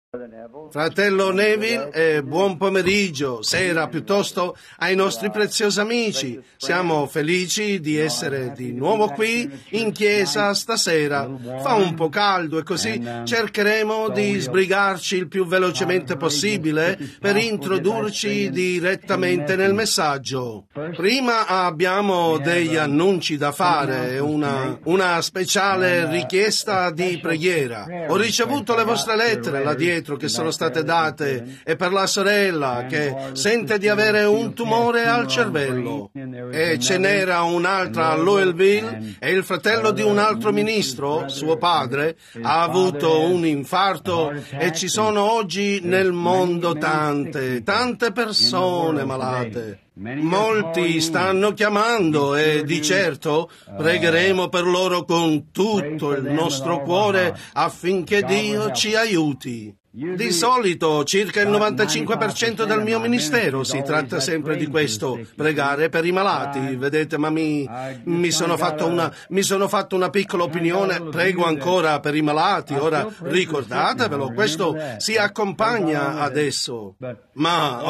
Fratello Neville, buon pomeriggio, sera piuttosto, ai nostri preziosi amici. Siamo felici di essere di nuovo qui in chiesa stasera. Fa un po' caldo e così cercheremo di sbrigarci il più velocemente possibile per introdurci direttamente nel messaggio. Prima abbiamo degli annunci da fare, una speciale richiesta di preghiera. Ho ricevuto le vostre lettere là dietro che sono state date e per la sorella che sente di avere un tumore al cervello e ce n'era un'altra a Louisville e il fratello di un altro ministro, suo padre, ha avuto un infarto e ci sono oggi nel mondo tante persone malate. Molti stanno chiamando e di certo pregheremo per loro con tutto il nostro cuore affinché Dio ci aiuti. Di solito circa il 95% del mio ministero si tratta sempre di questo, pregare per i malati, vedete, ma mi sono fatto una piccola opinione, prego ancora per i malati, ora ricordatevelo, questo si accompagna adesso. Ma,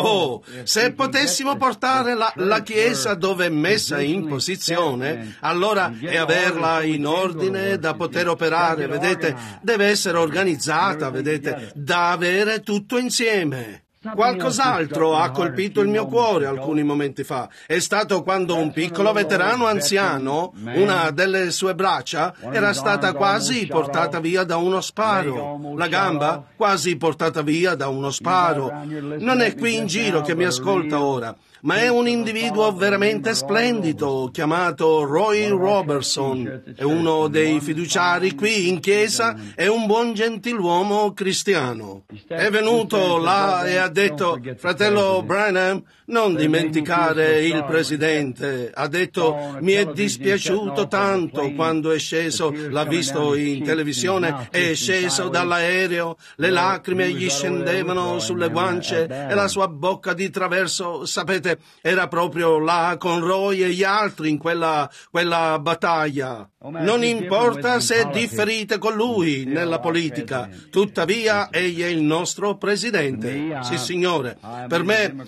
se potessimo portare la Chiesa dove è messa in posizione, allora e averla in ordine da poter operare, vedete, deve essere organizzata, vedete, da avere tutto insieme. Qualcos'altro ha colpito il mio cuore alcuni momenti fa. È stato quando un piccolo veterano anziano, una delle sue braccia, era stata quasi portata via da uno sparo. La gamba quasi portata via da uno sparo. Non è qui in giro che mi ascolta ora, ma è un individuo veramente splendido chiamato Roy Robertson. È uno dei fiduciari qui in chiesa, è un buon gentiluomo cristiano. È venuto là e ha detto: fratello Branham, non dimenticare il presidente. Ha detto: mi è dispiaciuto tanto quando è sceso, l'ha visto in televisione, è sceso dall'aereo, le lacrime gli scendevano sulle guance e la sua bocca di traverso, sapete, era proprio là con Roy e gli altri in quella battaglia. Non importa se differite con lui nella politica, tuttavia egli è il nostro presidente. Sì, signore. Per me,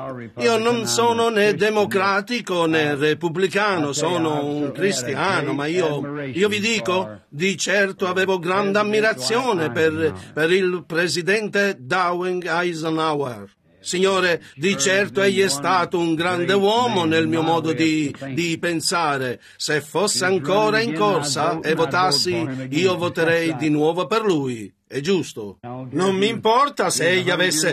io non sono né democratico né repubblicano, sono un cristiano, ma io vi dico, di certo avevo grande ammirazione per il presidente Dwight Eisenhower. Signore, di certo egli è stato un grande uomo nel mio modo di pensare. Se fosse ancora in corsa e votassi, io voterei di nuovo per lui. È giusto. Non mi importa se egli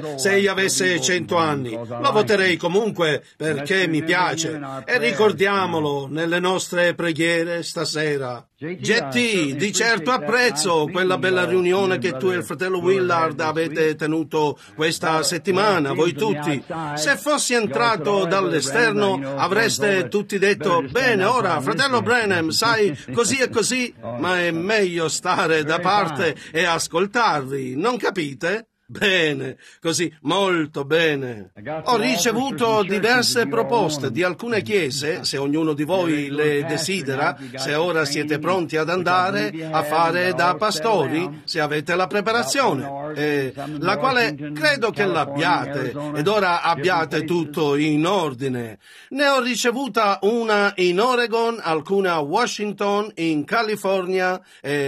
avesse 100 anni. Lo voterei comunque perché mi piace. E ricordiamolo nelle nostre preghiere stasera. JT, di certo apprezzo quella bella riunione che tu e il fratello Willard avete tenuto questa settimana, voi tutti. Se fossi entrato dall'esterno avreste tutti detto: bene, ora, fratello Branham, sai, così e così, ma è meglio stare da parte e ascoltarvi, non capite? Bene, così, molto bene. Ho ricevuto diverse proposte di alcune chiese, se ognuno di voi le desidera, se ora siete pronti ad andare a fare da pastori, se avete la preparazione, la quale credo che l'abbiate, ed ora abbiate tutto in ordine. Ne ho ricevuta una in Oregon, alcune a Washington, in California,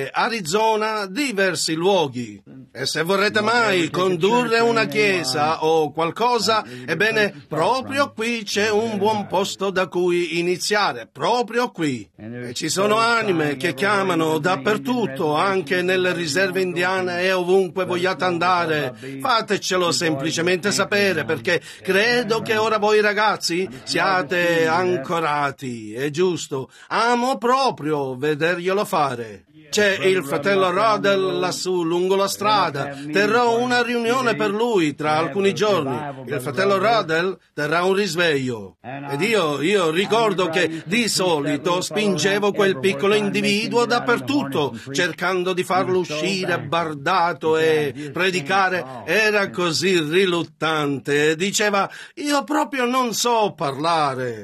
Arizona, diversi luoghi. E se vorrete mai condurre una chiesa o qualcosa, ebbene, proprio qui c'è un buon posto da cui iniziare, proprio qui. E ci sono anime che chiamano dappertutto, anche nelle riserve indiane e ovunque vogliate andare. Fatecelo semplicemente sapere, perché credo che ora voi ragazzi siate ancorati, è giusto. Amo proprio vederglielo fare. C'è il fratello Rodel lassù lungo la strada. Terrò una riunione per lui tra alcuni giorni. Il fratello Rodel terrà un risveglio. Ed io ricordo che di solito spingevo quel piccolo individuo dappertutto, cercando di farlo uscire bardato e predicare. Era così riluttante. Diceva: io proprio non so parlare.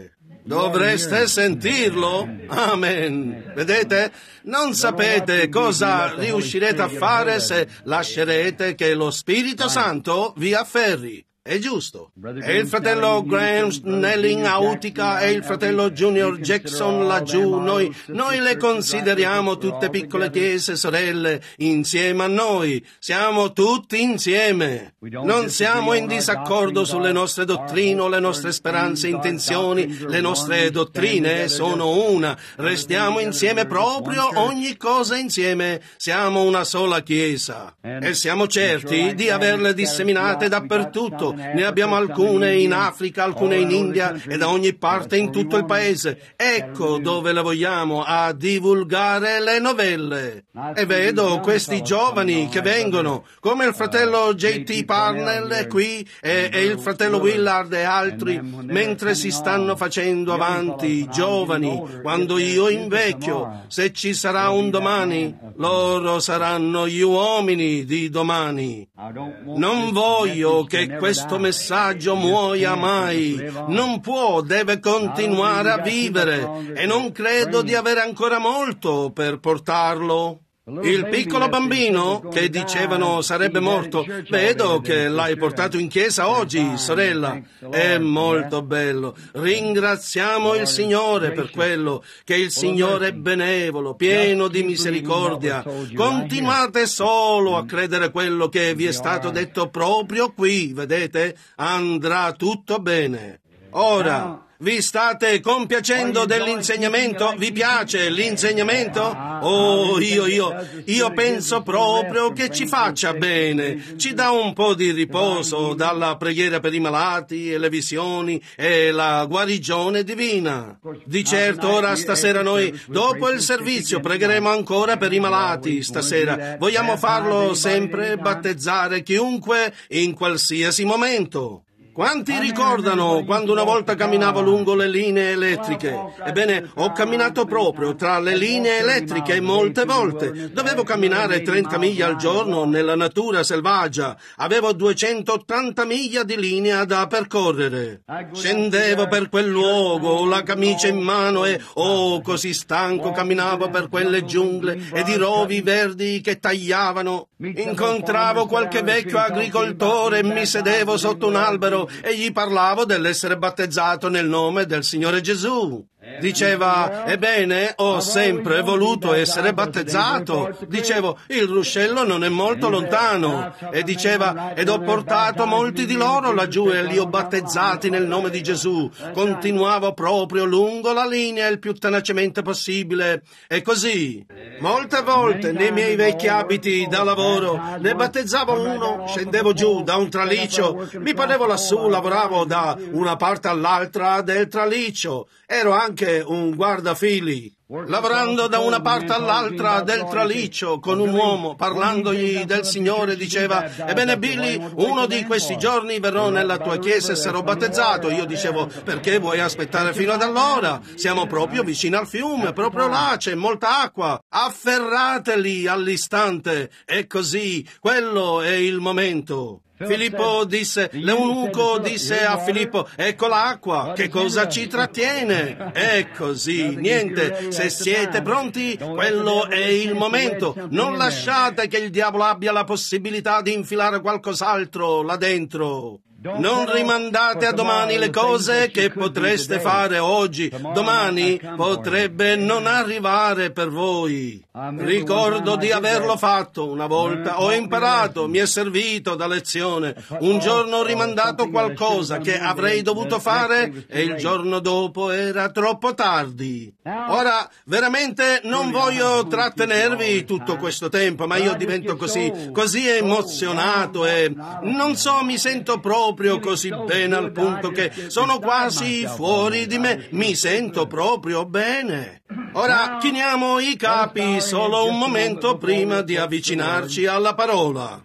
Dovreste sentirlo. Amen. Vedete? Non sapete cosa riuscirete a fare se lascerete che lo Spirito Santo vi afferri. È giusto. E il fratello Graham Snelling a Utica e il fratello Junior Jackson laggiù, noi le consideriamo tutte piccole chiese, sorelle, insieme a noi. Siamo tutti insieme. Non siamo in disaccordo sulle nostre dottrine o le nostre speranze e intenzioni. Le nostre dottrine sono una. Restiamo insieme proprio, ogni cosa insieme. Siamo una sola chiesa. E siamo certi di averle disseminate dappertutto. Ne abbiamo alcune in Africa, alcune in India e da ogni parte in tutto il paese. Ecco dove le vogliamo, a divulgare le novelle. E vedo questi giovani che vengono, come il fratello J.T. Parnell è qui e il fratello Willard e altri, mentre si stanno facendo avanti, giovani, quando io invecchio. Se ci sarà un domani, loro saranno gli uomini di domani. Non voglio che questo messaggio muoia mai. Non può, deve continuare a vivere e non credo di avere ancora molto per portarlo. Il piccolo bambino che dicevano sarebbe morto, vedo che l'hai portato in chiesa oggi, sorella. È molto bello. Ringraziamo il Signore per quello, che il Signore è benevolo, pieno di misericordia. Continuate solo a credere quello che vi è stato detto proprio qui, vedete? Andrà tutto bene. Ora, vi state compiacendo dell'insegnamento? Vi piace l'insegnamento? Oh, io penso proprio che ci faccia bene. Ci dà un po' di riposo dalla preghiera per i malati e le visioni e la guarigione divina. Di certo, ora stasera noi, dopo il servizio, pregheremo ancora per i malati stasera. Vogliamo farlo sempre, battezzare chiunque in qualsiasi momento. Quanti ricordano quando una volta camminavo lungo le linee elettriche? Ebbene, ho camminato proprio tra le linee elettriche molte volte. Dovevo camminare 30 miglia al giorno nella natura selvaggia. Avevo 280 miglia di linea da percorrere. Scendevo per quel luogo, la camicia in mano e, così stanco, camminavo per quelle giungle ed i rovi verdi che tagliavano. Incontravo qualche vecchio agricoltore e mi sedevo sotto un albero e gli parlavo dell'essere battezzato nel nome del Signore Gesù. Diceva, ebbene, ho sempre voluto essere battezzato. Dicevo, il ruscello non è molto lontano. E diceva, ed ho portato molti di loro laggiù e li ho battezzati nel nome di Gesù. Continuavo proprio lungo la linea il più tenacemente possibile. E così, molte volte nei miei vecchi abiti da lavoro, ne battezzavo uno, scendevo giù da un traliccio, mi ponevo lassù, lavoravo da una parte all'altra del traliccio. Ero anche un guardafili, lavorando da una parte all'altra del traliccio con un uomo, parlandogli del Signore. Diceva, ebbene Billy, uno di questi giorni verrò nella tua chiesa e sarò battezzato. Io dicevo, perché vuoi aspettare fino ad allora? Siamo proprio vicino al fiume, proprio là, c'è molta acqua. Afferrateli all'istante. E così, quello è il momento. L'eunuco disse a Filippo, ecco l'acqua, che cosa ci trattiene? È così, niente, se siete pronti, quello è il momento. Non lasciate che il diavolo abbia la possibilità di infilare qualcos'altro là dentro. Non rimandate a domani le cose che potreste fare oggi. Domani potrebbe non arrivare per voi. Ricordo di averlo fatto una volta. Ho imparato, mi è servito da lezione. Un giorno ho rimandato qualcosa che avrei dovuto fare e il giorno dopo era troppo tardi. Ora, veramente non voglio trattenervi tutto questo tempo, ma io divento così emozionato e non so, mi sento proprio così bene al punto che sono quasi fuori di me. Mi sento proprio bene. Ora chiniamo i capi solo un momento prima di avvicinarci alla parola.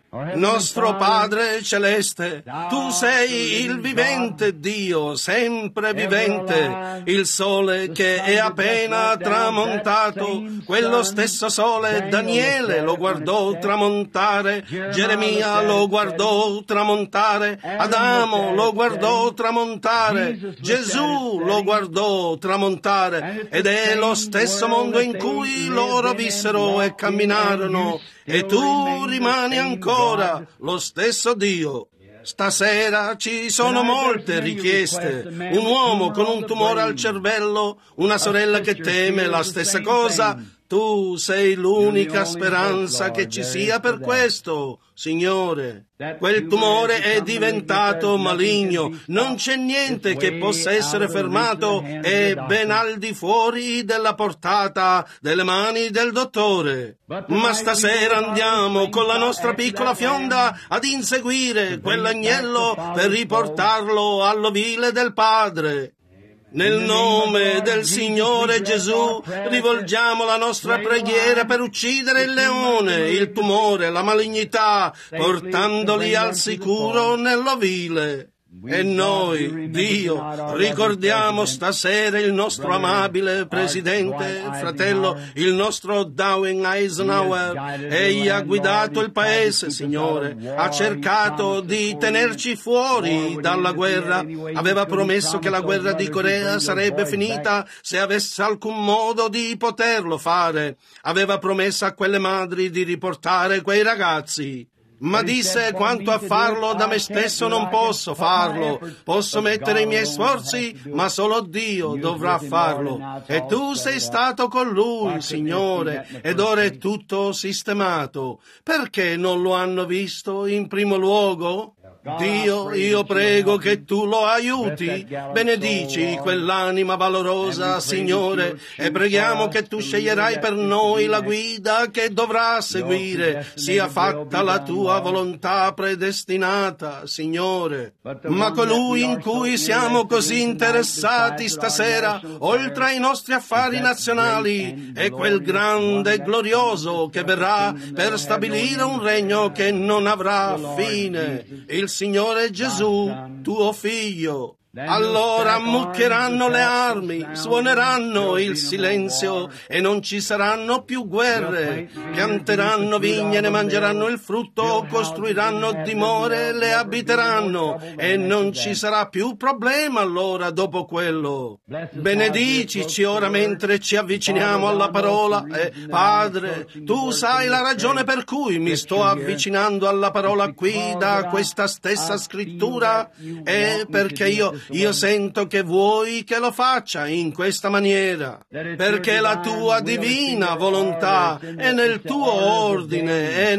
Nostro Padre Celeste, Tu sei il vivente Dio, sempre vivente, il sole che è appena tramontato, quello stesso sole Daniele lo guardò tramontare, Geremia lo guardò tramontare, Adamo lo guardò tramontare, Gesù lo guardò tramontare, ed è lo stesso mondo in cui loro vissero e camminarono, e Tu rimani ancora lo stesso Dio. Stasera ci sono molte richieste. Un uomo con un tumore al cervello, una sorella che teme la stessa cosa. Tu sei l'unica speranza che ci sia per questo, Signore. Quel tumore è diventato maligno, non c'è niente che possa essere fermato, è ben al di fuori della portata delle mani del dottore. Ma stasera andiamo con la nostra piccola fionda ad inseguire quell'agnello per riportarlo all'ovile del Padre. Nel nome del Signore Gesù rivolgiamo la nostra preghiera per uccidere il leone, il tumore, la malignità, portandoli al sicuro nell'ovile. E noi, Dio, ricordiamo stasera il nostro amabile Presidente, fratello, il nostro Dwight Eisenhower. Egli ha guidato il Paese, Signore, ha cercato di tenerci fuori dalla guerra. Aveva promesso che la guerra di Corea sarebbe finita se avesse alcun modo di poterlo fare. Aveva promesso a quelle madri di riportare quei ragazzi. Ma disse: quanto a farlo da me stesso non posso farlo, posso mettere i miei sforzi, ma solo Dio dovrà farlo. E Tu sei stato con lui, Signore, ed ora è tutto sistemato. Perché non lo hanno visto in primo luogo? Dio, io prego che Tu lo aiuti. Benedici quell'anima valorosa, Signore, e preghiamo che Tu sceglierai per noi la guida che dovrà seguire. Sia fatta la Tua volontà predestinata, Signore. Ma colui in cui siamo così interessati stasera, oltre ai nostri affari nazionali, è quel grande e glorioso che verrà per stabilire un regno che non avrà fine. Il Signore Gesù, Tuo Figlio. Allora ammuccheranno le armi, suoneranno il silenzio e non ci saranno più guerre. Pianteranno vigne, ne mangeranno il frutto, costruiranno dimore, le abiteranno e non ci sarà più problema allora dopo quello. Benedicici ora mentre ci avviciniamo alla parola. Padre, Tu sai la ragione per cui mi sto avvicinando alla parola qui da questa stessa scrittura, è perché io sento che vuoi che lo faccia in questa maniera, perché la Tua divina volontà è nel Tuo ordine,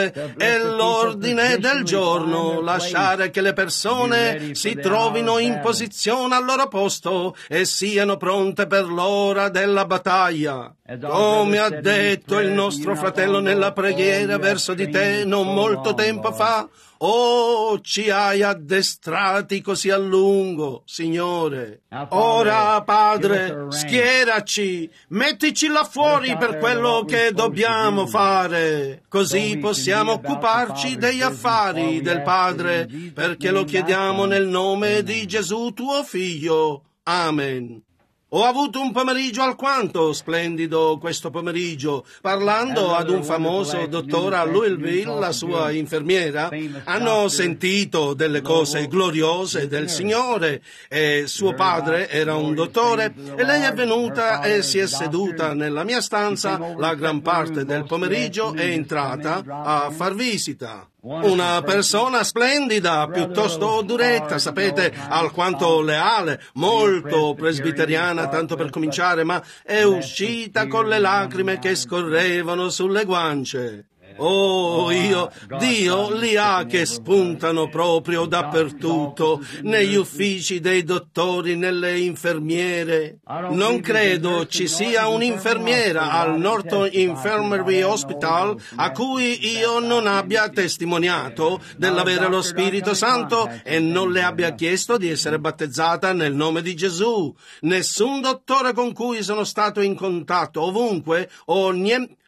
è l'ordine del giorno, lasciare che le persone si trovino in posizione al loro posto e siano pronte per l'ora della battaglia. Come ha detto il nostro fratello nella preghiera verso di Te non molto tempo fa, oh, ci hai addestrati così a lungo, Signore. Ora, Padre, schieraci, mettici là fuori per quello che dobbiamo fare, così possiamo occuparci degli affari del Padre, perché lo chiediamo nel nome di Gesù, Tuo Figlio. Amen. Ho avuto un pomeriggio alquanto splendido questo pomeriggio, parlando ad un famoso dottore a Louisville, la sua infermiera. Hanno sentito delle cose gloriose del Signore e suo padre era un dottore e lei è venuta e si è seduta nella mia stanza la gran parte del pomeriggio, è entrata a far visita. Una persona splendida, piuttosto duretta, sapete, alquanto leale, molto presbiteriana, tanto per cominciare, ma è uscita con le lacrime che scorrevano sulle guance. Oh, Dio li ha che spuntano proprio dappertutto, negli uffici dei dottori, nelle infermiere. Non credo ci sia un'infermiera al Norton Infirmary Hospital a cui io non abbia testimoniato dell'avere lo Spirito Santo e non le abbia chiesto di essere battezzata nel nome di Gesù. Nessun dottore con cui sono stato in contatto ovunque o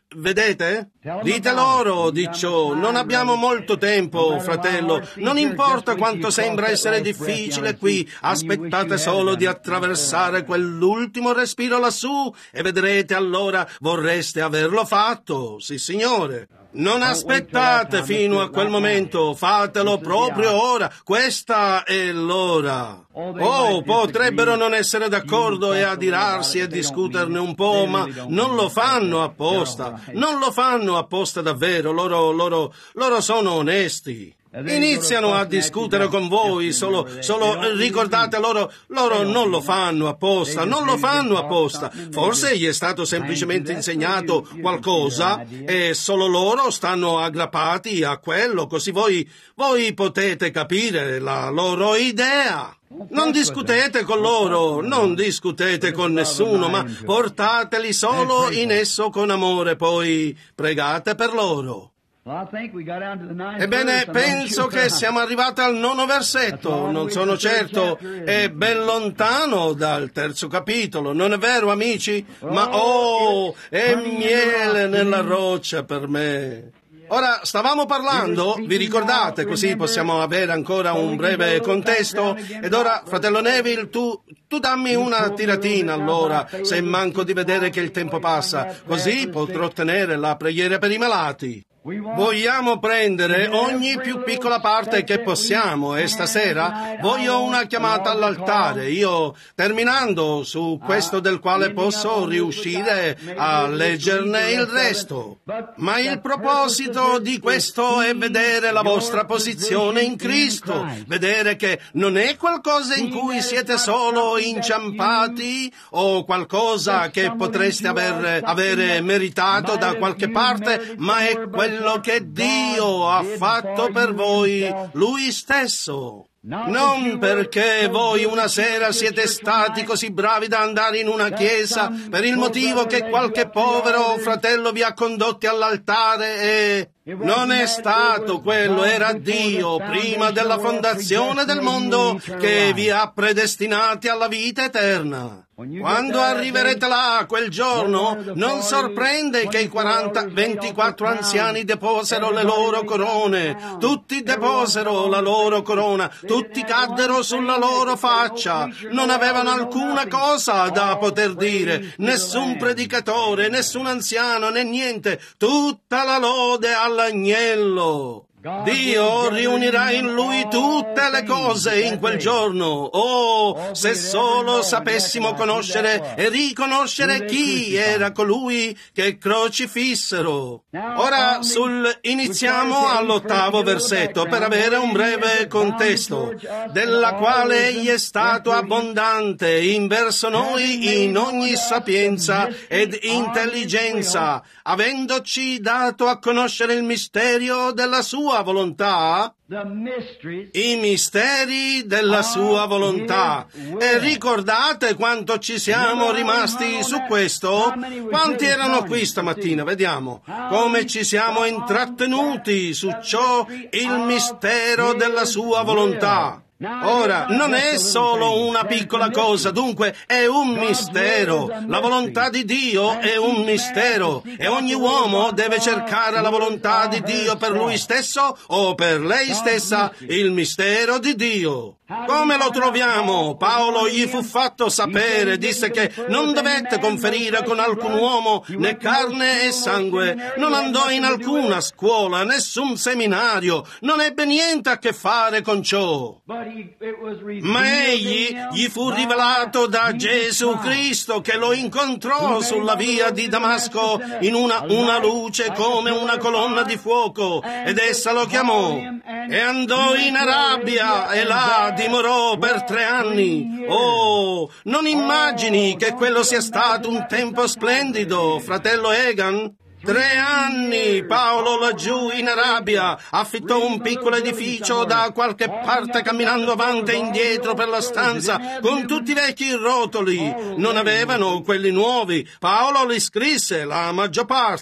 vedete? Dite loro di ciò. Non abbiamo molto tempo, fratello. Non importa quanto sembra essere difficile qui. Aspettate solo di attraversare quell'ultimo respiro lassù e vedrete allora vorreste averlo fatto. Sì, signore. Non aspettate fino a quel momento, fatelo proprio ora, questa è l'ora. Oh, potrebbero non essere d'accordo e adirarsi e discuterne un po', ma non lo fanno apposta, non lo fanno apposta davvero, loro sono onesti. Iniziano a discutere con voi, solo ricordate loro non lo fanno apposta, non lo fanno apposta. Forse gli è stato semplicemente insegnato qualcosa e solo loro stanno aggrappati a quello, così voi potete capire la loro idea. Non discutete con loro, non discutete con nessuno, ma portateli solo in esso con amore, poi pregate per loro. Ebbene, penso che siamo arrivati al 9° versetto, non sono certo, è ben lontano dal 3° capitolo, non è vero, amici? Ma è miele nella roccia per me. Ora, stavamo parlando, vi ricordate, così possiamo avere ancora un breve contesto? Ed ora, fratello Neville, tu dammi una tiratina allora, se manco di vedere che il tempo passa, così potrò ottenere la preghiera per i malati. Vogliamo prendere ogni più piccola parte che possiamo e stasera voglio una chiamata all'altare, io terminando su questo del quale posso riuscire a leggerne il resto. Ma il proposito di questo è vedere la vostra posizione in Cristo, vedere che non è qualcosa in cui siete solo inciampati o qualcosa che potreste avere meritato da qualche parte, ma è quello che Dio ha fatto per voi Lui stesso. Non perché voi una sera siete stati così bravi da andare in una chiesa per il motivo che qualche povero fratello vi ha condotti all'altare e... Non è stato quello, era Dio, prima della fondazione del mondo, che vi ha predestinati alla vita eterna. Quando arriverete là quel giorno, non sorprende che i 24 anziani deposero le loro corone, tutti deposero la loro corona, tutti caddero sulla loro faccia, non avevano alcuna cosa da poter dire, nessun predicatore, nessun anziano, né niente, tutta la lode all'agnello. Dio riunirà in Lui tutte le cose in quel giorno. Oh, se solo sapessimo conoscere e riconoscere chi era colui che crocifissero. Ora iniziamo all'8° versetto per avere un breve contesto, della quale egli è stato abbondante in verso noi in ogni sapienza ed intelligenza, avendoci dato a conoscere il misterio della sua volontà, i misteri della sua volontà. E ricordate quanto ci siamo rimasti su questo? Quanti erano qui stamattina? Vediamo come ci siamo intrattenuti su ciò, il mistero della sua volontà. Ora, non è solo una piccola cosa, dunque è un mistero. La volontà di Dio è un mistero e ogni uomo deve cercare la volontà di Dio per lui stesso o per lei stessa, il mistero di Dio. Come lo troviamo? Paolo gli fu fatto sapere, disse che non dovette conferire con alcun uomo né carne e sangue, non andò in alcuna scuola, nessun seminario, non ebbe niente a che fare con ciò. Ma egli gli fu rivelato da Gesù Cristo, che lo incontrò sulla via di Damasco in una luce come una colonna di fuoco, ed essa lo chiamò e andò in Arabia e là dimorò per 3 anni. Oh, non immagini che quello sia stato un tempo splendido, fratello Egan? 3 anni Paolo laggiù in Arabia affittò un piccolo edificio da qualche parte camminando avanti e indietro per la stanza con tutti i vecchi rotoli. Non avevano quelli nuovi. Paolo li scrisse la maggior parte.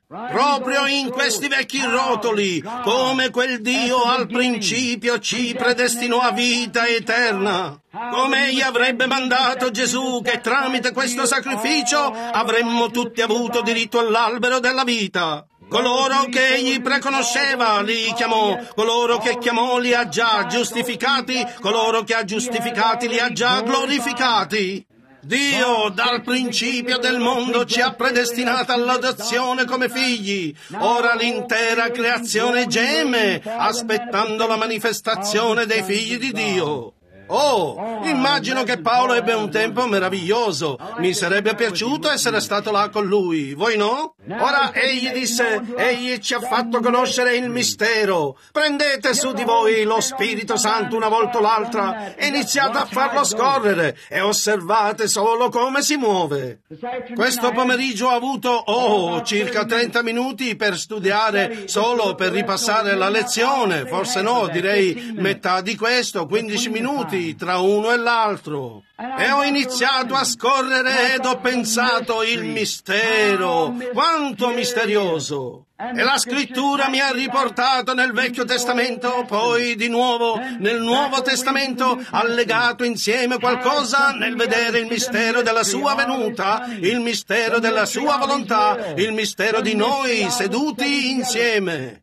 Proprio in questi vecchi rotoli, come quel Dio al principio ci predestinò a vita eterna. Come egli avrebbe mandato Gesù che tramite questo sacrificio avremmo tutti avuto diritto all'albero della vita. Coloro che egli preconosceva li chiamò, coloro che chiamò li ha già giustificati, coloro che ha giustificati li ha già glorificati. Dio dal principio del mondo ci ha predestinati all'adozione come figli. Ora l'intera creazione geme aspettando la manifestazione dei figli di Dio. Oh, immagino che Paolo ebbe un tempo meraviglioso. Mi sarebbe piaciuto essere stato là con lui, voi no? Ora egli disse, egli ci ha fatto conoscere il mistero. Prendete su di voi lo Spirito Santo una volta o l'altra e iniziate a farlo scorrere e osservate solo come si muove. Questo pomeriggio ho avuto, circa 30 minuti per studiare, solo per ripassare la lezione. Forse no, direi metà di questo, 15 minuti. Tra uno e l'altro. E ho iniziato a scorrere ed ho pensato il mistero, quanto misterioso. E la scrittura mi ha riportato nel Vecchio Testamento, poi di nuovo nel Nuovo Testamento, ha legato insieme qualcosa nel vedere il mistero della sua venuta, il mistero della sua volontà, il mistero di noi seduti insieme.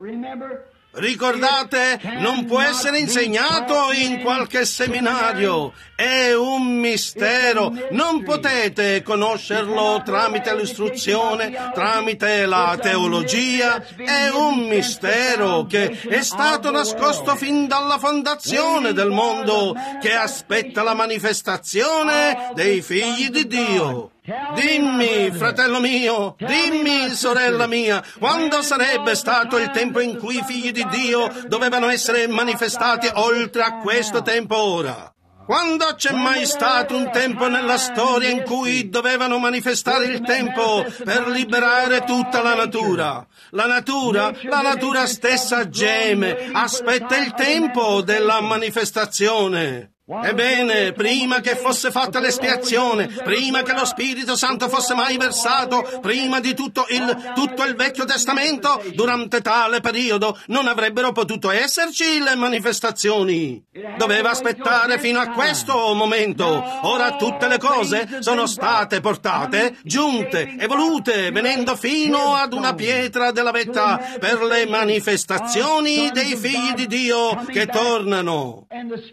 Ricordate, non può essere insegnato in qualche seminario, è un mistero, non potete conoscerlo tramite l'istruzione, tramite la teologia, è un mistero che è stato nascosto fin dalla fondazione del mondo, che aspetta la manifestazione dei figli di Dio. Dimmi, fratello mio, dimmi, sorella mia, quando sarebbe stato il tempo in cui i figli di Dio dovevano essere manifestati oltre a questo tempo ora? Quando c'è mai stato un tempo nella storia in cui dovevano manifestare il tempo per liberare tutta la natura? La natura stessa geme, aspetta il tempo della manifestazione. Ebbene, prima che fosse fatta l'espiazione, prima che lo Spirito Santo fosse mai versato, prima di tutto il Vecchio Testamento, durante tale periodo non avrebbero potuto esserci le manifestazioni. Doveva aspettare fino a questo momento. Ora tutte le cose sono state portate, giunte, evolute, venendo fino ad una pietra della vetta per le manifestazioni dei figli di Dio che tornano.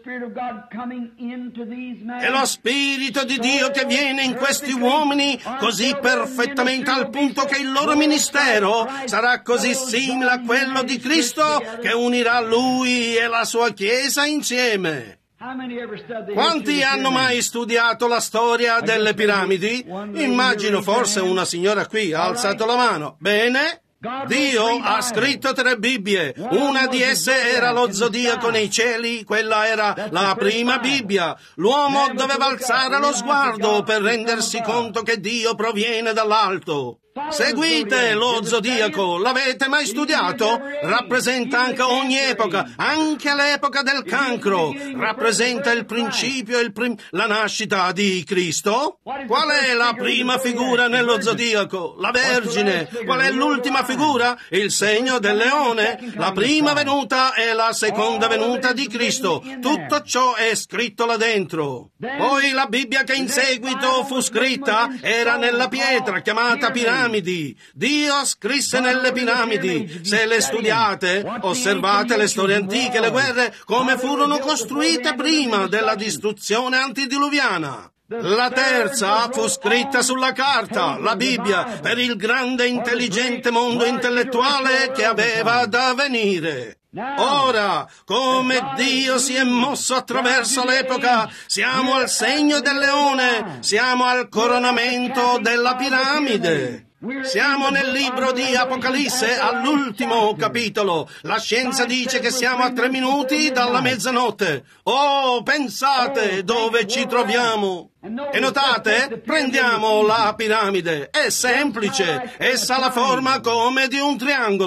E lo Spirito di Dio che viene in questi uomini così perfettamente al punto che il loro ministero sarà così simile a quello di Cristo che unirà Lui e la sua Chiesa insieme. Quanti hanno mai studiato la storia delle piramidi? Immagino forse una signora qui ha alzato la mano. Bene. Dio ha scritto 3 Bibbie, una di esse era lo zodiaco nei cieli, quella era la prima Bibbia. L'uomo doveva alzare lo sguardo per rendersi conto che Dio proviene dall'alto. Seguite lo zodiaco, l'avete mai studiato? Rappresenta anche ogni epoca, anche l'epoca del cancro. Rappresenta il principio e la nascita di Cristo. Qual è la prima figura nello zodiaco? La Vergine. Qual è l'ultima figura? Il segno del leone. La prima venuta e la seconda venuta di Cristo. Tutto ciò è scritto là dentro. Poi la Bibbia che in seguito fu scritta era nella pietra chiamata piramide. Dio scrisse nelle piramidi. Se le studiate, osservate le storie antiche, le guerre, come furono costruite prima della distruzione antidiluviana. La terza fu scritta sulla carta, la Bibbia, per il grande e intelligente mondo intellettuale che aveva da venire. Ora, come Dio si è mosso attraverso l'epoca, siamo al segno del leone, siamo al coronamento della piramide. Siamo nel libro di Apocalisse, all'ultimo capitolo. La scienza dice che siamo a 3 minuti dalla mezzanotte. Oh, pensate dove ci troviamo. E notate, prendiamo la piramide. È semplice, essa ha la forma come di un triangolo.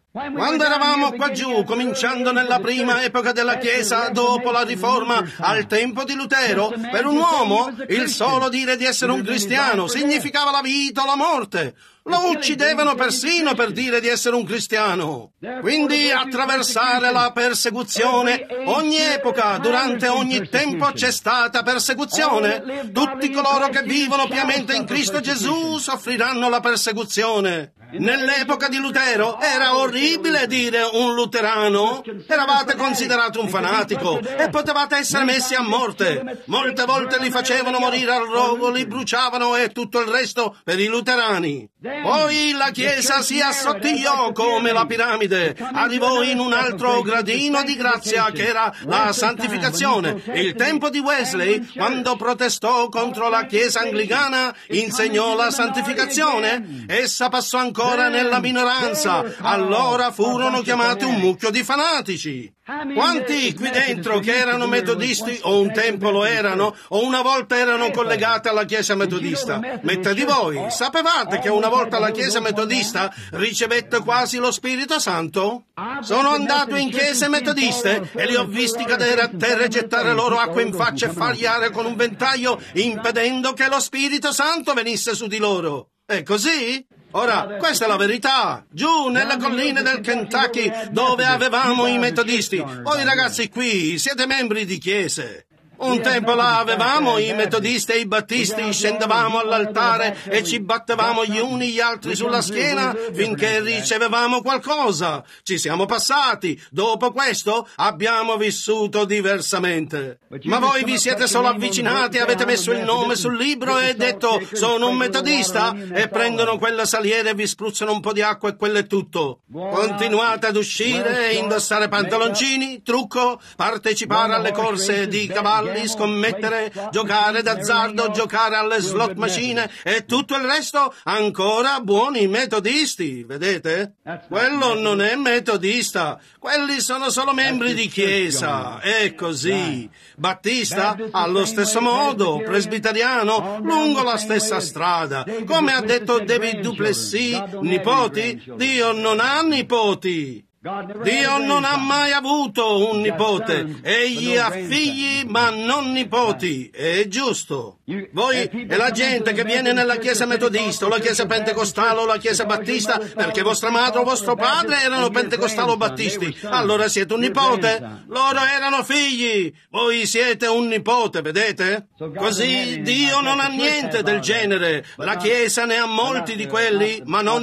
Quando eravamo qua giù, cominciando nella prima epoca della Chiesa, dopo la Riforma, al tempo di Lutero, per un uomo il solo dire di essere un cristiano significava la vita o la morte. Lo uccidevano persino per dire di essere un cristiano. Quindi attraversare la persecuzione, ogni epoca, durante ogni tempo c'è stata persecuzione. Tutti coloro che vivono piamente in Cristo Gesù soffriranno la persecuzione. Nell'epoca di Lutero era orribile dire un luterano. Eravate considerato un fanatico e potevate essere messi a morte. Molte volte li facevano morire al rogo, li bruciavano e tutto il resto per i luterani. Poi la Chiesa si assottigliò come la piramide. Arrivò in un altro gradino di grazia che era la santificazione. Il tempo di Wesley, quando protestò contro la Chiesa anglicana, insegnò la santificazione. Essa passò ancora nella minoranza. Allora furono chiamati un mucchio di fanatici. Quanti qui dentro che erano metodisti o un tempo lo erano o una volta erano collegati alla Chiesa metodista? Mette di voi, sapevate che una volta la Chiesa metodista ricevette quasi lo Spirito Santo? Sono andato in chiese metodiste e li ho visti cadere a terra e gettare loro acqua in faccia e fargliare con un ventaglio impedendo che lo Spirito Santo venisse su di loro. È così? Ora, questa è la verità. Giù nelle colline del Kentucky, dove avevamo i metodisti. Voi ragazzi qui siete membri di chiese. Un tempo là avevamo i metodisti e i battisti, scendevamo all'altare e ci battevamo gli uni gli altri sulla schiena finché ricevevamo qualcosa. Ci siamo passati. Dopo questo abbiamo vissuto diversamente. Ma voi vi siete solo avvicinati, avete messo il nome sul libro e detto sono un metodista e prendono quella saliera e vi spruzzano un po' di acqua e quello è tutto. Continuate ad uscire e indossare pantaloncini, trucco, partecipare alle corse di cavalli, scommettere, giocare d'azzardo, giocare alle slot machine e tutto il resto ancora buoni metodisti, vedete? Quello non è metodista, quelli sono solo membri di chiesa, è così. Battista, allo stesso modo, presbiteriano, lungo la stessa strada. Come ha detto David Duplessis, nipoti? Dio non ha nipoti. Dio non ha mai avuto un nipote, egli ha figli ma non nipoti, è giusto. Voi e la gente che viene nella chiesa metodista o la chiesa pentecostale o la chiesa battista perché vostra madre o vostro padre erano pentecostali o battisti, allora siete un nipote. Loro erano figli, voi siete un nipote, vedete? Così Dio non ha niente del genere. La chiesa ne ha molti di quelli, ma non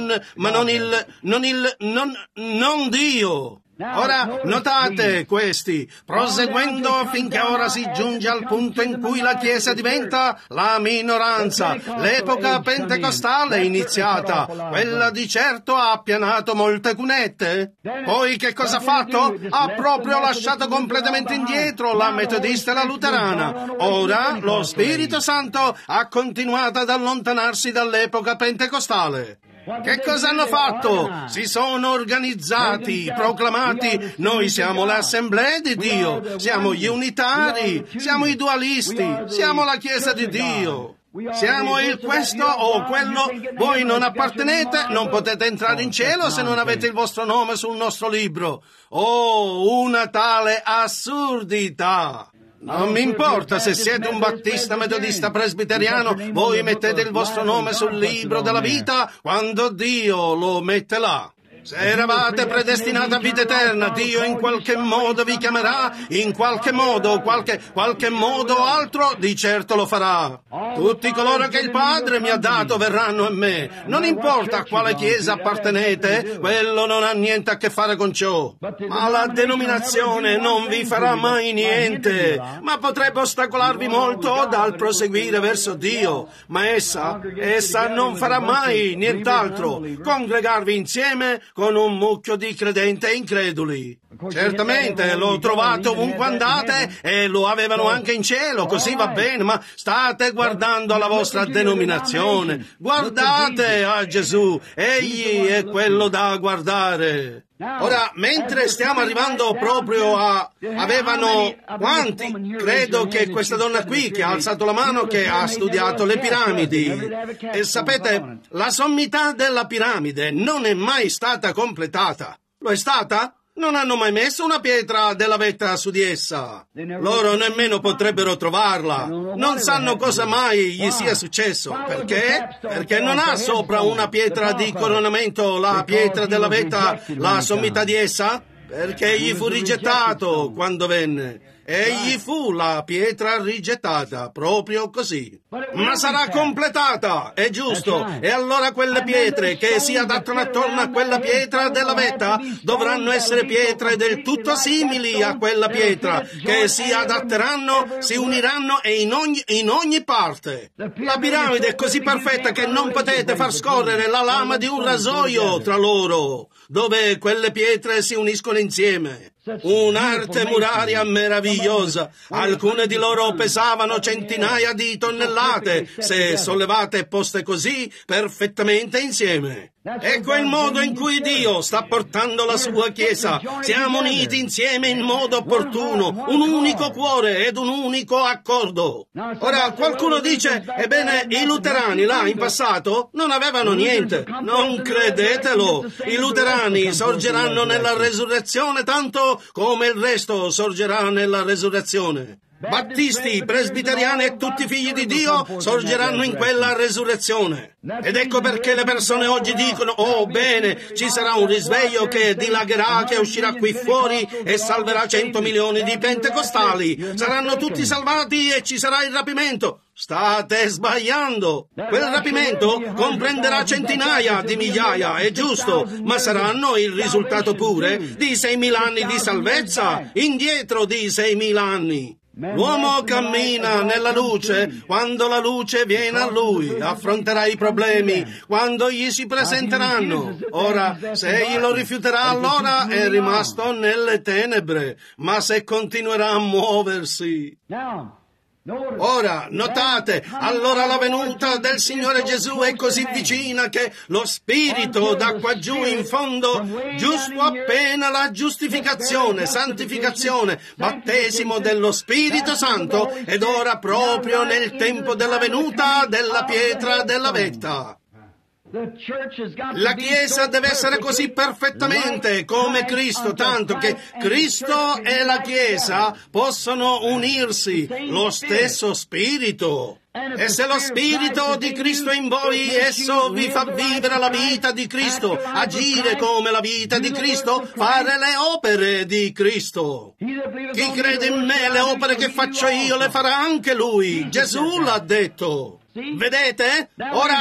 Dio. Ora notate questi, proseguendo finché ora si giunge al punto in cui la Chiesa diventa la minoranza. L'epoca pentecostale è iniziata, quella di certo ha appianato molte cunette. Poi che cosa ha fatto? Ha proprio lasciato completamente indietro la metodista e la luterana. Ora lo Spirito Santo ha continuato ad allontanarsi dall'epoca pentecostale. Che cosa hanno fatto? Si sono organizzati, proclamati, noi siamo le assemblee di Dio, siamo gli unitari, siamo i dualisti, siamo la Chiesa di Dio. Siamo il questo o quello, voi non appartenete, non potete entrare in cielo se non avete il vostro nome sul nostro libro. Oh, una tale assurdità! Non mi importa se siete un battista, metodista, presbiteriano, voi mettete il vostro nome sul libro della vita quando Dio lo mette là. Se eravate predestinati a vita eterna, Dio in qualche modo vi chiamerà, in qualche modo, qualche modo altro, di certo lo farà. Tutti coloro che il Padre mi ha dato verranno a me. Non importa a quale chiesa appartenete, quello non ha niente a che fare con ciò. Ma la denominazione non vi farà mai niente, ma potrebbe ostacolarvi molto dal proseguire verso Dio. Ma essa non farà mai nient'altro. Congregarvi insieme con un mucchio di credenti e increduli. Certamente l'ho trovato ovunque andate e lo avevano anche in cielo, così va bene, ma state guardando alla vostra denominazione, guardate a Gesù, egli è quello da guardare. Ora, mentre stiamo arrivando proprio avevano quanti? Credo che questa donna qui che ha alzato la mano che ha studiato le piramidi. E sapete, la sommità della piramide non è mai stata completata. Lo è stata? Non hanno mai messo una pietra della vetta su di essa. Loro nemmeno potrebbero trovarla. Non sanno cosa mai gli sia successo. Perché? Perché non ha sopra una pietra di coronamento la pietra della vetta, la sommità di essa? Perché egli fu rigettato quando venne. Egli fu la pietra rigettata, proprio così. Ma sarà completata, è giusto. E allora quelle pietre che si adattano attorno a quella pietra della vetta dovranno essere pietre del tutto simili a quella pietra, che si adatteranno, si uniranno e in ogni parte. La piramide è così perfetta che non potete far scorrere la lama di un rasoio tra loro, dove quelle pietre si uniscono insieme. Un'arte muraria meravigliosa. Alcune di loro pesavano centinaia di tonnellate, se sollevate e poste così perfettamente insieme. Ecco il modo in cui Dio sta portando la sua Chiesa. Siamo uniti insieme in modo opportuno, un unico cuore ed un unico accordo. Ora, qualcuno dice, ebbene, i luterani là in passato non avevano niente. Non credetelo. I luterani sorgeranno nella resurrezione tanto come il resto sorgerà nella resurrezione. Battisti, presbiteriani e tutti i figli di Dio sorgeranno in quella resurrezione. Ed ecco perché le persone oggi dicono, oh bene, ci sarà un risveglio che dilagherà, che uscirà qui fuori e salverà 100 milioni di pentecostali. Saranno tutti salvati e ci sarà il rapimento. State sbagliando. Quel rapimento comprenderà centinaia di migliaia, è giusto, ma saranno il risultato pure di 6.000 anni di salvezza, indietro di 6.000 anni. L'uomo cammina nella luce quando la luce viene a lui, affronterà i problemi quando gli si presenteranno. Ora, se egli lo rifiuterà, allora è rimasto nelle tenebre, ma se continuerà a muoversi... Ora, notate, allora la venuta del Signore Gesù è così vicina che lo Spirito da qua giù in fondo, giusto appena la giustificazione, santificazione, battesimo dello Spirito Santo, ed ora proprio nel tempo della venuta della pietra della vetta. La Chiesa deve essere così perfettamente come Cristo, tanto che Cristo e la Chiesa possono unirsi, lo stesso Spirito. E se lo Spirito di Cristo è in voi, esso vi fa vivere la vita di Cristo, agire come la vita di Cristo, fare le opere di Cristo. Chi crede in me, le opere che faccio io le farà anche lui. Gesù l'ha detto. Vedete? Ora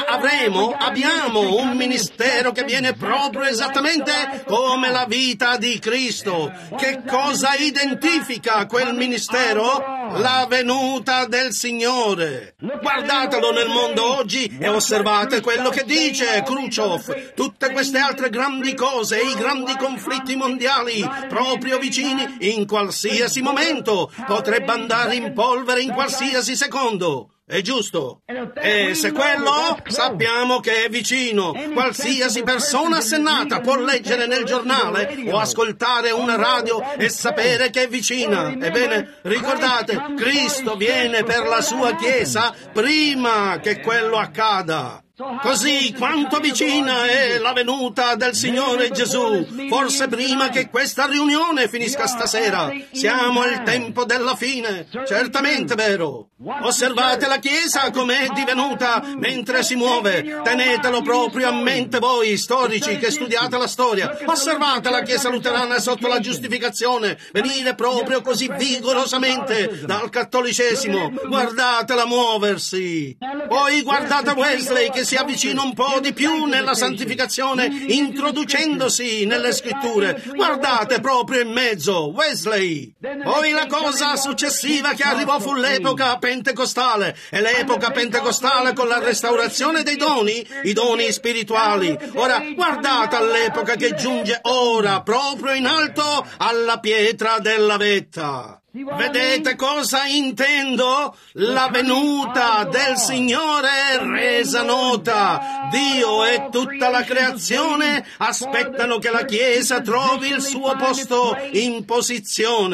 abbiamo un ministero che viene proprio esattamente come la vita di Cristo. Che cosa identifica quel ministero? La venuta del Signore. Guardatelo nel mondo oggi e osservate quello che dice Khrushchev. Tutte queste altre grandi cose, i grandi conflitti mondiali, proprio vicini in qualsiasi momento. Potrebbe andare in polvere in qualsiasi secondo. È giusto? E se quello sappiamo che è vicino. Qualsiasi persona assennata può leggere nel giornale o ascoltare una radio e sapere che è vicina. Ebbene, ricordate, Cristo viene per la sua Chiesa prima che quello accada. Così, quanto vicina è la venuta del Signore Gesù, forse prima che questa riunione finisca stasera. Siamo al tempo della fine, certamente vero. Osservate la Chiesa com'è divenuta mentre si muove. Tenetelo proprio a mente voi, storici, che studiate la storia. Osservate la Chiesa luterana sotto la giustificazione, venire proprio così vigorosamente dal cattolicesimo. Guardatela muoversi. Poi guardate Wesley che si avvicina un po' di più nella santificazione, introducendosi nelle scritture. Guardate proprio in mezzo, Wesley. Poi la cosa successiva che arrivò fu l'epoca pentecostale, e l'epoca pentecostale con la restaurazione dei doni, i doni spirituali. Ora, guardate all'epoca che giunge ora, proprio in alto alla pietra della vetta. Vedete cosa intendo? La venuta del Signore resa nota. Dio e tutta la creazione aspettano che la Chiesa trovi il suo posto in posizione.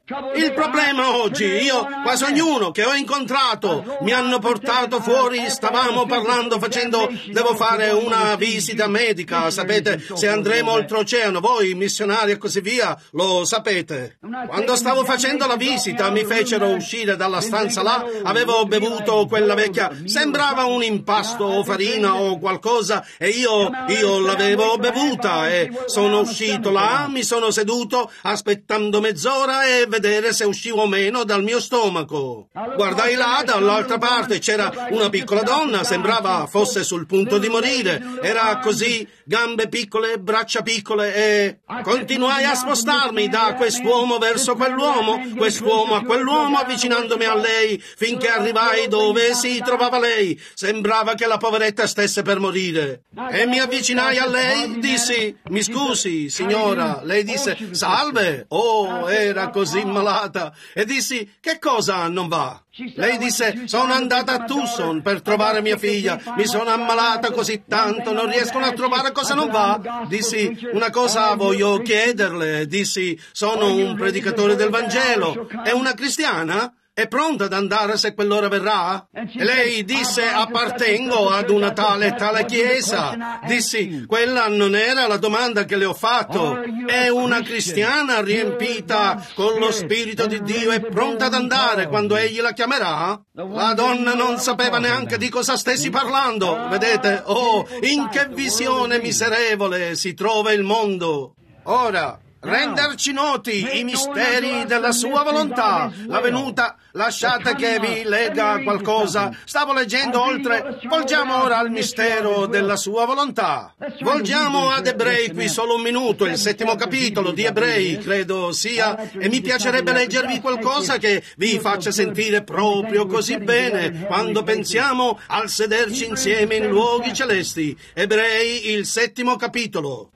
Il problema oggi, quasi ognuno che ho incontrato mi hanno portato fuori, stavamo parlando, devo fare una visita medica, sapete, se andremo oltreoceano, voi missionari e così via, lo sapete. Quando stavo facendo la visita mi fecero uscire dalla stanza là, avevo bevuto quella vecchia, sembrava un impasto o farina o qualcosa e io l'avevo bevuta e sono uscito là, mi sono seduto aspettando mezz'ora e vedere se uscivo o meno dal mio stomaco. Guardai là, dall'altra parte c'era una piccola donna, sembrava fosse sul punto di morire, era così, gambe piccole, braccia piccole e continuai a spostarmi da quest'uomo verso quell'uomo, quest'uomo a quell'uomo, avvicinandomi a lei finché arrivai dove si trovava lei. Sembrava che la poveretta stesse per morire. E mi avvicinai a lei, dissi, mi scusi, signora. Lei disse, salve. Oh, era così malata. E dissi, che cosa non va? Lei disse, sono andata a Tucson per trovare mia figlia, mi sono ammalata così tanto, non riescono a trovare cosa non va. Dissi, una cosa voglio chiederle, dissi, sono un predicatore del Vangelo, è una cristiana? È pronta ad andare se quell'ora verrà? E lei disse, appartengo ad una tale chiesa. Dissi, quella non era la domanda che le ho fatto. È una cristiana riempita con lo Spirito di Dio e pronta ad andare quando egli la chiamerà? La donna non sapeva neanche di cosa stessi parlando. Vedete, in che visione miserevole si trova il mondo. Ora, renderci noti i misteri della sua volontà. La venuta, lasciate che vi legga qualcosa. Stavo leggendo oltre. Volgiamo ora al mistero della sua volontà. Volgiamo ad Ebrei qui solo un minuto, il 7° capitolo di Ebrei, credo sia, e mi piacerebbe leggervi qualcosa che vi faccia sentire proprio così bene quando pensiamo al sederci insieme in luoghi celesti. Ebrei, il 7° capitolo.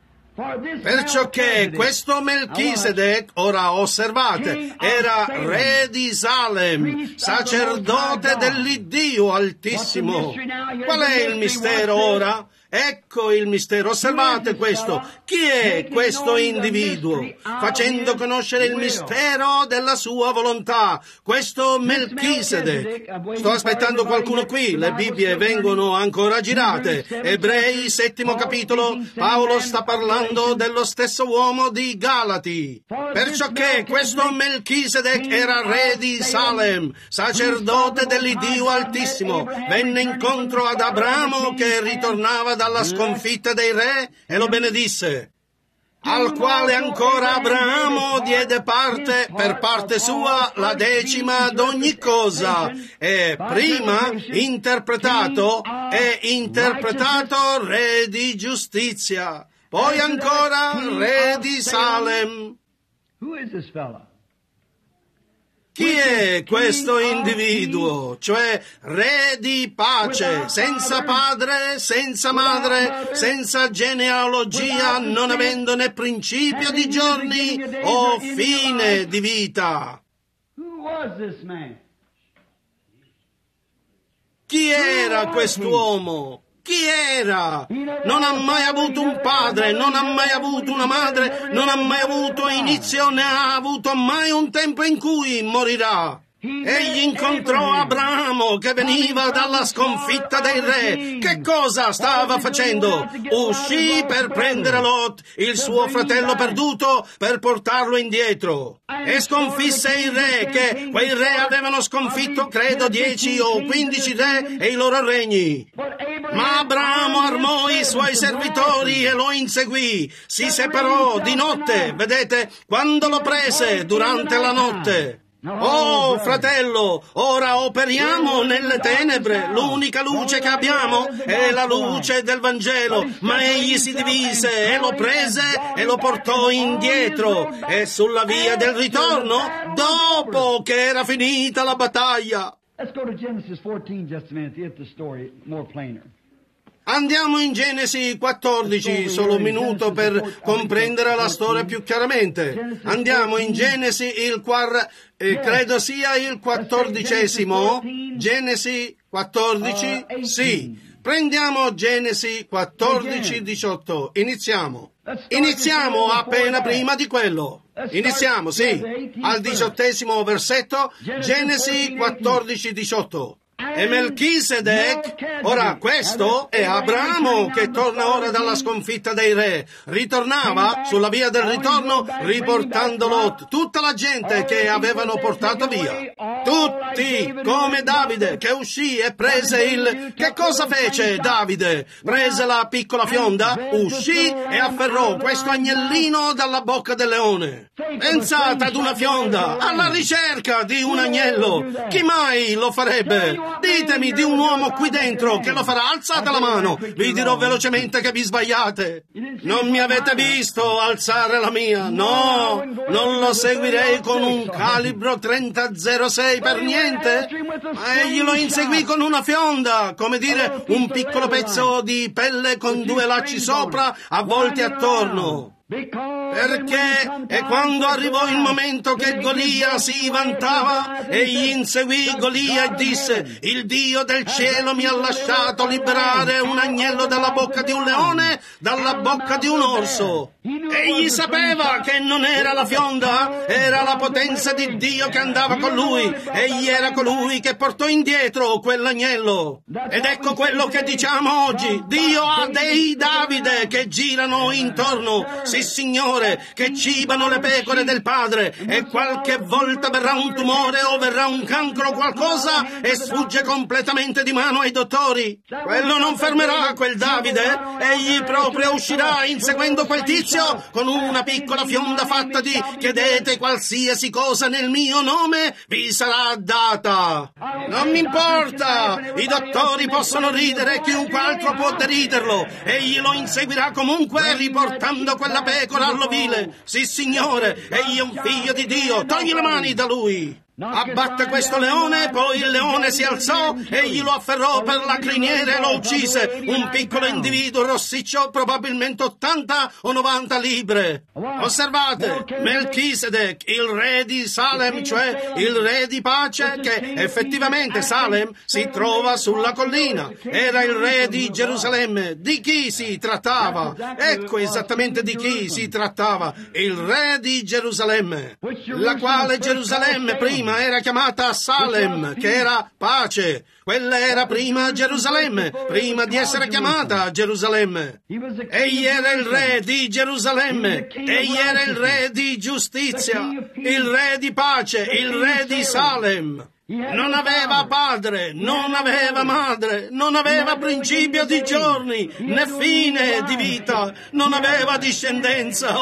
Perciò che questo Melchisedec, ora osservate, era re di Salem, sacerdote dell'Iddio Altissimo. Qual è il mistero ora? Ecco il mistero, osservate questo. Chi è questo individuo? Facendo conoscere il mistero della sua volontà, questo Melchisedec. Sto aspettando qualcuno qui, le Bibbie vengono ancora girate. Ebrei, 7° capitolo, Paolo sta parlando dello stesso uomo di Galati. Perciò che questo Melchisedec era re di Salem, sacerdote dell'Iddio Altissimo, venne incontro ad Abramo che ritornava dalla sconfitta dei re e lo benedisse, al quale ancora Abramo diede parte per parte sua la 10ª d'ogni cosa, e prima interpretato re di giustizia, poi ancora re di Salem. Who is this fella? Chi è questo individuo, cioè re di pace, senza padre, senza madre, senza genealogia, non avendo né principio di giorni o fine di vita? Who was this man? Chi era quest'uomo? Chi era? Non ha mai avuto un padre, non ha mai avuto una madre, non ha mai avuto inizio, né ha avuto mai un tempo in cui morirà. Egli incontrò Abramo che veniva dalla sconfitta dei re. Che cosa stava facendo? Uscì per prendere Lot, il suo fratello perduto, per portarlo indietro. E sconfisse i re, che quei re avevano sconfitto, credo, 10 o 15 re e i loro regni. Ma Abramo armò i suoi servitori e lo inseguì. Si separò di notte, vedete, quando lo prese durante la notte. Oh, fratello, ora operiamo nelle tenebre. L'unica luce che abbiamo è la luce del Vangelo. Ma egli si divise e lo prese e lo portò indietro. E sulla via del ritorno, dopo che era finita la battaglia. Let's go to Genesis 14 just a minute to get the story more plainer. Andiamo in Genesi 14, solo un minuto per comprendere la storia più chiaramente. Andiamo in Genesi credo sia il 14°. Genesi 14, sì. Prendiamo Genesi 14, 18. Iniziamo. Iniziamo appena prima di quello. Iniziamo, sì, al 18° versetto, Genesi 14:18. E Melchisedec, ora questo è Abramo che torna ora dalla sconfitta dei re, ritornava sulla via del ritorno riportando Lot, tutta la gente che avevano portato via, tutti come Davide che uscì e prese il... Che cosa fece Davide? Prese la piccola fionda, uscì e afferrò questo agnellino dalla bocca del leone. Pensate ad una fionda, alla ricerca di un agnello, chi mai lo farebbe? Ditemi di un uomo qui dentro che lo farà, alzate la mano, vi dirò velocemente che vi sbagliate. Non mi avete visto alzare la mia, no, non lo seguirei con un calibro 30-06 per niente, ma egli lo inseguì con una fionda, come dire un piccolo pezzo di pelle con 2 lacci sopra avvolti attorno. Perché e quando arrivò il momento che Golia si vantava, egli inseguì Golia e disse: il Dio del cielo mi ha lasciato liberare un agnello dalla bocca di un leone, dalla bocca di un orso. Egli sapeva che non era la fionda, era la potenza di Dio che andava con lui. Egli era colui che portò indietro quell'agnello. Ed ecco quello che diciamo oggi: Dio ha dei Davide che girano intorno, sì Signore, che cibano le pecore del Padre, e qualche volta verrà un tumore o verrà un cancro o qualcosa e sfugge completamente di mano ai dottori. Quello non fermerà quel Davide, egli proprio uscirà inseguendo quel tizio con una piccola fionda fatta di chiedete qualsiasi cosa nel mio nome, vi sarà data. Non mi importa, i dottori possono ridere, chiunque altro può deriderlo, egli lo inseguirà comunque riportando quella pecora all'ovile. Sì Signore, egli è un figlio di Dio, togli le mani da lui. Abbatte questo leone, poi il leone si alzò, egli lo afferrò per la criniera e lo uccise, un piccolo individuo rossiccio, probabilmente 80 o 90 libbre. Osservate, Melchisedec, il re di Salem, cioè il re di pace, che effettivamente Salem si trova sulla collina, era il re di Gerusalemme. Di chi si trattava? Ecco esattamente di chi si trattava, il re di Gerusalemme, la quale Gerusalemme prima era chiamata Salem, che era pace. Quella era prima Gerusalemme, prima di essere chiamata Gerusalemme. Egli era il re di Gerusalemme, egli era il re di giustizia, il re di pace, il re di Salem. Non aveva padre, non aveva madre, non aveva principio di giorni, né fine di vita, non aveva discendenza.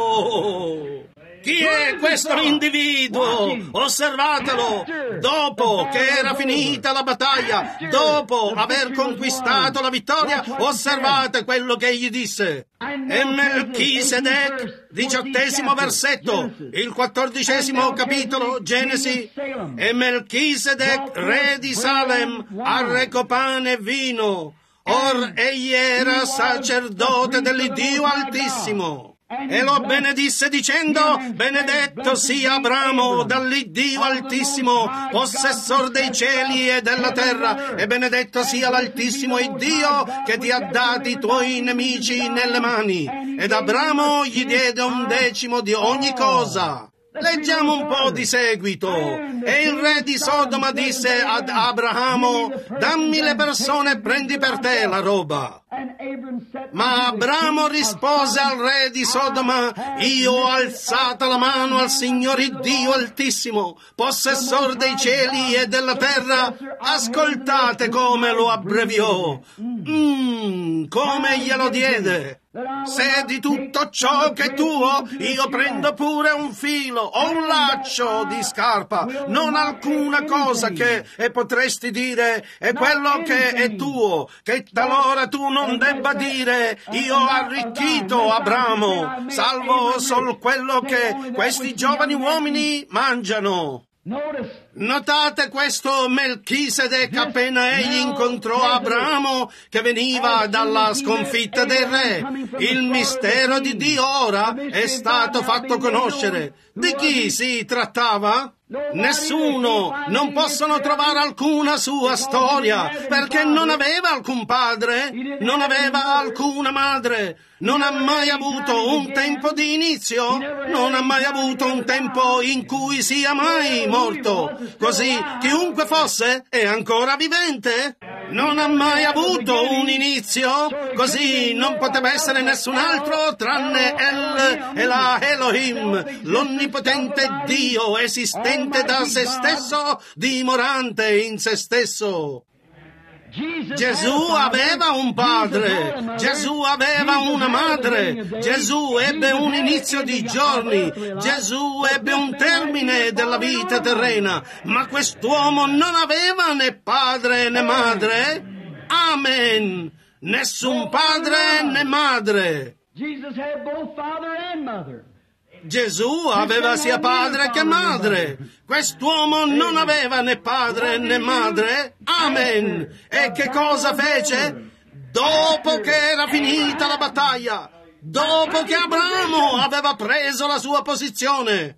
Oh! Chi è questo individuo? Osservatelo! Dopo che era finita la battaglia, dopo aver conquistato la vittoria, osservate quello che egli disse. E Melchisedec, 18° versetto, il 14° capitolo, Genesi. E Melchisedec, re di Salem, arrecò pane e vino. Or egli era sacerdote dell'Iddio Altissimo. E lo benedisse dicendo: benedetto sia Abramo dall'Iddio Altissimo, possessor dei cieli e della terra, e benedetto sia l'Altissimo Iddio che ti ha dati i tuoi nemici nelle mani. Ed Abramo gli diede 1/10 di ogni cosa. Leggiamo un po' di seguito. E il re di Sodoma disse ad Abramo: dammi le persone e prendi per te la roba. Ma Abramo rispose al re di Sodoma: io ho alzata la mano al Signore Dio Altissimo, possessor dei cieli e della terra. Ascoltate come lo abbreviò, come glielo diede. Se di tutto ciò che è tuo io prendo pure un filo o un laccio di scarpa, non alcuna cosa che potresti dire è quello che è tuo, che talora tu non debba dire io ho arricchito Abramo, salvo solo quello che questi giovani uomini mangiano. Notate questo Melchisedec appena egli incontrò Abramo che veniva dalla sconfitta dei re. Il mistero di Dio ora è stato fatto conoscere. Di chi si trattava? Nessuno. Non possono trovare alcuna sua storia, perché non aveva alcun padre, non aveva alcuna madre, non ha mai avuto un tempo di inizio, non ha mai avuto un tempo in cui sia mai morto. Così chiunque fosse è ancora vivente. Non ha mai avuto un inizio, così non poteva essere nessun altro tranne El Elah Elohim, l'onnipotente Dio esistente da se stesso, dimorante in se stesso. Gesù aveva un padre, Gesù aveva una madre, Gesù ebbe un inizio di giorni, Gesù ebbe un termine della vita terrena, ma quest'uomo non aveva né padre né madre. Amen! Nessun padre né madre. Gesù aveva sia padre che madre. Quest'uomo non aveva né padre né madre. Amen. E che cosa fece? Dopo che era finita la battaglia, dopo che Abramo aveva preso la sua posizione,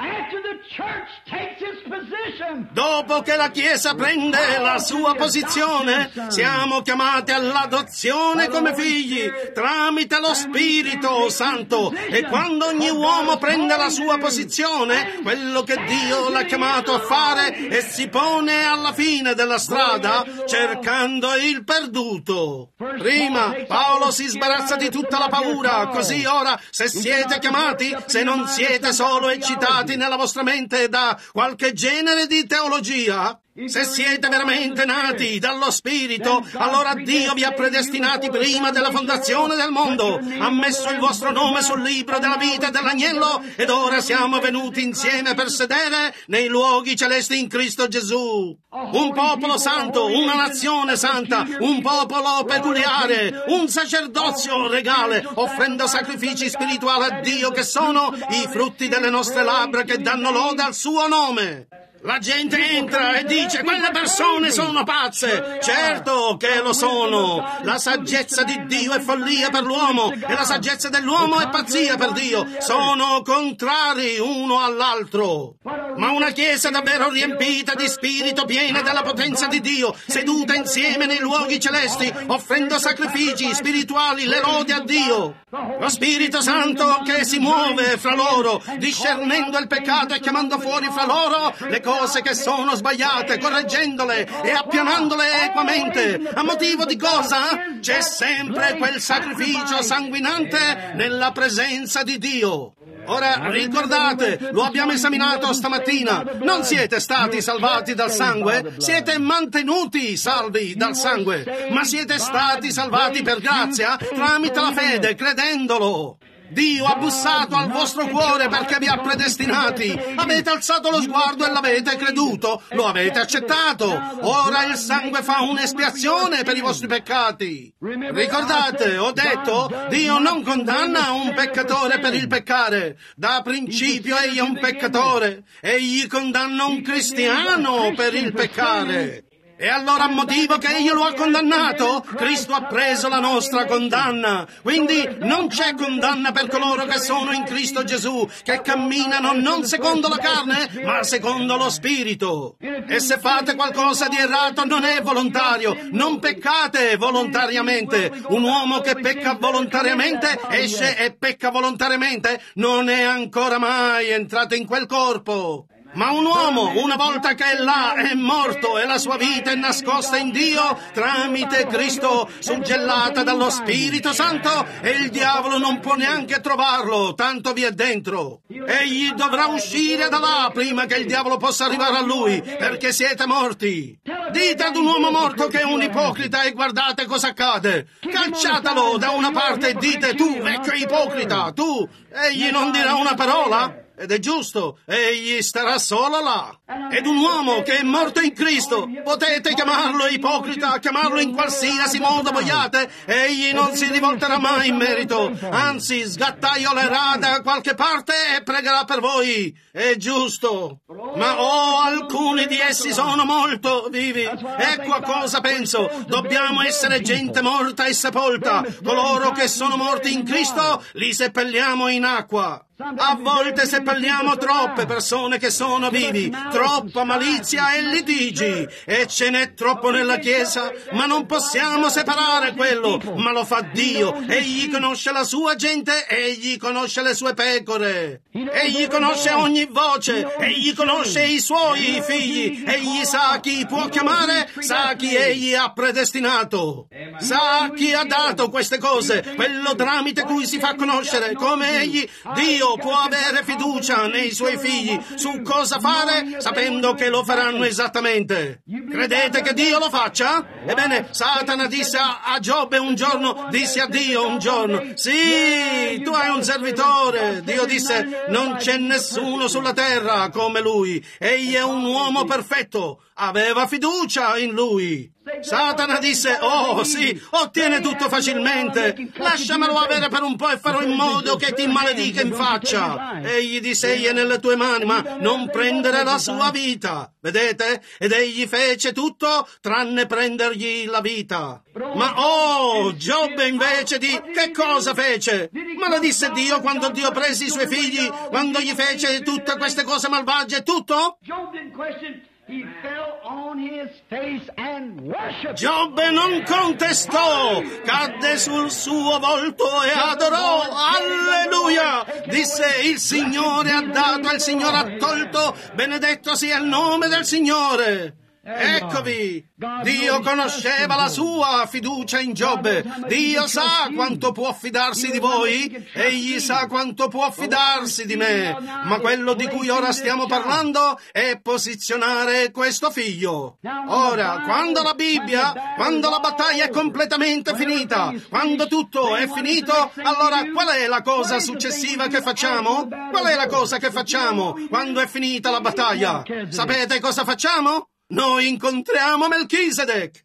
dopo che la Chiesa prende la sua posizione, siamo chiamati all'adozione come figli tramite lo Spirito Santo. E quando ogni uomo prende la sua posizione, quello che Dio l'ha chiamato a fare, e si pone alla fine della strada cercando il perduto. Prima Paolo si sbarazza di tutta la paura, così ora, se siete chiamati, se non siete solo eccitati nella vostra mente da qualche genere di teologia, se siete veramente nati dallo Spirito, allora Dio vi ha predestinati prima della fondazione del mondo, ha messo il vostro nome sul libro della vita dell'agnello, ed ora siamo venuti insieme per sedere nei luoghi celesti in Cristo Gesù. Un popolo santo, una nazione santa, un popolo peculiare, un sacerdozio regale, offrendo sacrifici spirituali a Dio che sono i frutti delle nostre labbra che danno lode al suo nome. La gente entra e dice: quelle persone sono pazze. Certo che lo sono. La saggezza di Dio è follia per l'uomo e la saggezza dell'uomo è pazzia per Dio. Sono contrari uno all'altro. Ma una chiesa davvero riempita di spirito, piena della potenza di Dio, seduta insieme nei luoghi celesti, offrendo sacrifici spirituali, le lodi a Dio. Lo Spirito Santo che si muove fra loro, discernendo il peccato e chiamando fuori fra loro le cose che sono sbagliate, correggendole e appianandole equamente. A motivo di cosa? C'è sempre quel sacrificio sanguinante nella presenza di Dio. Ora ricordate, lo abbiamo esaminato stamattina, non siete stati salvati dal sangue, siete mantenuti salvi dal sangue, ma siete stati salvati per grazia tramite la fede, credendolo. Dio ha bussato al vostro cuore perché vi ha predestinati. Avete alzato lo sguardo e l'avete creduto, lo avete accettato. Ora il sangue fa un'espiazione per i vostri peccati. Ricordate, ho detto, Dio non condanna un peccatore per il peccare. Da principio egli è un peccatore. Egli condanna un cristiano per il peccare. E allora, a motivo che egli lo ha condannato, Cristo ha preso la nostra condanna. Quindi non c'è condanna per coloro che sono in Cristo Gesù, che camminano non secondo la carne, ma secondo lo Spirito. E se fate qualcosa di errato non è volontario, non peccate volontariamente. Un uomo che pecca volontariamente, esce e pecca volontariamente, non è ancora mai entrato in quel corpo. Ma un uomo, una volta che è là, è morto e la sua vita è nascosta in Dio tramite Cristo, suggellata dallo Spirito Santo, e il diavolo non può neanche trovarlo, tanto vi è dentro. Egli dovrà uscire da là prima che il diavolo possa arrivare a lui, perché siete morti. Dite ad un uomo morto che è un ipocrita e guardate cosa accade. Calciatelo da una parte e dite: tu, vecchio ipocrita, tu. Egli non dirà una parola. Ed è giusto, egli starà solo là. Ed un uomo che è morto in Cristo, potete chiamarlo ipocrita, chiamarlo in qualsiasi modo vogliate, egli non si rivolterà mai in merito, anzi sgattaiolerà da qualche parte e pregherà per voi. È giusto. Ma alcuni di essi sono molto vivi. Ecco a cosa penso. Dobbiamo essere gente morta e sepolta. Coloro che sono morti in Cristo li seppelliamo in acqua. A volte seppelliamo troppe persone che sono vivi, troppa malizia e litigi, e ce n'è troppo nella Chiesa, ma non possiamo separare quello, ma lo fa Dio. Egli conosce la sua gente, egli conosce le sue pecore, egli conosce ogni voce, egli conosce i suoi figli, egli sa chi può chiamare, sa chi egli ha predestinato, sa chi ha dato queste cose, quello tramite cui si fa conoscere come egli, Dio, può avere fiducia nei suoi figli su cosa fare, sapendo che lo faranno esattamente. Credete che Dio lo faccia? Ebbene, Satana disse a Giobbe un giorno, disse a Dio un giorno, sì, tu hai un servitore. Dio disse, non c'è nessuno sulla terra come lui. Egli è un uomo perfetto. Aveva fiducia in lui. Satana disse, oh sì, ottiene tutto facilmente, lasciamelo avere per un po' e farò in modo che ti maledica in faccia. Egli disse, egli è nelle tue mani, ma non prendere la sua vita. Vedete? Ed egli fece tutto tranne prendergli la vita. Ma Giobbe invece che cosa fece? Maledisse Dio quando Dio prese i suoi figli, quando gli fece tutte queste cose malvagie, tutto? Giobbe non contestò, cadde sul suo volto e adorò. Alleluia! Disse, il Signore ha dato e il Signore ha tolto, benedetto sia il nome del Signore. Eccovi, Dio conosceva la sua fiducia in Giobbe. Dio sa quanto può fidarsi di voi, egli sa quanto può fidarsi di me. Ma quello di cui ora stiamo parlando è posizionare questo figlio. Ora, quando la Bibbia, quando la battaglia è completamente finita, quando tutto è finito, allora qual è la cosa successiva che facciamo? Qual è la cosa che facciamo quando è finita la battaglia? Sapete cosa facciamo? Noi incontriamo Melchisedec.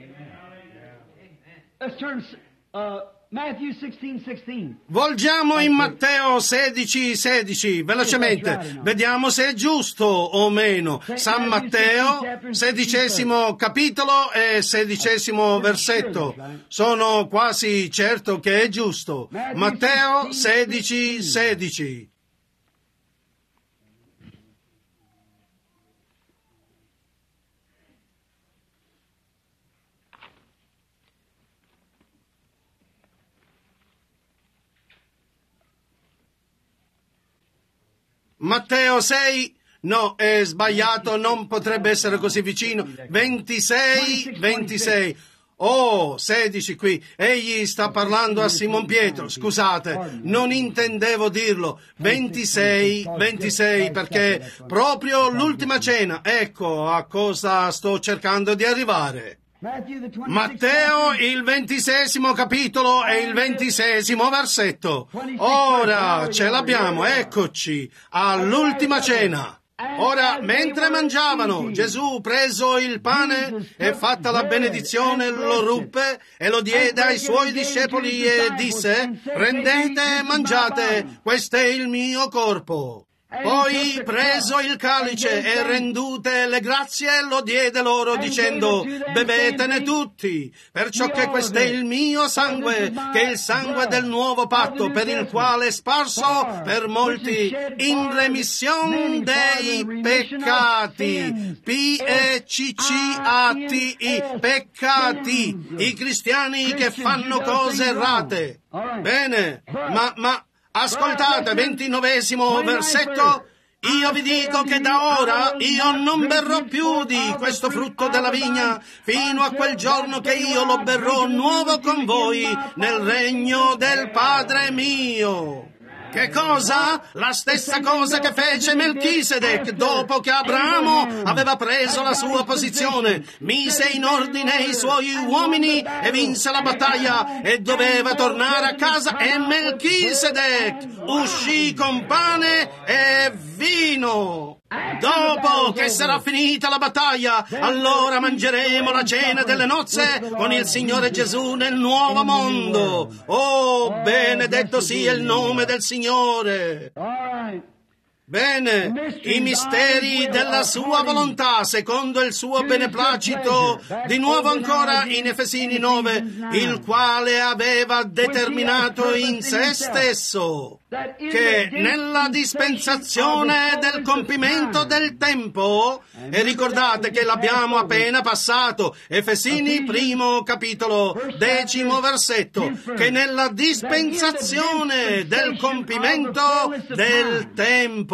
Volgiamo in Matteo 16:16, velocemente. Vediamo se è giusto o meno. San Matteo, 16° capitolo e 16° versetto. Sono quasi certo che è giusto. Matteo 16:16. Matteo 6, no, è sbagliato, non potrebbe essere così vicino. 26. 16 qui. Egli sta parlando a Simon Pietro. Scusate, non intendevo dirlo. 26, perché proprio l'ultima cena. Ecco a cosa sto cercando di arrivare. Matteo, il 26° capitolo e il 26° versetto. Ora ce l'abbiamo, eccoci, all'ultima cena. Ora, mentre mangiavano, Gesù preso il pane e fatta la benedizione lo ruppe e lo diede ai suoi discepoli e disse, prendete e mangiate, questo è il mio corpo. Poi preso il calice e rendute le grazie lo diede loro dicendo, bevetene tutti, perciò che questo è il mio sangue, che è il sangue del nuovo patto, per il quale è sparso per molti in remissione dei peccati. P-E-C-C-A-T-I, peccati, i cristiani che fanno cose errate. Bene, ma ascoltate, 29° versetto. Io vi dico che da ora io non berrò più di questo frutto della vigna fino a quel giorno che io lo berrò nuovo con voi nel regno del Padre mio. Che cosa? La stessa cosa che fece Melchisedec dopo che Abramo aveva preso la sua posizione, mise in ordine i suoi uomini e vinse la battaglia e doveva tornare a casa, e Melchisedec uscì con pane e vino. Dopo che sarà finita la battaglia, allora mangeremo la cena delle nozze con il Signore Gesù nel nuovo mondo. Oh, benedetto sia il nome del Signore. Bene, i misteri della sua volontà, secondo il suo beneplacito, di nuovo ancora in Efesini 9, il quale aveva determinato in se stesso che nella dispensazione del compimento del tempo, e ricordate che l'abbiamo appena passato, Efesini 1 capitolo 10 versetto, che nella dispensazione del compimento del tempo.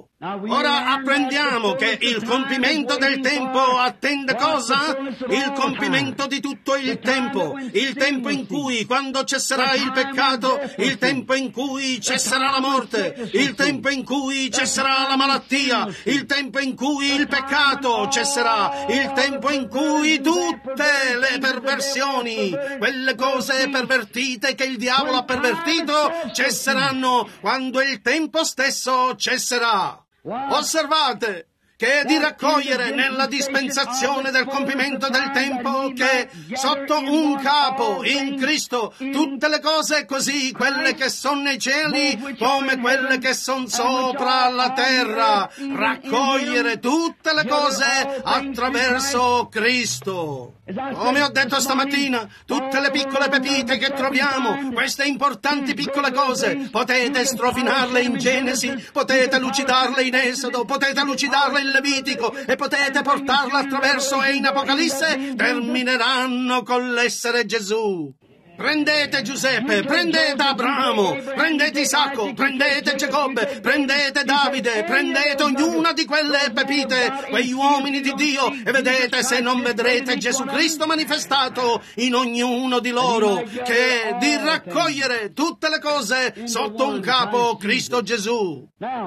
Ora apprendiamo che il compimento del tempo attende cosa? Il compimento di tutto il tempo in cui, quando cesserà il peccato, il tempo in cui cesserà la morte, il tempo in cui cesserà la malattia, il tempo in cui il peccato cesserà, il tempo in cui tutte le perversioni, quelle cose pervertite che il diavolo ha pervertito, cesseranno quando il tempo stesso cesserà. Osservate che è di raccogliere nella dispensazione del compimento del tempo che sotto un capo in Cristo tutte le cose così, quelle che sono nei cieli come quelle che sono sopra la terra, raccogliere tutte le cose attraverso Cristo. Come ho detto stamattina, tutte le piccole pepite che troviamo, queste importanti piccole cose, potete strofinarle in Genesi, potete lucidarle in Esodo, potete lucidarle in Levitico e potete portarle attraverso e in Apocalisse, termineranno con l'essere Gesù. Prendete Giuseppe, prendete Abramo, prendete Isacco, prendete Giacobbe, prendete Davide, prendete ognuna di quelle pepite, quegli uomini di Dio, e vedete se non vedrete Gesù Cristo manifestato in ognuno di loro, che è di raccogliere tutte le cose sotto un capo, Cristo Gesù.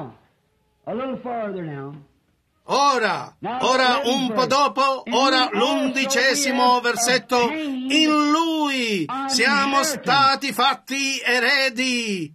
Ora un po' dopo, ora l'11° versetto, in Lui siamo stati fatti eredi.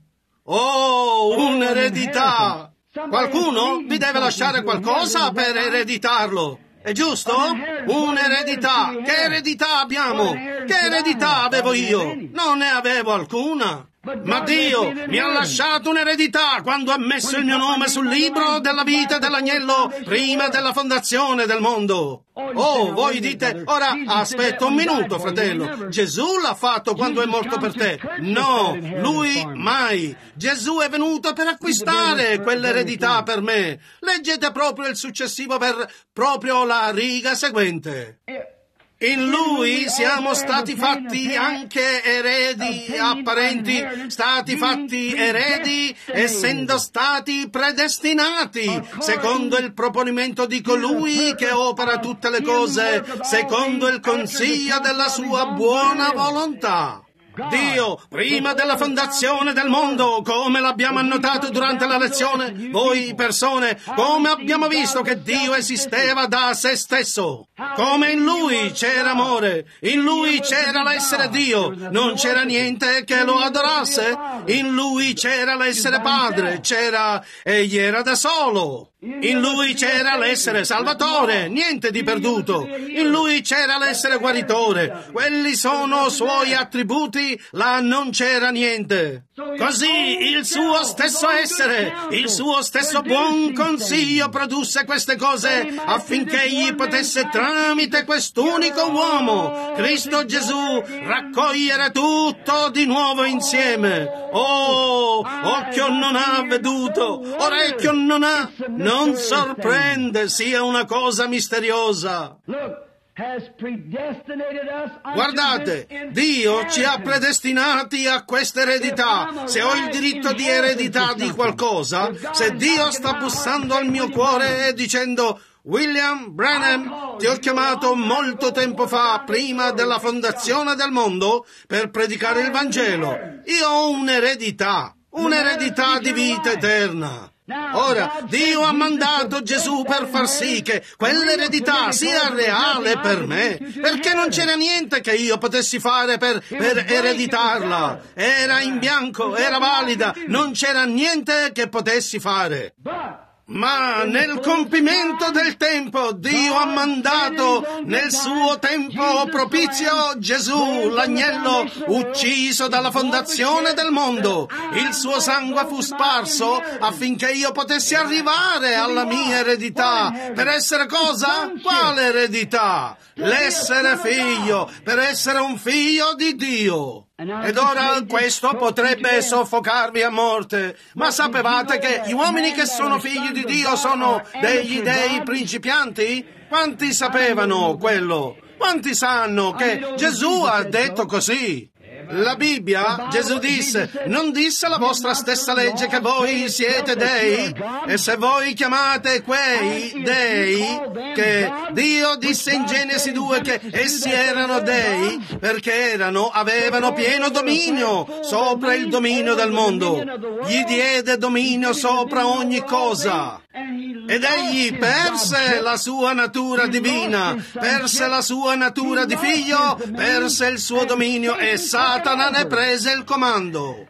Oh, un'eredità! Qualcuno vi deve lasciare qualcosa per ereditarlo. È giusto? Un'eredità. Che eredità abbiamo? Che eredità avevo io? Non ne avevo alcuna. Ma Dio mi ha lasciato un'eredità quando ha messo il mio nome sul libro della vita dell'agnello prima della fondazione del mondo. Oh, voi dite, ora aspetta un minuto, fratello, Gesù l'ha fatto quando è morto per te. No, Lui mai. Gesù è venuto per acquistare quell'eredità per me. Leggete proprio il successivo proprio la riga seguente. In Lui siamo stati fatti anche eredi apparenti, stati fatti eredi essendo stati predestinati, secondo il proponimento di colui che opera tutte le cose, secondo il consiglio della sua buona volontà. Dio, prima della fondazione del mondo, come l'abbiamo annotato durante la lezione, voi persone, come abbiamo visto che Dio esisteva da se stesso, come in Lui c'era amore, in Lui c'era l'essere Dio, non c'era niente che lo adorasse, in Lui c'era l'essere Padre, egli era da solo. In Lui c'era l'essere Salvatore, niente di perduto. In Lui c'era l'essere Guaritore. Quelli sono Suoi attributi, là non c'era niente. Così il Suo stesso essere, il Suo stesso buon consiglio produsse queste cose affinché Egli potesse tramite quest'unico uomo, Cristo Gesù, raccogliere tutto di nuovo insieme. Oh, occhio non ha veduto, orecchio non ha... Non sorprende, sia una cosa misteriosa. Guardate, Dio ci ha predestinati a questa eredità. Se ho il diritto di eredità di qualcosa, se Dio sta bussando al mio cuore e dicendo: William Branham, ti ho chiamato molto tempo fa, prima della fondazione del mondo, per predicare il Vangelo. Io ho un'eredità di vita eterna. Ora, Dio ha mandato Gesù per far sì che quell'eredità sia reale per me, perché non c'era niente che io potessi fare per ereditarla. Era in bianco, era valida, non c'era niente che potessi fare. Ma nel compimento del tempo Dio ha mandato nel suo tempo propizio Gesù, l'agnello ucciso dalla fondazione del mondo. Il suo sangue fu sparso affinché io potessi arrivare alla mia eredità. Per essere cosa? Quale eredità? L'essere figlio, per essere un figlio di Dio. Ed ora questo potrebbe soffocarvi a morte, ma sapevate che gli uomini che sono figli di Dio sono degli dei principianti? Quanti sapevano quello? Quanti sanno che Gesù ha detto così? La Bibbia, Gesù disse, non disse la vostra stessa legge che voi siete dei? E se voi chiamate quei dei, che Dio disse in Genesi 2 che essi erano dei, perché avevano pieno dominio sopra il dominio del mondo. Gli diede dominio sopra ogni cosa. Ed egli perse la sua natura divina, perse la sua natura di figlio, perse il suo dominio e Satana ne prese il comando.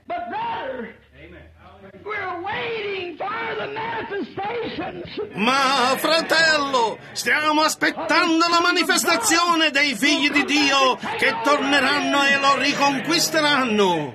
Ma fratello, stiamo aspettando la manifestazione dei figli di Dio che torneranno e lo riconquisteranno.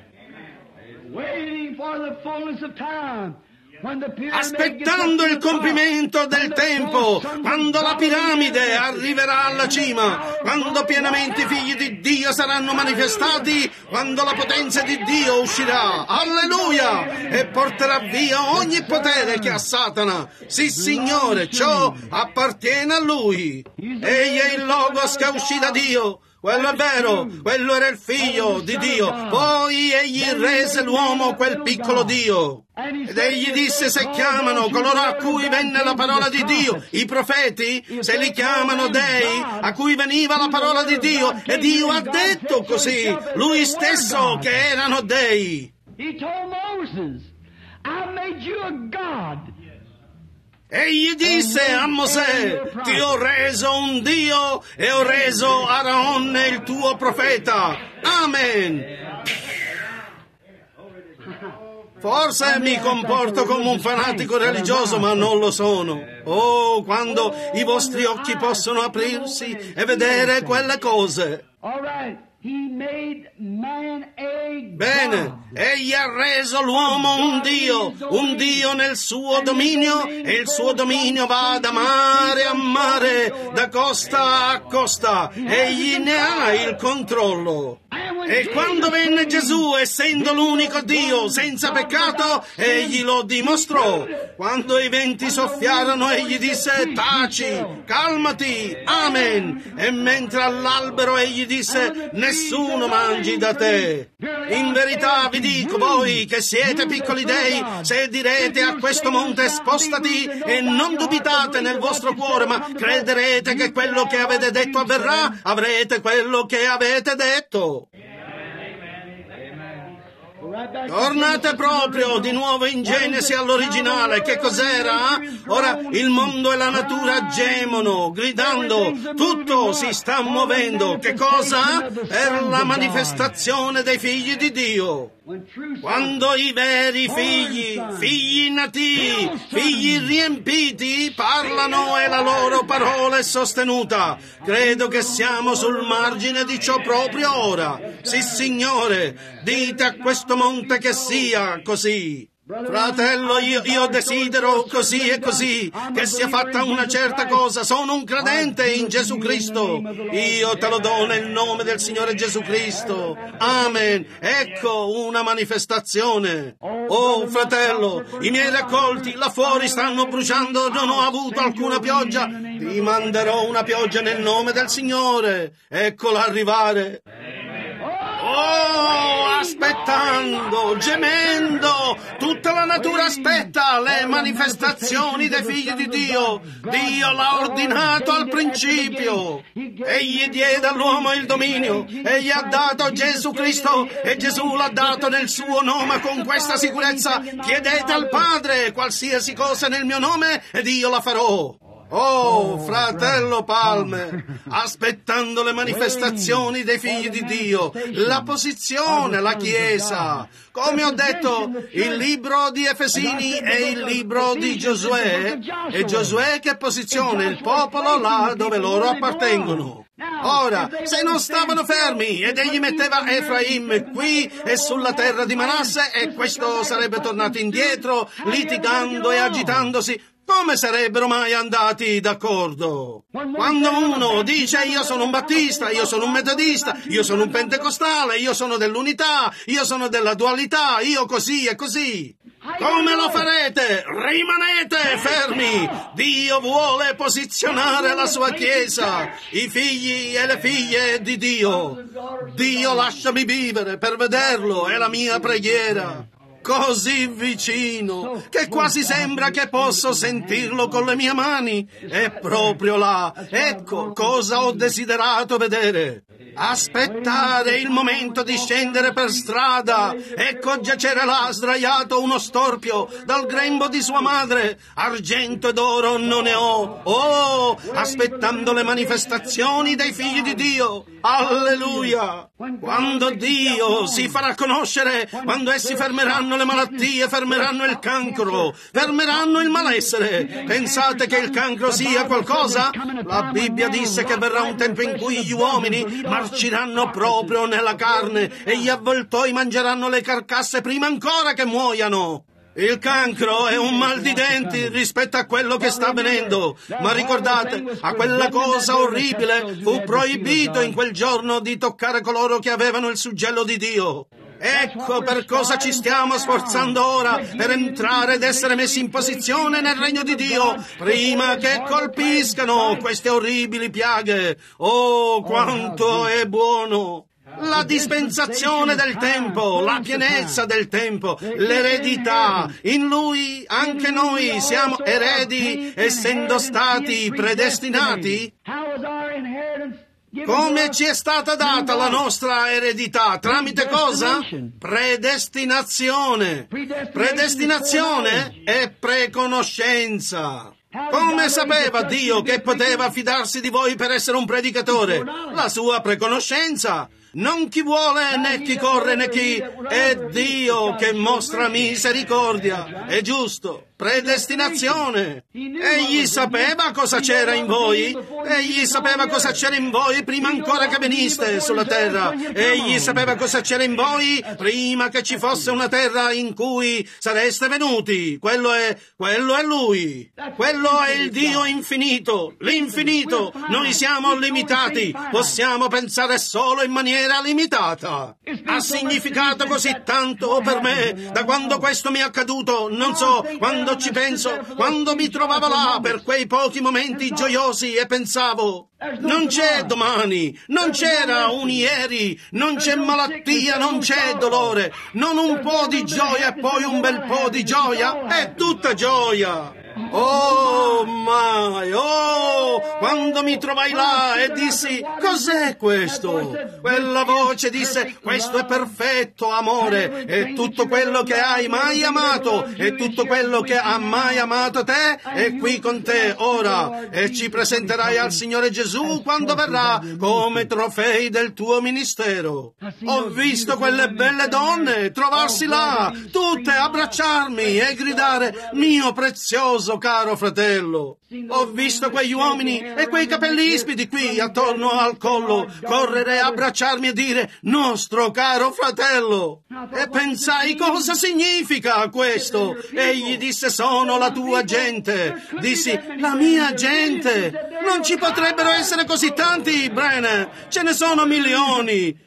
Aspettando il compimento del tempo, quando la piramide arriverà alla cima, quando pienamente i figli di Dio saranno manifestati, quando la potenza di Dio uscirà, alleluia, e porterà via ogni potere che ha Satana. Sì, Signore, ciò appartiene a Lui. Egli è il Logos che uscì da Dio. Quello è vero, quello era il figlio di Dio. Poi egli rese l'uomo quel piccolo Dio. Ed egli disse, se chiamano coloro a cui venne la parola di Dio, i profeti, se li chiamano dei, a cui veniva la parola di Dio, e Dio ha detto così, Lui stesso che erano dei. He told Moses, I made you a God. Egli disse a Mosè, ti ho reso un Dio e ho reso Aaronne il tuo profeta. Amen. Forse mi comporto come un fanatico religioso, ma non lo sono. Oh, quando i vostri occhi possono aprirsi e vedere quelle cose. Bene, egli ha reso l'uomo un Dio nel suo dominio, e il suo dominio va da mare a mare, da costa a costa, egli ne ha il controllo. E quando venne Gesù, essendo l'unico Dio senza peccato, egli lo dimostrò. Quando i venti soffiarono, egli disse, taci, calmati, amen. E mentre all'albero egli disse, nessuno mangi da te. In verità vi dico, voi che siete piccoli dei, se direte a questo monte spostati, e non dubitate nel vostro cuore, ma crederete che quello che avete detto avverrà, avrete quello che avete detto. Tornate proprio di nuovo in Genesi all'originale. Che cos'era? Ora il mondo e la natura gemono, gridando, tutto si sta muovendo. Che cosa? Per la manifestazione dei figli di Dio. Quando i veri figli nati, figli riempiti, parlano e la loro parola è sostenuta. Credo che siamo sul margine di ciò proprio ora. Sì, Signore, dite a questo monte che sia così. Fratello, io desidero così e così, che sia fatta una certa cosa. Sono un credente in Gesù Cristo. Io te lo do nel nome del Signore Gesù Cristo. Amen. Ecco una manifestazione. Oh, fratello, i miei raccolti là fuori stanno bruciando, non ho avuto alcuna pioggia. Ti manderò una pioggia nel nome del Signore. Eccola arrivare. Oh, aspettando, gemendo, tutta la natura aspetta le manifestazioni dei figli di Dio. Dio l'ha ordinato al principio. Egli diede all'uomo il dominio, egli ha dato Gesù Cristo e Gesù l'ha dato nel suo nome con questa sicurezza: chiedete al Padre qualsiasi cosa nel mio nome ed io la farò. Oh, fratello Palmer, aspettando le manifestazioni dei figli di Dio, la posizione, la Chiesa. Come ho detto, il libro di Efesini è il libro di Giosuè. E Giosuè che posizione il popolo là dove loro appartengono. Ora, se non stavano fermi ed egli metteva Efraim qui e sulla terra di Manasse e questo sarebbe tornato indietro, litigando e agitandosi, come sarebbero mai andati d'accordo? Quando uno dice io sono un battista, io sono un metodista, io sono un pentecostale, io sono dell'unità, io sono della dualità, io così e così. Come lo farete? Rimanete fermi! Dio vuole posizionare la sua Chiesa, i figli e le figlie di Dio. Dio, lasciami vivere per vederlo, è la mia preghiera. Così vicino, che quasi sembra che posso sentirlo con le mie mani. È proprio là. Ecco cosa ho desiderato vedere. Aspettare il momento di scendere per strada. Ecco giacere là sdraiato uno storpio dal grembo di sua madre. Argento ed oro non ne ho. Oh, aspettando le manifestazioni dei figli di Dio. Alleluia! Quando Dio si farà conoscere, quando essi fermeranno le malattie, fermeranno il cancro, fermeranno il malessere. Pensate che il cancro sia qualcosa? La Bibbia disse che verrà un tempo in cui gli uomini marciranno proprio nella carne e gli avvoltoi mangeranno le carcasse prima ancora che muoiano. Il cancro è un mal di denti rispetto a quello che sta avvenendo, ma ricordate, a quella cosa orribile fu proibito in quel giorno di toccare coloro che avevano il suggello di Dio. Ecco per cosa ci stiamo sforzando ora, per entrare ed essere messi in posizione nel regno di Dio, prima che colpiscano queste orribili piaghe. Oh, quanto è buono! La dispensazione del tempo, la pienezza del tempo, l'eredità. In Lui anche noi siamo eredi, essendo stati predestinati. Come ci è stata data la nostra eredità? Tramite cosa? Predestinazione. Predestinazione è preconoscenza. Come sapeva Dio che poteva fidarsi di voi per essere un predicatore? La sua preconoscenza. Non chi vuole né chi corre né chi... È Dio che mostra misericordia. È giusto. Predestinazione. Egli sapeva cosa c'era in voi. Egli sapeva cosa c'era in voi prima ancora che veniste sulla terra. Egli sapeva cosa c'era in voi prima che ci fosse una terra in cui sareste venuti. Quello è Lui. Quello è il Dio infinito. L'infinito. Noi siamo limitati. Possiamo pensare solo in maniera limitata. Ha significato così tanto per me da quando questo mi è accaduto. Non so, quando ci penso, quando mi trovavo là per quei pochi momenti gioiosi e pensavo, non c'è domani, non c'era un ieri, non c'è malattia, non c'è dolore, non un po' di gioia e poi un bel po' di gioia, è tutta gioia. Oh, mai, oh, quando mi trovai là e dissi, cos'è questo? Quella voce disse, questo è perfetto amore, è tutto quello che hai mai amato, è tutto quello che ha mai amato te, è qui con te ora, e ci presenterai al Signore Gesù quando verrà come trofei del tuo ministero. Ho visto quelle belle donne trovarsi là, tutte abbracciarmi e gridare, mio prezioso caro fratello. Ho visto quegli uomini e quei capelli ispidi qui attorno al collo correre a abbracciarmi e dire nostro caro fratello. E pensai cosa significa questo? Egli disse sono la tua gente. Dissi la mia gente. Non ci potrebbero essere così tanti, Brennan. Ce ne sono milioni.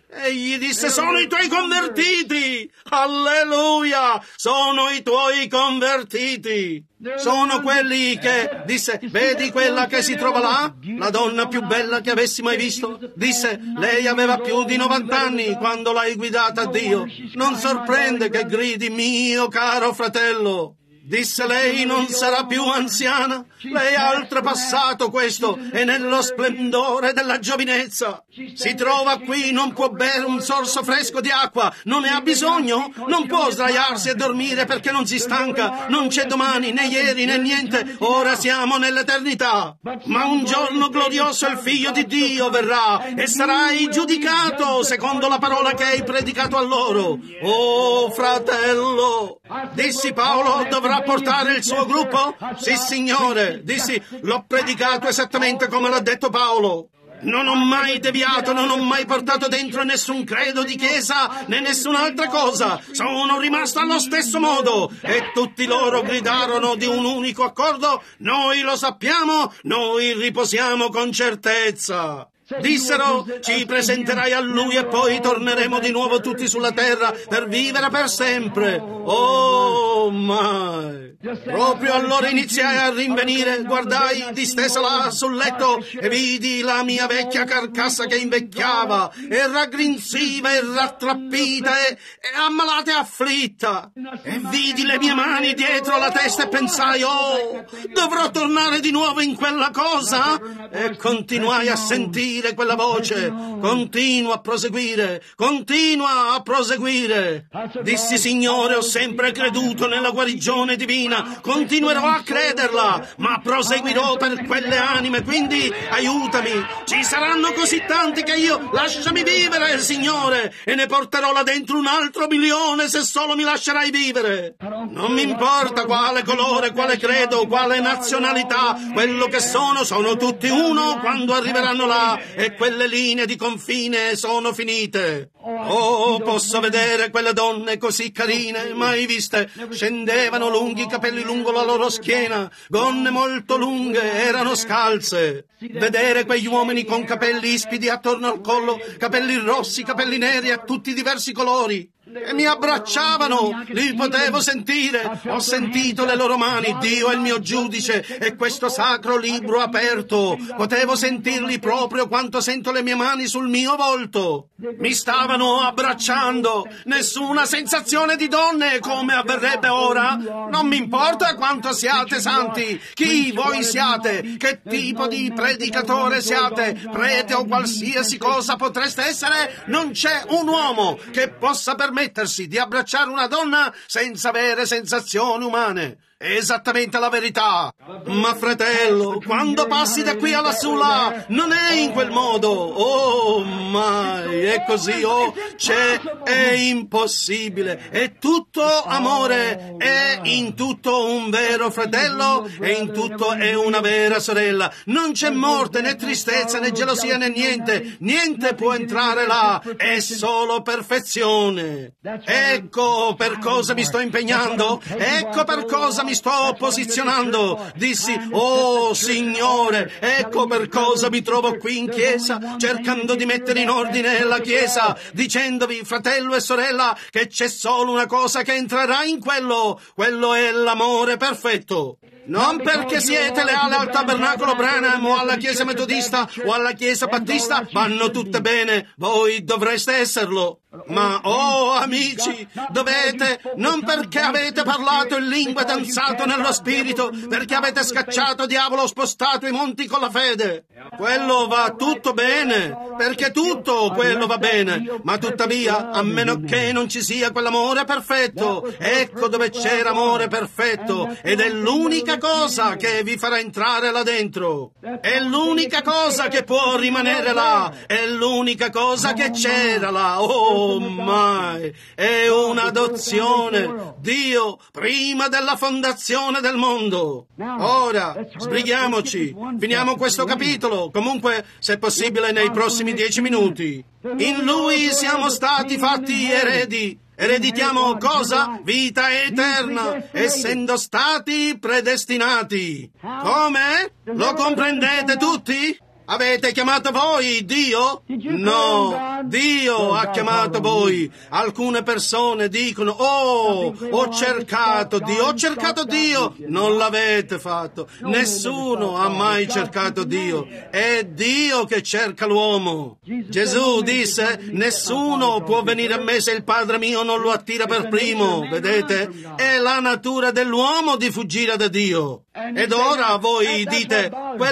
Egli disse: sono i tuoi convertiti! Alleluia! Sono i tuoi convertiti! Sono quelli che, disse, vedi quella che si trova là? La donna più bella che avessi mai visto? Disse, lei aveva più di 90 anni quando l'hai guidata a Dio. Non sorprende che gridi, mio caro fratello. Disse, lei non sarà più anziana. Lei ha oltrepassato questo e nello splendore della giovinezza. Si trova qui, non può bere un sorso fresco di acqua, non ne ha bisogno, non può sdraiarsi e dormire perché non si stanca, non c'è domani, né ieri, né niente, ora siamo nell'eternità. Ma un giorno glorioso il Figlio di Dio verrà e sarai giudicato secondo la parola che hai predicato a loro. Oh, fratello! Dissi, Paolo dovrà portare il suo gruppo? Sì, Signore. Dissi, l'ho predicato esattamente come l'ha detto Paolo. Non ho mai deviato, non ho mai portato dentro nessun credo di chiesa né nessun'altra cosa. Sono rimasto allo stesso modo. E tutti loro gridarono di un unico accordo: noi lo sappiamo, noi riposiamo con certezza. Dissero, ci presenterai a Lui e poi torneremo di nuovo tutti sulla terra per vivere per sempre. Oh, my! Proprio allora iniziai a rinvenire, guardai distesa là sul letto e vidi la mia vecchia carcassa che invecchiava e raggrinziva e rattrappita e ammalata e afflitta. E vidi le mie mani dietro la testa e pensai, oh, dovrò tornare di nuovo in quella cosa? E continuai a sentire quella voce, continua a proseguire. Dissi, Signore, ho sempre creduto nella guarigione divina, continuerò a crederla, ma proseguirò per quelle anime, quindi aiutami. Ci saranno così tanti che io, lasciami vivere, Signore, e ne porterò là dentro 1.000.000 se solo mi lascerai vivere. Non mi importa quale colore, quale credo, quale nazionalità, quello che sono tutti uno quando arriveranno là e quelle linee di confine sono finite. Oh, posso vedere quelle donne così carine, mai viste. Scendevano lunghi capelli lungo la loro schiena, gonne molto lunghe, erano scalze. Vedere quegli uomini con capelli ispidi attorno al collo, capelli rossi, capelli neri a tutti i diversi colori. E mi abbracciavano, li potevo sentire, ho sentito le loro mani, Dio è il mio giudice e questo sacro libro aperto, potevo sentirli proprio quanto sento le mie mani sul mio volto. Mi stavano abbracciando, nessuna sensazione di donne come avverrebbe ora. Non mi importa quanto siate santi, chi voi siate, che tipo di predicatore siate, prete o qualsiasi cosa potreste essere, non c'è un uomo che possa permettersi di abbracciare una donna senza avere sensazioni umane. È esattamente la verità. Ma fratello, quando passi da qui a lassù là, non è in quel modo. Oh, mai, è così, oh, è impossibile. È tutto amore, è in tutto un vero fratello e in tutto è una vera sorella. Non c'è morte, né tristezza, né gelosia, né niente. Niente può entrare là, è solo perfezione. Ecco per cosa mi sto impegnando, ecco per cosa mi sto posizionando. Dissi, oh Signore, ecco per cosa mi trovo qui in chiesa, cercando di mettere in ordine la chiesa, dicendovi, fratello e sorella, che c'è solo una cosa che entrerà in quello è l'amore perfetto. Non perché siete leali al tabernacolo Branham o alla chiesa metodista o alla chiesa battista, vanno tutte bene, voi dovreste esserlo. Ma, oh amici, dovete, non perché avete parlato in lingua e danzato nello spirito, perché avete scacciato diavolo o spostato i monti con la fede. Quello va tutto bene, perché tutto quello va bene, ma tuttavia, a meno che non ci sia quell'amore perfetto, ecco dove c'è l'amore perfetto, ed è l'unica cosa che vi farà entrare là dentro. È l'unica cosa che può rimanere là, è l'unica cosa che c'era là. Oh mai, è un'adozione. Dio, prima della fondazione del mondo. Ora, sbrighiamoci, finiamo questo capitolo, comunque, se possibile, nei prossimi 10 minuti. In Lui siamo stati fatti eredi. Ereditiamo cosa? Vita eterna, essendo stati predestinati. Come? Lo comprendete tutti? Avete chiamato voi Dio? No, Dio ha chiamato voi. Alcune persone dicono: oh, ho cercato Dio. Non l'avete fatto. Nessuno ha mai cercato Dio. È Dio che cerca l'uomo. Gesù disse: nessuno può venire a me se il Padre mio non lo attira per primo. Vedete? È la natura dell'uomo di fuggire da Dio. Ed ora voi dite: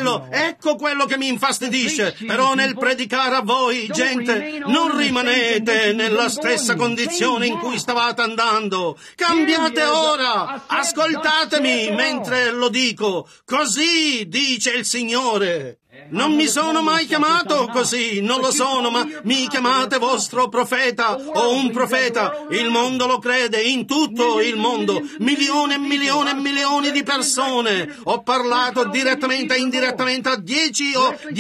ecco quello che mi infastidisce. Però nel predicare a voi, gente, non rimanete nella stessa condizione in cui stavate andando. Cambiate ora. Ascoltatemi mentre lo dico. Così dice il Signore. Non mi sono mai chiamato così, non lo sono, ma mi chiamate vostro profeta o un profeta. Il mondo lo crede, in tutto il mondo, milioni e milioni e milioni di persone. Ho parlato direttamente e indirettamente a 10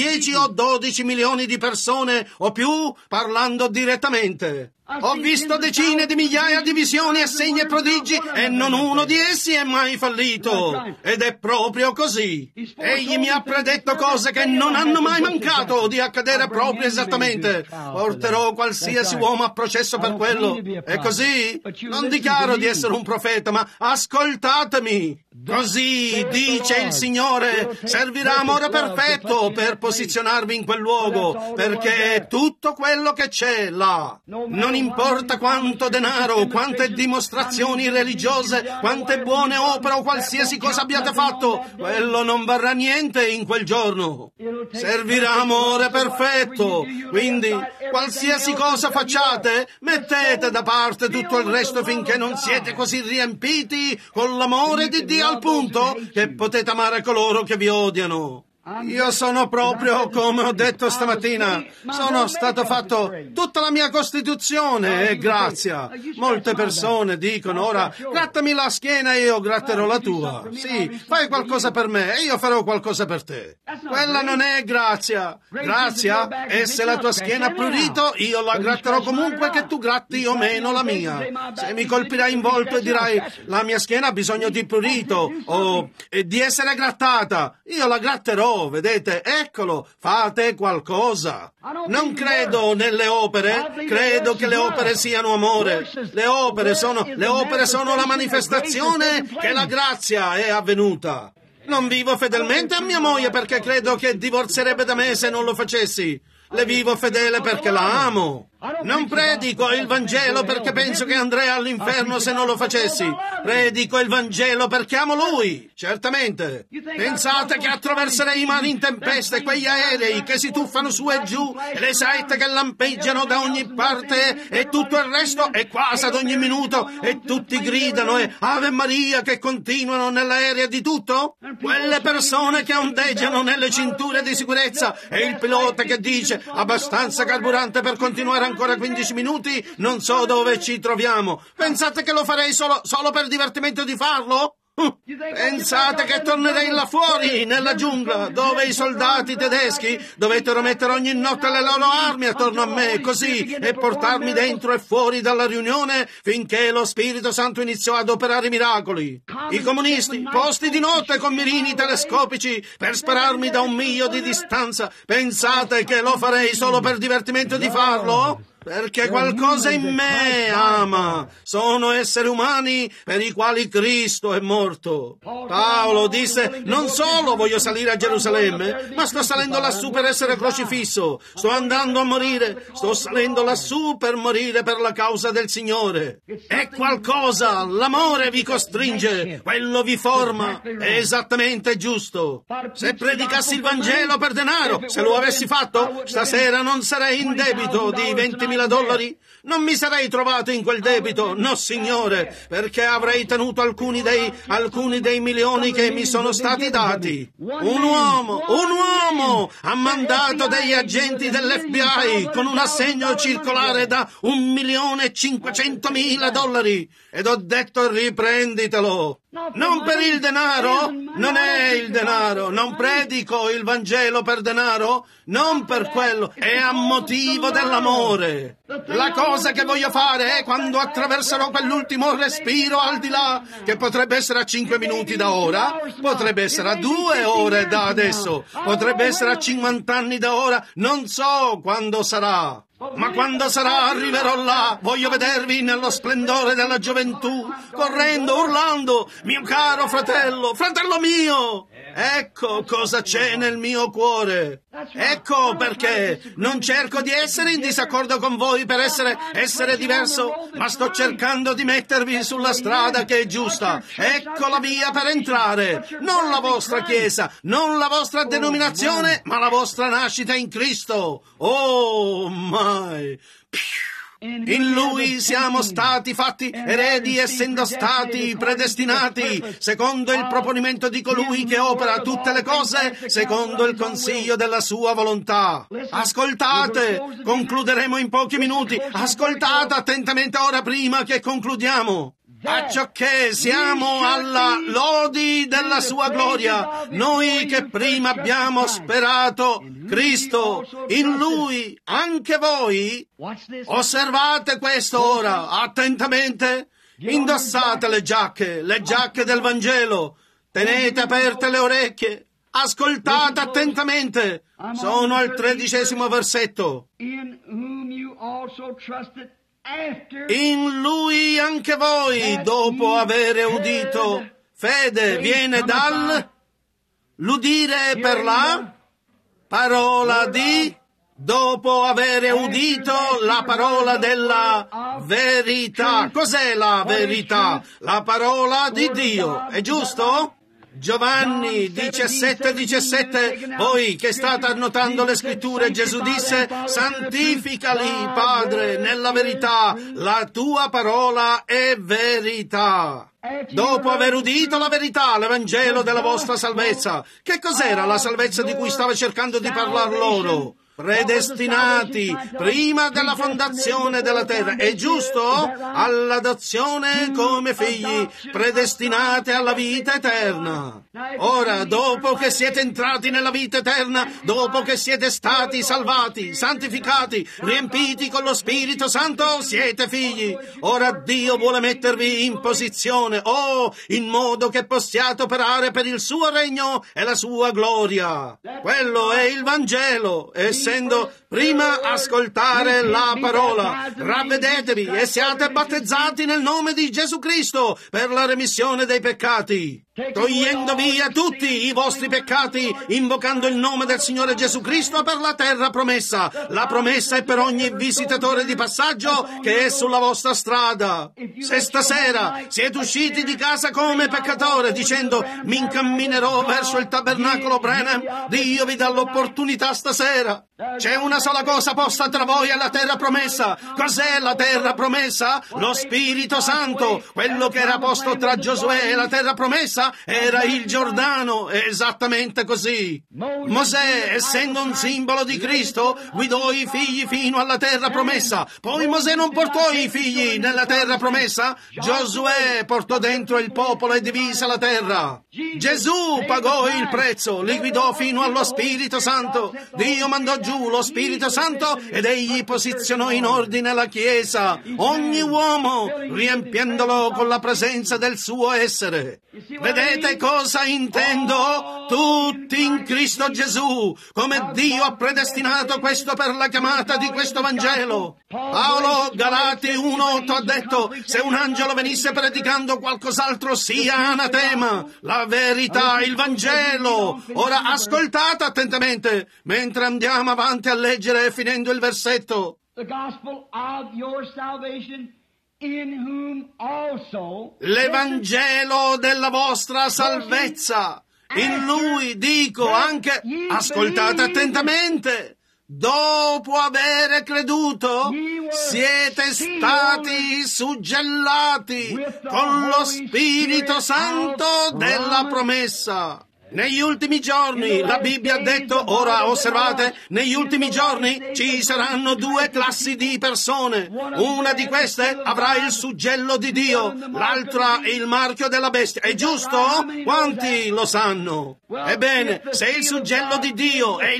o 12 milioni di persone o più, parlando direttamente. Ho visto decine di migliaia di visioni e segni e prodigi e non uno di essi è mai fallito. Ed è proprio così. Egli mi ha predetto cose che non hanno mai mancato di accadere proprio esattamente. Porterò qualsiasi uomo a processo per quello. È così? Non dichiaro di essere un profeta, ma ascoltatemi. Così dice il Signore: servirà amore perfetto per posizionarvi in quel luogo, perché è tutto quello che c'è là. Non importa quanto denaro, quante dimostrazioni religiose, quante buone opere o qualsiasi cosa abbiate fatto, quello non varrà niente in quel giorno. Servirà amore perfetto. Quindi, qualsiasi cosa facciate, mettete da parte tutto il resto finché non siete così riempiti con l'amore di Dio al punto che potete amare coloro che vi odiano. Io sono proprio come ho detto stamattina, sono stato fatto tutta la mia Costituzione e grazia. Molte persone dicono: ora grattami la schiena e io gratterò la tua. Sì, fai qualcosa per me e io farò qualcosa per te. Quella non è grazia. Grazia è se la tua schiena ha prurito, io la gratterò comunque che tu gratti o meno la mia. Se mi colpirai in volto e dirai: la mia schiena ha bisogno di prurito o di essere grattata, io la gratterò. Vedete? Eccolo, fate qualcosa. Non credo nelle opere, credo che le opere siano amore. Le opere sono la manifestazione che la grazia è avvenuta. Non vivo fedelmente a mia moglie perché credo che divorzierebbe da me se non lo facessi. Le vivo fedele perché la amo. Non predico il Vangelo perché penso che andrei all'inferno se non lo facessi. Predico il Vangelo perché amo Lui, certamente. Pensate che attraverserei i mari in tempesta e quegli aerei che si tuffano su e giù e le saette che lampeggiano da ogni parte e tutto il resto è quasi ad ogni minuto e tutti gridano e Ave Maria che continuano nell'aereo di tutto? Quelle persone che ondeggiano nelle cinture di sicurezza e il pilota che dice abbastanza carburante per continuare ancora 15 minuti, non so dove ci troviamo. Pensate che lo farei solo per divertimento di farlo? Pensate che tornerei là fuori, nella giungla, dove i soldati tedeschi dovettero mettere ogni notte le loro armi attorno a me, così, e portarmi dentro e fuori dalla riunione finché lo Spirito Santo iniziò ad operare miracoli. I comunisti, posti di notte con mirini telescopici per spararmi da 1 miglio di distanza. Pensate che lo farei solo per divertimento di farlo? Perché qualcosa in me ama. Sono esseri umani per i quali Cristo è morto. Paolo disse: non solo voglio salire a Gerusalemme, ma sto salendo lassù per essere crocifisso. Sto andando a morire. Sto salendo lassù per morire per la causa del Signore. È qualcosa. L'amore vi costringe. Quello vi forma. È esattamente giusto. Se predicassi il Vangelo per denaro, se lo avessi fatto, stasera non sarei in debito di $20,000. Non mi sarei trovato in quel debito, no signore, perché avrei tenuto alcuni dei milioni che mi sono stati dati. Un uomo ha mandato degli agenti dell'FBI con un assegno circolare da $1.500.000 ed ho detto: riprenditelo. Non per il denaro? Non è il denaro. Non predico il Vangelo per denaro? Non per quello. È a motivo dell'amore. La cosa che voglio fare è quando attraverserò quell'ultimo respiro al di là, che potrebbe essere a 5 minuti da ora, potrebbe essere a 2 ore da adesso, potrebbe essere a 50 anni da ora, non so quando sarà. Ma quando sarà, arriverò là, voglio vedervi nello splendore della gioventù, correndo, urlando, mio caro fratello, fratello mio! Ecco cosa c'è nel mio cuore. Ecco perché non cerco di essere in disaccordo con voi per essere diverso, ma sto cercando di mettervi sulla strada che è giusta. Ecco la via per entrare. Non la vostra chiesa, non la vostra denominazione, ma la vostra nascita in Cristo. Oh, my! In Lui siamo stati fatti eredi, essendo stati predestinati secondo il proponimento di colui che opera tutte le cose secondo il consiglio della sua volontà. Ascoltate, concluderemo in pochi minuti. Ascoltate attentamente ora prima che concludiamo. Acciocché siamo alla lodi della sua gloria, noi che prima abbiamo sperato Cristo, in Lui, anche voi. Osservate questo ora, attentamente. Indossate le giacche del Vangelo, tenete aperte le orecchie, ascoltate attentamente. Sono al 13° versetto. In Lui anche voi, dopo avere udito, fede viene l'udire per la parola di, dopo avere udito la parola della verità. Cos'è la verità? La parola di Dio, è giusto? Giovanni 17:17, voi che state annotando le scritture, Gesù disse: santificali, Padre, nella verità, la tua parola è verità. Dopo aver udito la verità, l'Evangelo della vostra salvezza. Che cos'era la salvezza di cui stava cercando di parlar loro? Predestinati prima della fondazione della terra, è giusto? All'adozione come figli, predestinati alla vita eterna. Ora, dopo che siete entrati nella vita eterna, dopo che siete stati salvati, santificati, riempiti con lo Spirito Santo, siete figli. Ora Dio vuole mettervi in posizione, in modo che possiate operare per il suo regno e la sua gloria. Quello è il Vangelo, essendo prima ascoltare la parola. Ravvedetevi e siate battezzati nel nome di Gesù Cristo per la remissione dei peccati, togliendo via tutti i vostri peccati, invocando il nome del Signore Gesù Cristo per la terra promessa. La promessa è per ogni visitatore di passaggio che è sulla vostra strada. Se stasera siete usciti di casa come peccatore dicendo: mi incamminerò verso il tabernacolo Branham, Dio vi dà l'opportunità stasera. C'è una sola cosa posta tra voi e la terra promessa. Cos'è la terra promessa? Lo Spirito Santo. Quello che era posto tra Giosuè e la terra promessa era il Giordano. È esattamente così. Mosè, essendo un simbolo di Cristo, guidò i figli fino alla terra promessa. Poi Mosè non portò i figli nella terra promessa. Giosuè portò dentro il popolo e divise la terra. Gesù pagò il prezzo, li guidò fino allo Spirito Santo. Dio mandò giù lo Spirito Santo ed egli posizionò in ordine la Chiesa, ogni uomo, riempiendolo con la presenza del suo essere. Vedete cosa intendo? Tutti in Cristo Gesù, come Dio ha predestinato questo per la chiamata di questo Vangelo. Paolo, Galati 1:8 ha detto: se un angelo venisse predicando qualcos'altro sia anatema. La verità, il Vangelo. Ora ascoltate attentamente mentre andiamo avanti a leggere finendo il versetto. The gospel of your salvation, in whom also L'Evangelo della vostra salvezza. In Lui, dico anche, ascoltate attentamente, dopo avere creduto, siete stati suggellati con lo Spirito Santo della promessa. Negli ultimi giorni, la Bibbia ha detto, ora osservate, negli ultimi giorni ci saranno due classi di persone. Una di queste avrà il suggello di Dio, l'altra il marchio della bestia. È giusto? Quanti lo sanno? Ebbene, se il suggello di Dio è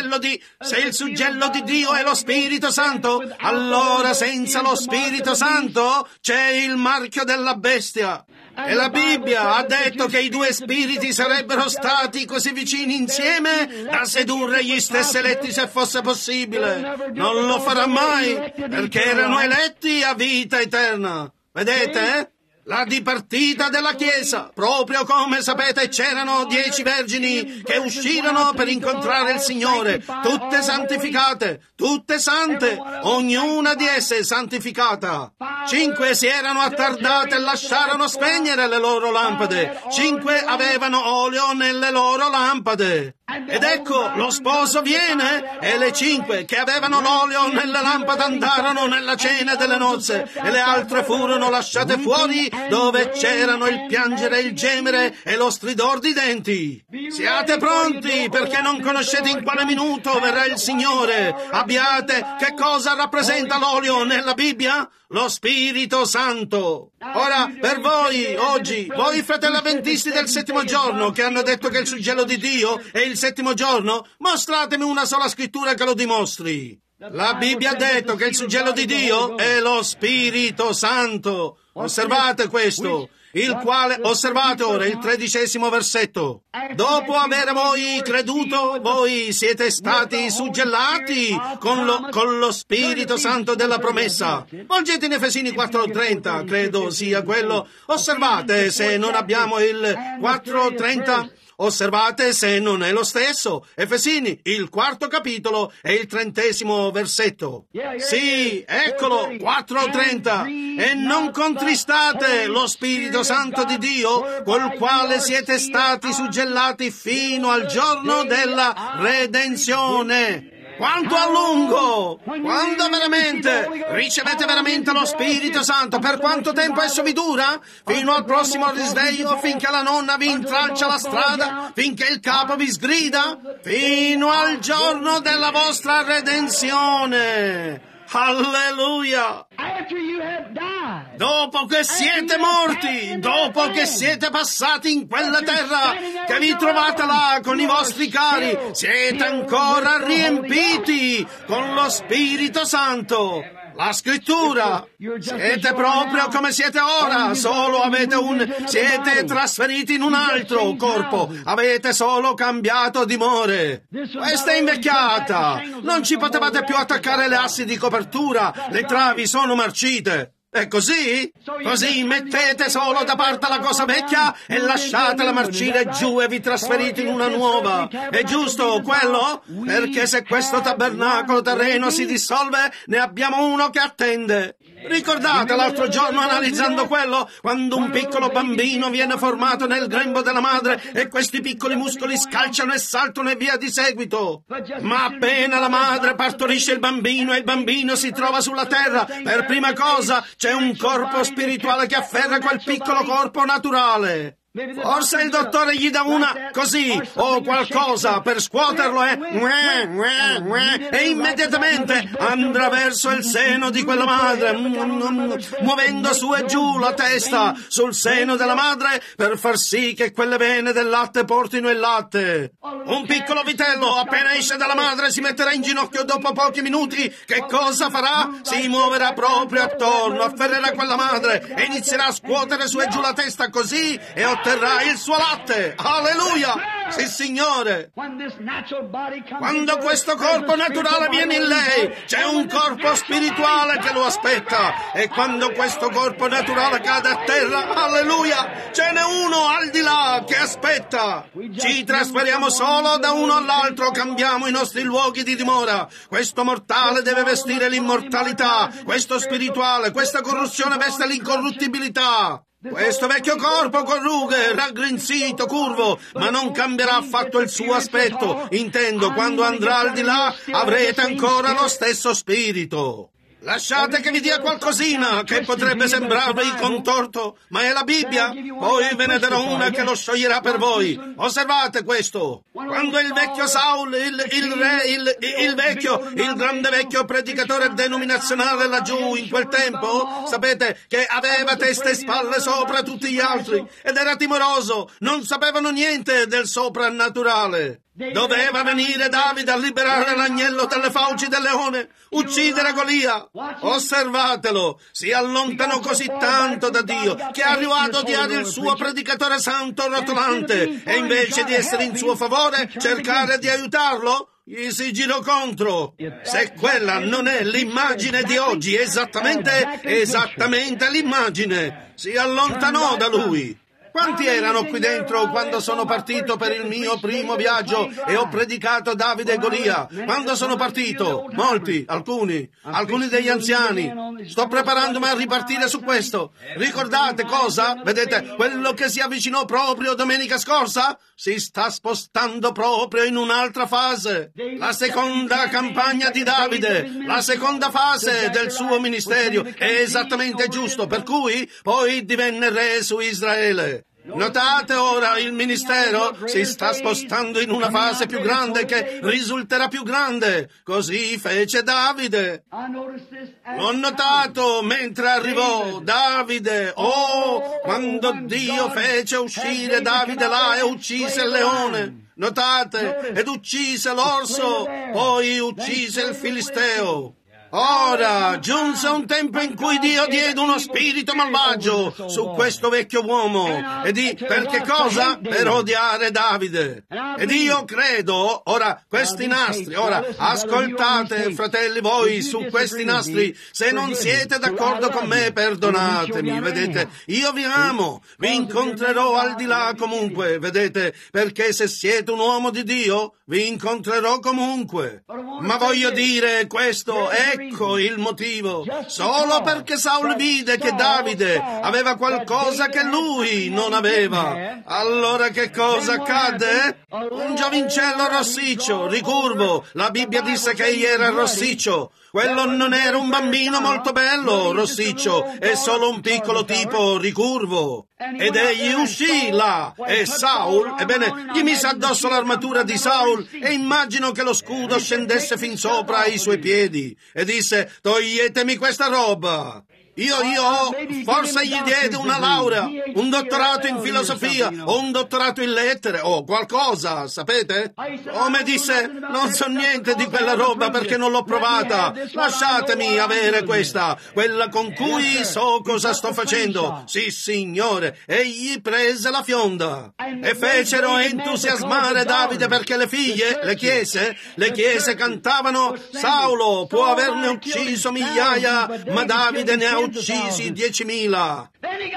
se il suggello di Dio è lo Spirito Santo, allora senza lo Spirito Santo c'è il marchio della bestia. E la Bibbia ha detto che i due spiriti sarebbero stati così vicini insieme da sedurre gli stessi eletti se fosse possibile. Non lo farà mai, perché erano eletti a vita eterna. Vedete? La dipartita della Chiesa, proprio come sapete c'erano 10 vergini che uscirono per incontrare il Signore, tutte santificate, tutte sante, ognuna di esse santificata. 5 si erano attardate e lasciarono spegnere le loro lampade, 5 avevano olio nelle loro lampade. Ed ecco, lo sposo viene e le 5 che avevano l'olio nelle lampade andarono nella cena delle nozze e le altre furono lasciate fuori dove c'erano il piangere, il gemere e lo stridor di denti. Siate pronti perché non conoscete in quale minuto verrà il Signore. Abbiate che cosa rappresenta l'olio nella Bibbia? Lo Spirito Santo. Ora, per voi, oggi, voi fratelli avventisti del settimo giorno che hanno detto che il suggello di Dio è il settimo giorno, mostratemi una sola scrittura che lo dimostri. La Bibbia ha detto che il suggello di Dio è lo Spirito Santo. Osservate questo. Il quale, osservate ora il 13° versetto. Dopo aver voi creduto, voi siete stati suggellati con lo Spirito Santo della promessa. Volgete in Efesini 4:30, credo sia quello. Osservate se non abbiamo il 4:30. Osservate se non è lo stesso. Efesini, il 4° capitolo e il 30° versetto. Sì, eccolo, 4:30. E non contristate lo Spirito Santo di Dio, col quale siete stati suggellati fino al giorno della redenzione. Quanto a lungo? Quando veramente ricevete veramente lo Spirito Santo? Per quanto tempo esso vi dura? Fino al prossimo risveglio, finché la nonna vi intralcia la strada, finché il capo vi sgrida, fino al giorno della vostra redenzione. Alleluia! Dopo che siete morti, dopo che siete passati in quella terra, che vi trovate là con i vostri cari, siete ancora riempiti con lo Spirito Santo. La Scrittura, siete proprio come siete ora, solo siete trasferiti in un altro corpo, avete solo cambiato dimore. Questa è invecchiata, non ci potevate più attaccare le assi di copertura, le travi sono marcite. È così? Così mettete solo da parte la cosa vecchia e lasciatela marcire giù e vi trasferite in una nuova. È giusto quello? Perché se questo tabernacolo terreno si dissolve, ne abbiamo uno che attende. Ricordate l'altro giorno analizzando quello, quando un piccolo bambino viene formato nel grembo della madre e questi piccoli muscoli scalciano e saltano e via di seguito. Ma appena la madre partorisce il bambino e il bambino si trova sulla terra, per prima cosa c'è un corpo spirituale che afferra quel piccolo corpo naturale. Forse il dottore gli dà una così o qualcosa per scuoterlo e immediatamente andrà verso il seno di quella madre, muovendo su e giù la testa sul seno della madre per far sì che quelle vene del latte portino il latte. Un piccolo vitello appena esce dalla madre si metterà in ginocchio dopo pochi minuti. Che cosa farà? Si muoverà proprio attorno, afferrerà quella madre e inizierà a scuotere su e giù la testa così e otterrà il suo latte. Alleluia! Sì, Signore! Quando questo corpo naturale viene in lei, c'è un corpo spirituale che lo aspetta. E quando questo corpo naturale cade a terra, alleluia, ce n'è uno al di là che aspetta. Ci trasferiamo solo da uno all'altro, cambiamo i nostri luoghi di dimora. Questo mortale deve vestire l'immortalità, questo spirituale, questa corruzione veste l'incorruttibilità. Questo vecchio corpo con rughe, raggrinzito, curvo, ma non cambierà affatto il suo aspetto. Intendo, quando andrà al di là, avrete ancora lo stesso spirito. Lasciate che vi dia qualcosina che potrebbe sembrarvi contorto, ma è la Bibbia. Poi ve ne darò una che lo scioglierà per voi. Osservate questo. Quando il vecchio Saul, il grande vecchio predicatore denominazionale laggiù in quel tempo, sapete che aveva testa e spalle sopra tutti gli altri ed era timoroso, non sapevano niente del soprannaturale. Doveva venire Davide a liberare l'agnello dalle fauci del leone, uccidere Golia. Osservatelo, si allontanò così tanto da Dio che è arrivato a odiare il suo predicatore santo rotolante e invece di essere in suo favore, cercare di aiutarlo, gli si girò contro. Se quella non è l'immagine di oggi, esattamente l'immagine, si allontanò da lui. Quanti erano qui dentro quando sono partito per il mio primo viaggio e ho predicato Davide e Golia? Quando sono partito? Molti, alcuni degli anziani. Sto preparandomi a ripartire su questo. Ricordate cosa? Vedete, quello che si avvicinò proprio domenica scorsa? Si sta spostando proprio in un'altra fase. La seconda campagna di Davide, la seconda fase del suo ministero è esattamente giusto, per cui poi divenne re su Israele. Notate ora, il ministero si sta spostando in una fase più grande che risulterà più grande. Così fece Davide. L'ho notato mentre arrivò Davide. Oh, quando Dio fece uscire Davide là e uccise il leone. Notate, ed uccise l'orso, poi uccise il filisteo. Ora giunse un tempo in cui Dio diede uno spirito malvagio su questo vecchio uomo. E per che cosa? Per odiare Davide. Ed io credo, ora, questi nastri, ora, ascoltate, fratelli, voi su questi nastri, se non siete d'accordo con me, perdonatemi, vedete, io vi amo, vi incontrerò al di là comunque, vedete, perché se siete un uomo di Dio, vi incontrerò comunque. Ma voglio dire questo, ecco il motivo. Solo perché Saul vide che Davide aveva qualcosa che lui non aveva. Allora che cosa accadde? Un giovincello rossiccio, ricurvo. La Bibbia disse che egli era rossiccio. Quello non era un bambino molto bello, rossiccio, è solo un piccolo tipo ricurvo. Ed egli uscì là, e Saul, ebbene, gli mise addosso l'armatura di Saul, e immagino che lo scudo scendesse fin sopra ai suoi piedi, e disse, toglietemi questa roba. Io, forse gli diede una laurea, un dottorato in filosofia, o un dottorato in lettere, o qualcosa, sapete? Come disse, non so niente di quella roba perché non l'ho provata, lasciatemi avere quella con cui so cosa sto facendo. Sì, signore, egli prese la fionda. E fecero entusiasmare Davide perché le figlie, le chiese cantavano, Saulo può averne ucciso migliaia, ma Davide ne ha uccisi 10.000.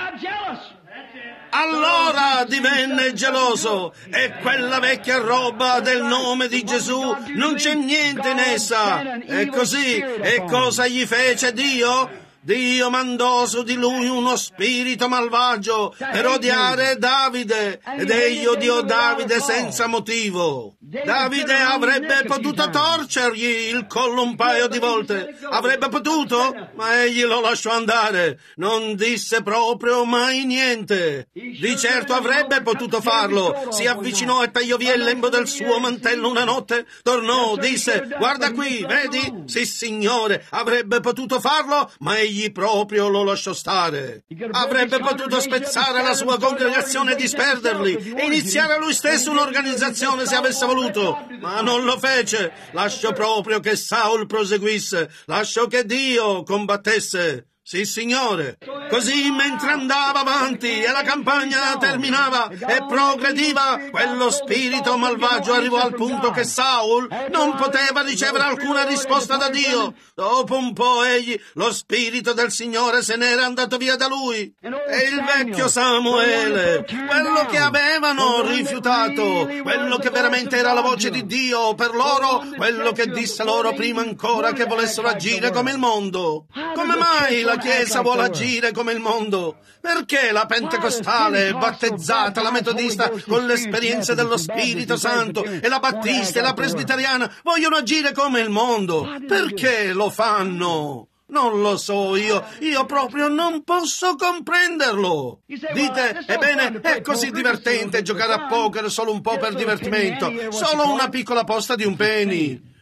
Allora divenne geloso, e quella vecchia roba del nome di Gesù non c'è niente in essa. E così, e cosa gli fece Dio? Dio mandò su di lui uno spirito malvagio per odiare Davide, ed egli odiò Davide senza motivo. Davide avrebbe potuto torcergli il collo un paio di volte, avrebbe potuto, ma egli lo lasciò andare, non disse proprio mai niente. Di certo avrebbe potuto farlo, si avvicinò e tagliò via il lembo del suo mantello una notte, tornò, disse, guarda qui, vedi? Sì, signore, avrebbe potuto farlo, ma egli proprio lo lasciò stare. Avrebbe potuto spezzare la sua congregazione e disperderli e iniziare lui stesso un'organizzazione se avesse voluto, ma non lo fece. Lasciò proprio che Saul proseguisse, lasciò che Dio combattesse. Sì, signore. Così, mentre andava avanti e la campagna terminava e progrediva, quello spirito malvagio arrivò al punto che Saul non poteva ricevere alcuna risposta da Dio. Dopo un po' lo spirito del Signore se n'era andato via da lui. E il vecchio Samuele, quello che avevano rifiutato, quello che veramente era la voce di Dio per loro, quello che disse loro prima ancora che volessero agire come il mondo. Come mai la Chiesa vuole agire come il mondo? Perché la pentecostale, battezzata, la metodista con l'esperienza dello Spirito Santo e la battista e la presbiteriana vogliono agire come il mondo? Perché lo fanno? Non lo so, io proprio non posso comprenderlo. Dite, ebbene, è così divertente giocare a poker solo un po' per divertimento, solo una piccola posta di un penny.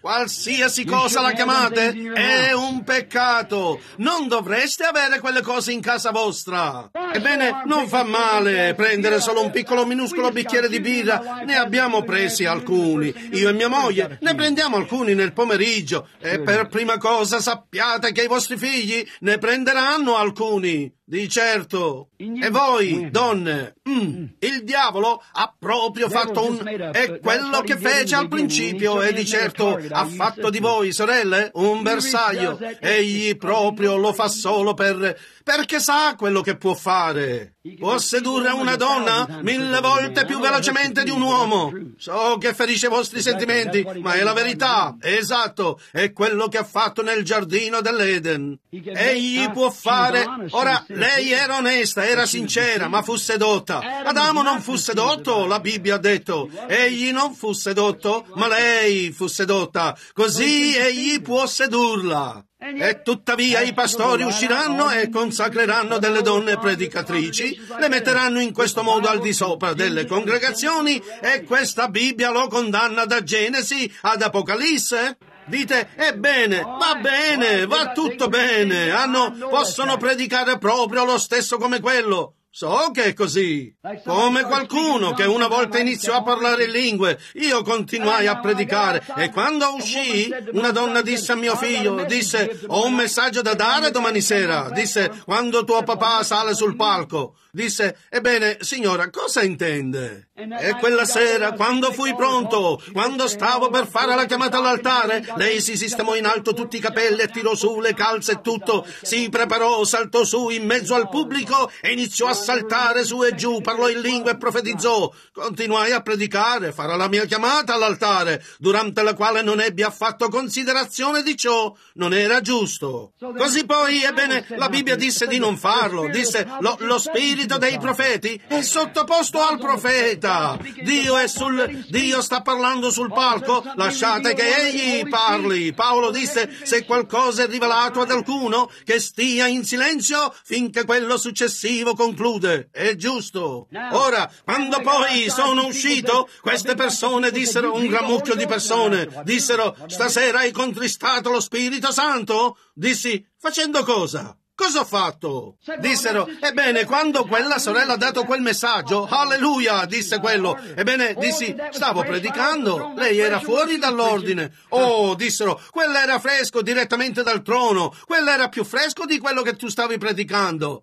Qualsiasi cosa la chiamate è un peccato. Non dovreste avere quelle cose in casa vostra. Ebbene, non fa male prendere solo un piccolo minuscolo bicchiere di birra. Ne abbiamo presi alcuni. Io e mia moglie ne prendiamo alcuni nel pomeriggio. E per prima cosa sappiate che i vostri figli ne prenderanno alcuni. Di certo. E voi, donne, il diavolo ha proprio fatto è quello che fece al principio e di certo ha fatto di voi, sorelle, un bersaglio. Egli proprio lo fa solo perché sa quello che può fare. Può sedurre una donna 1000 volte più velocemente di un uomo. So che ferisce i vostri sentimenti, ma è la verità. Esatto, è quello che ha fatto nel giardino dell'Eden. Egli può fare... Ora, lei era onesta, era sincera, ma fu sedotta. Adamo non fu sedotto, la Bibbia ha detto. Egli non fu sedotto, ma lei fu sedotta. Così egli può sedurla. E tuttavia i pastori usciranno e consacreranno delle donne predicatrici, le metteranno in questo modo al di sopra delle congregazioni e questa Bibbia lo condanna da Genesi ad Apocalisse? Dite, ebbene, va tutto bene, possono predicare proprio lo stesso come quello. So che è così. Come qualcuno che una volta iniziò a parlare in lingue, io continuai a predicare e quando uscii una donna disse a mio figlio, ho un messaggio da dare domani sera, quando tuo papà sale sul palco. Ebbene, signora, cosa intende? E quella sera, quando fui pronto, quando stavo per fare la chiamata all'altare, lei si sistemò in alto tutti i capelli e tirò su le calze e tutto, si preparò, saltò su in mezzo al pubblico e iniziò a saltare su e giù, parlò in lingua e profetizzò. Continuai a predicare, fare la mia chiamata all'altare, durante la quale non ebbi affatto considerazione di ciò, non era giusto. Così poi, ebbene, la Bibbia disse di non farlo, lo spirito dei profeti è sottoposto al profeta. Dio sta parlando sul palco, lasciate che egli parli. Paolo disse, se qualcosa è rivelato ad alcuno, che stia in silenzio finché quello successivo conclude. È giusto. Ora, quando poi sono uscito, queste persone dissero, un gran mucchio di persone, dissero, stasera hai contristato lo Spirito Santo? Dissi, facendo cosa? Cosa ho fatto? Dissero, ebbene, quando quella sorella ha dato quel messaggio, alleluia, disse quello. Ebbene, dissi, stavo predicando, lei era fuori dall'ordine. Oh, dissero, quello era fresco direttamente dal trono, quello era più fresco di quello che tu stavi predicando.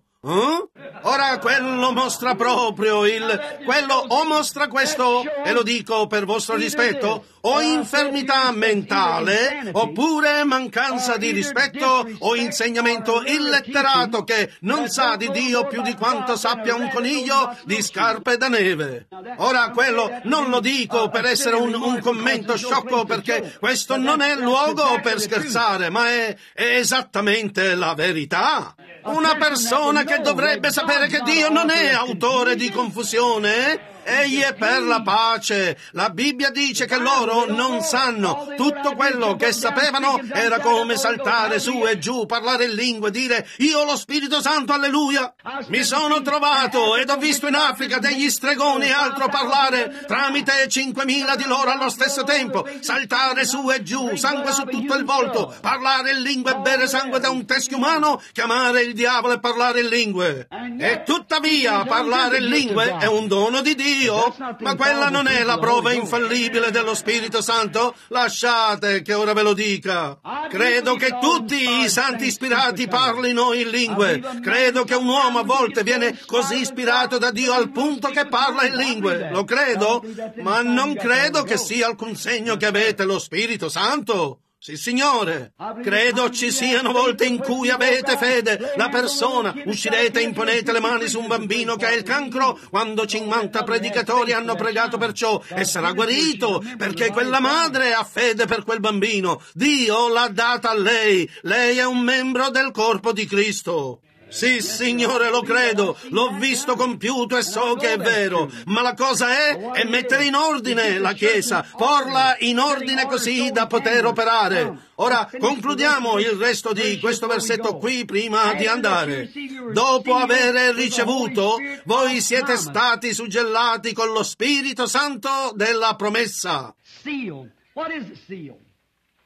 Ora quello mostra proprio quello o mostra questo, e lo dico per vostro rispetto, o infermità mentale, oppure mancanza di rispetto o insegnamento illetterato che non sa di Dio più di quanto sappia un coniglio di scarpe da neve. Ora quello non lo dico per essere un commento sciocco, perché questo non è il luogo per scherzare, ma è esattamente la verità. Una persona che dovrebbe sapere che Dio non è autore di confusione, egli è per la pace. La Bibbia dice che loro non sanno. Tutto quello che sapevano era come saltare su e giù, parlare in lingue, dire io ho lo Spirito Santo, alleluia. Mi sono trovato ed ho visto in Africa degli stregoni e altro parlare tramite 5.000 di loro allo stesso tempo, saltare su e giù, sangue su tutto il volto, parlare in lingue e bere sangue da un teschio umano, chiamare il diavolo e parlare in lingue. E tuttavia parlare in lingue è un dono di Dio. Ma quella non è la prova infallibile dello Spirito Santo? Lasciate che ora ve lo dica. Credo che tutti i santi ispirati parlino in lingue. Credo che un uomo a volte viene così ispirato da Dio al punto che parla in lingue. Lo credo, ma non credo che sia alcun segno che avete lo Spirito Santo. Sì, Signore, credo ci siano volte in cui avete fede, la persona, uscirete e imponete le mani su un bambino che ha il cancro, quando 50 predicatori hanno pregato per ciò e sarà guarito, perché quella madre ha fede per quel bambino, Dio l'ha data a lei è un membro del corpo di Cristo. Sì, Signore, lo credo, l'ho visto compiuto e so che è vero, ma la cosa è mettere in ordine la Chiesa, porla in ordine così da poter operare. Ora, concludiamo il resto di questo versetto qui prima di andare. Dopo aver ricevuto, voi siete stati suggellati con lo Spirito Santo della promessa. Seal. What is a seal?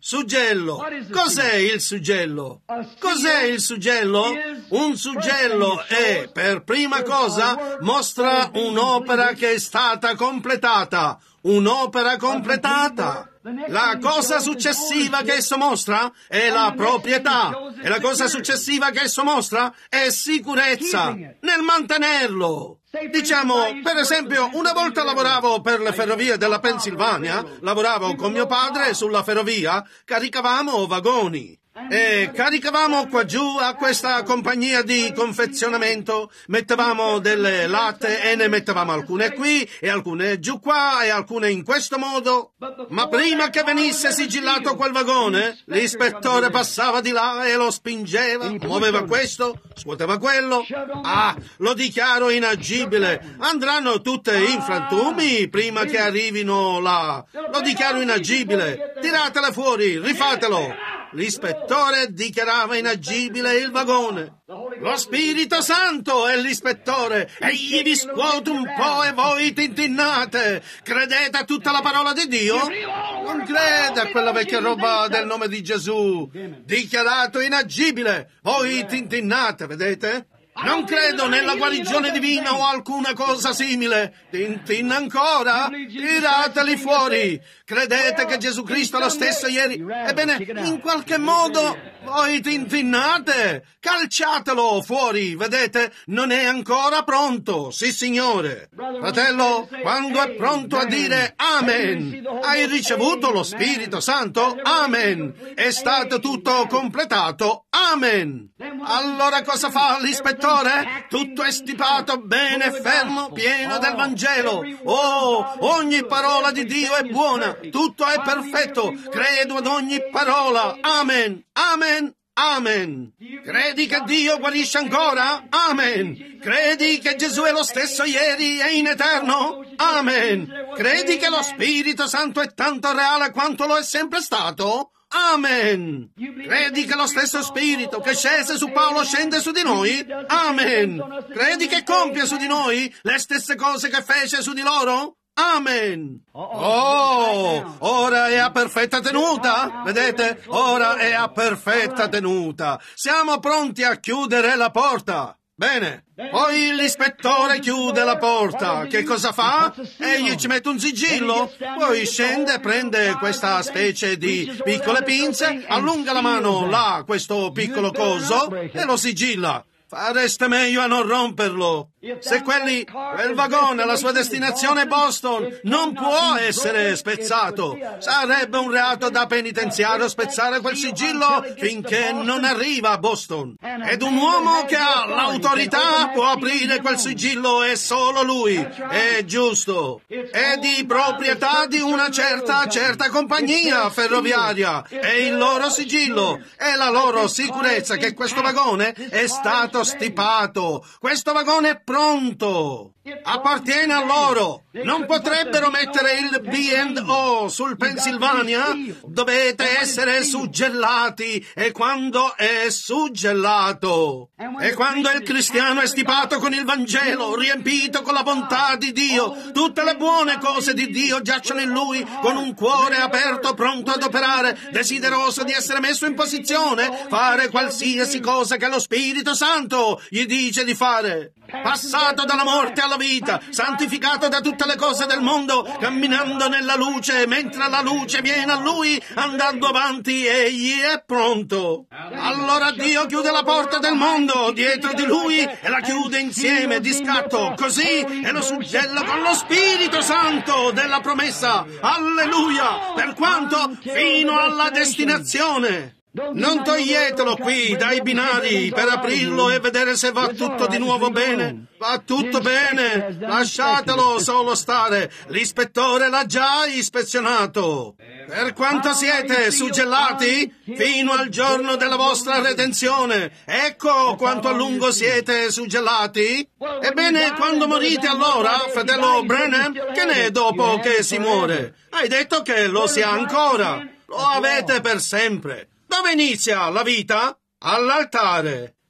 Suggello. Cos'è il suggello? Cos'è il suggello? Un suggello è, per prima cosa, mostra un'opera che è stata completata. Un'opera completata. La cosa successiva che esso mostra è la proprietà. E la cosa successiva che esso mostra è sicurezza nel mantenerlo. Diciamo, per esempio, una volta lavoravo per le ferrovie della Pennsylvania, lavoravo con mio padre sulla ferrovia, caricavamo vagoni. E caricavamo qua giù a questa compagnia di confezionamento, mettevamo delle latte e ne mettevamo alcune qui e alcune giù qua e alcune in questo modo. Ma prima che venisse sigillato quel vagone, l'ispettore passava di là e lo spingeva, muoveva questo, scuoteva quello. Ah, lo dichiaro inagibile. Andranno tutte in frantumi prima che arrivino là. Lo dichiaro inagibile. Tiratele fuori, rifatelo. L'ispettore dichiarava inagibile il vagone. Lo Spirito Santo è l'ispettore. Egli vi scuote un po' e voi tintinnate. Credete a tutta la parola di Dio? Non crede a quella vecchia roba del nome di Gesù. Dichiarato inagibile. Voi tintinnate, vedete? Non credo nella guarigione divina o alcuna cosa simile. Tintin ancora? Tirateli fuori. Credete che Gesù Cristo è lo stesso ieri? Ebbene, in qualche modo voi tintinnate. Calciatelo fuori, vedete? Non è ancora pronto. Sì, Signore. Fratello, quando è pronto a dire Amen, hai ricevuto lo Spirito Santo? Amen. È stato tutto completato? Amen. Allora cosa fa l'ispettore? Tutto è stipato, bene, fermo, pieno del Vangelo. Oh, ogni parola di Dio è buona, tutto è perfetto, credo ad ogni parola. Amen, amen, amen. Credi che Dio guarisce ancora? Amen. Credi che Gesù è lo stesso ieri e in eterno? Amen. Credi che lo Spirito Santo è tanto reale quanto lo è sempre stato? Amen. Credi che lo stesso Spirito che scese su Paolo scende su di noi? Amen. Credi che compie su di noi le stesse cose che fece su di loro? Amen. Oh, ora è a perfetta tenuta. Vedete? Ora è a perfetta tenuta. Siamo pronti a chiudere la porta. Bene, poi l'ispettore chiude la porta. Che cosa fa? Egli ci mette un sigillo, poi scende, prende questa specie di piccole pinze, allunga la mano là, questo piccolo coso, e lo sigilla. Fareste meglio a non romperlo. Se quel vagone, la sua destinazione è Boston, non può essere spezzato. Sarebbe un reato da penitenziario spezzare quel sigillo finché non arriva a Boston. Ed un uomo che ha l'autorità può aprire quel sigillo e solo lui. È giusto. È di proprietà di una certa compagnia ferroviaria. È il loro sigillo. È la loro sicurezza che questo vagone è stato stipato. Questo vagone è pronto. Appartiene a loro. Non potrebbero mettere il B&O sul Pennsylvania? Dovete essere suggellati. E quando è suggellato? E quando il cristiano è stipato con il Vangelo, riempito con la bontà di Dio, tutte le buone cose di Dio giacciono in lui, con un cuore aperto, pronto ad operare, desideroso di essere messo in posizione, fare qualsiasi cosa che lo Spirito Santo gli dice di fare. Passato dalla morte alla vita, santificato da tutte le cose del mondo, camminando nella luce, mentre la luce viene a lui, andando avanti, egli è pronto. Allora Dio chiude la porta del mondo dietro di lui e la chiude insieme di scatto, così, e lo suggella con lo Spirito Santo della promessa. Alleluia! Per quanto fino alla destinazione. Non toglietelo qui dai binari per aprirlo e vedere se va tutto di nuovo bene. Va tutto bene. Lasciatelo solo stare. L'ispettore l'ha già ispezionato. Per quanto siete suggellati fino al giorno della vostra redenzione. Ecco quanto a lungo siete suggellati. Ebbene, quando morite allora, fratello Branham, che ne è dopo che si muore? Hai detto che lo si ha ancora. Lo avete per sempre. Dove inizia la vita? All'altare.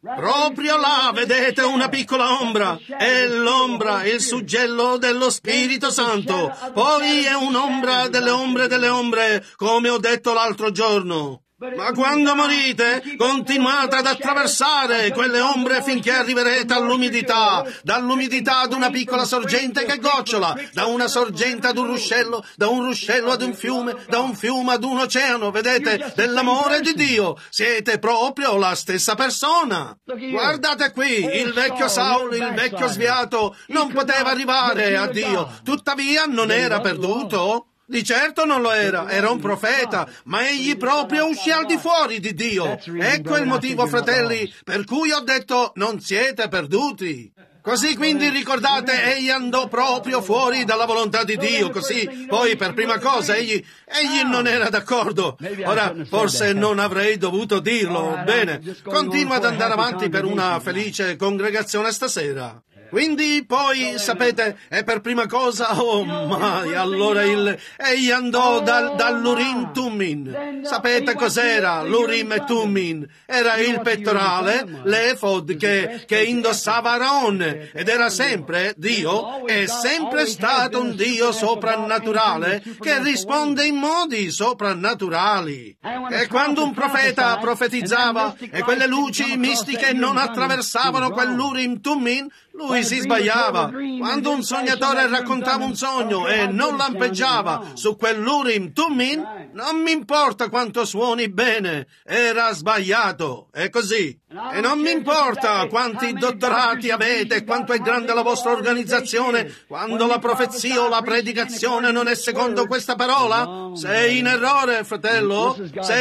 Proprio là vedete una piccola ombra. È l'ombra, il suggello dello Spirito Santo. Poi è un'ombra delle ombre, come ho detto l'altro giorno. Ma quando morite, continuate ad attraversare quelle ombre finché arriverete all'umidità, dall'umidità ad una piccola sorgente che gocciola, da una sorgente ad un ruscello, da un ruscello ad un fiume, da un fiume ad un oceano, vedete, dell'amore di Dio. Siete proprio la stessa persona. Guardate qui, il vecchio Saulo, il vecchio sviato, non poteva arrivare a Dio, tuttavia non era perduto. Di certo non lo era, era un profeta, ma egli proprio uscì al di fuori di Dio. Ecco il motivo, fratelli, per cui ho detto non siete perduti. Così quindi ricordate, egli andò proprio fuori dalla volontà di Dio, così poi per prima cosa egli non era d'accordo. Ora, forse non avrei dovuto dirlo. Bene, continua ad andare avanti per una felice congregazione stasera. Quindi poi, sapete, è per prima cosa, oh mai, allora egli andò dall'Urim Tummin. Sapete cos'era l'Urim e Tummin? Era il pettorale, l'efod che indossava Aaron, ed era sempre Dio, è sempre stato un Dio soprannaturale che risponde in modi soprannaturali. E quando un profeta profetizzava e quelle luci mistiche non attraversavano quell'Urim Tummin, lui si sbagliava. Quando un sognatore raccontava un sogno e non lampeggiava su quell'Urim Tummin, non mi importa quanto suoni bene, era sbagliato. È così. E non mi importa quanti dottorati avete e quanto è grande la vostra organizzazione, quando la profezia o la predicazione non è secondo questa parola, sei in errore, fratello.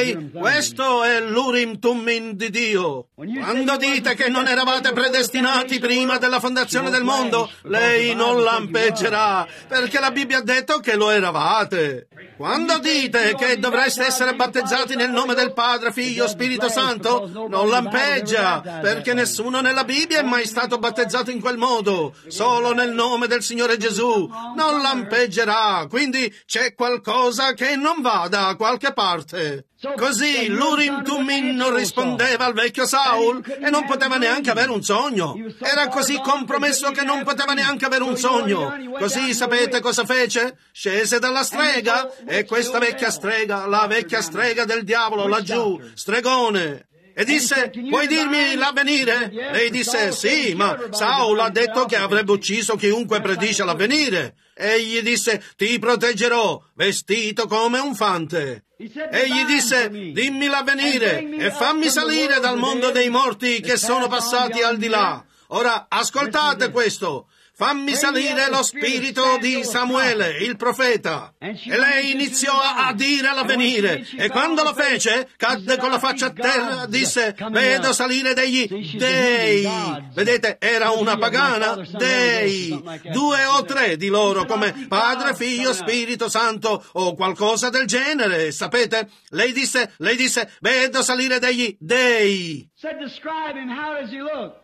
Questo è l'Urim Tummin di Dio. Quando dite che non eravate predestinati prima della fondazione del mondo, lei non lampeggerà, perché la Bibbia ha detto che lo eravate. Quando dite che dovreste essere battezzati nel nome del Padre, Figlio, Spirito Santo, non lampeggia, perché nessuno nella Bibbia è mai stato battezzato in quel modo, solo nel nome del Signore Gesù. Non lampeggerà, quindi c'è qualcosa che non va da qualche parte. Così l'Urim Tummin non rispondeva al vecchio Saul e non poteva neanche avere un sogno. Era così compromesso che non poteva neanche avere un sogno. Così sapete cosa fece? Scese dalla strega e questa vecchia strega, la vecchia strega del diavolo laggiù, stregone. E disse, puoi dirmi l'avvenire? Lei disse, sì, ma Saul ha detto che avrebbe ucciso chiunque predice l'avvenire. Egli disse, ti proteggerò, vestito come un fante. Egli disse, dimmi l'avvenire e fammi salire dal mondo dei morti che sono passati al di là. Ora, ascoltate questo. Fammi salire lo spirito di Samuele, il profeta. E lei iniziò a dire l'avvenire. E quando lo fece, cadde con la faccia a terra, disse, vedo salire degli dei. Vedete, era una pagana, dei. 2 o 3 di loro, come Padre, Figlio, Spirito Santo, o qualcosa del genere, sapete? Lei disse, vedo salire degli dei. Said, describe him, how does he look?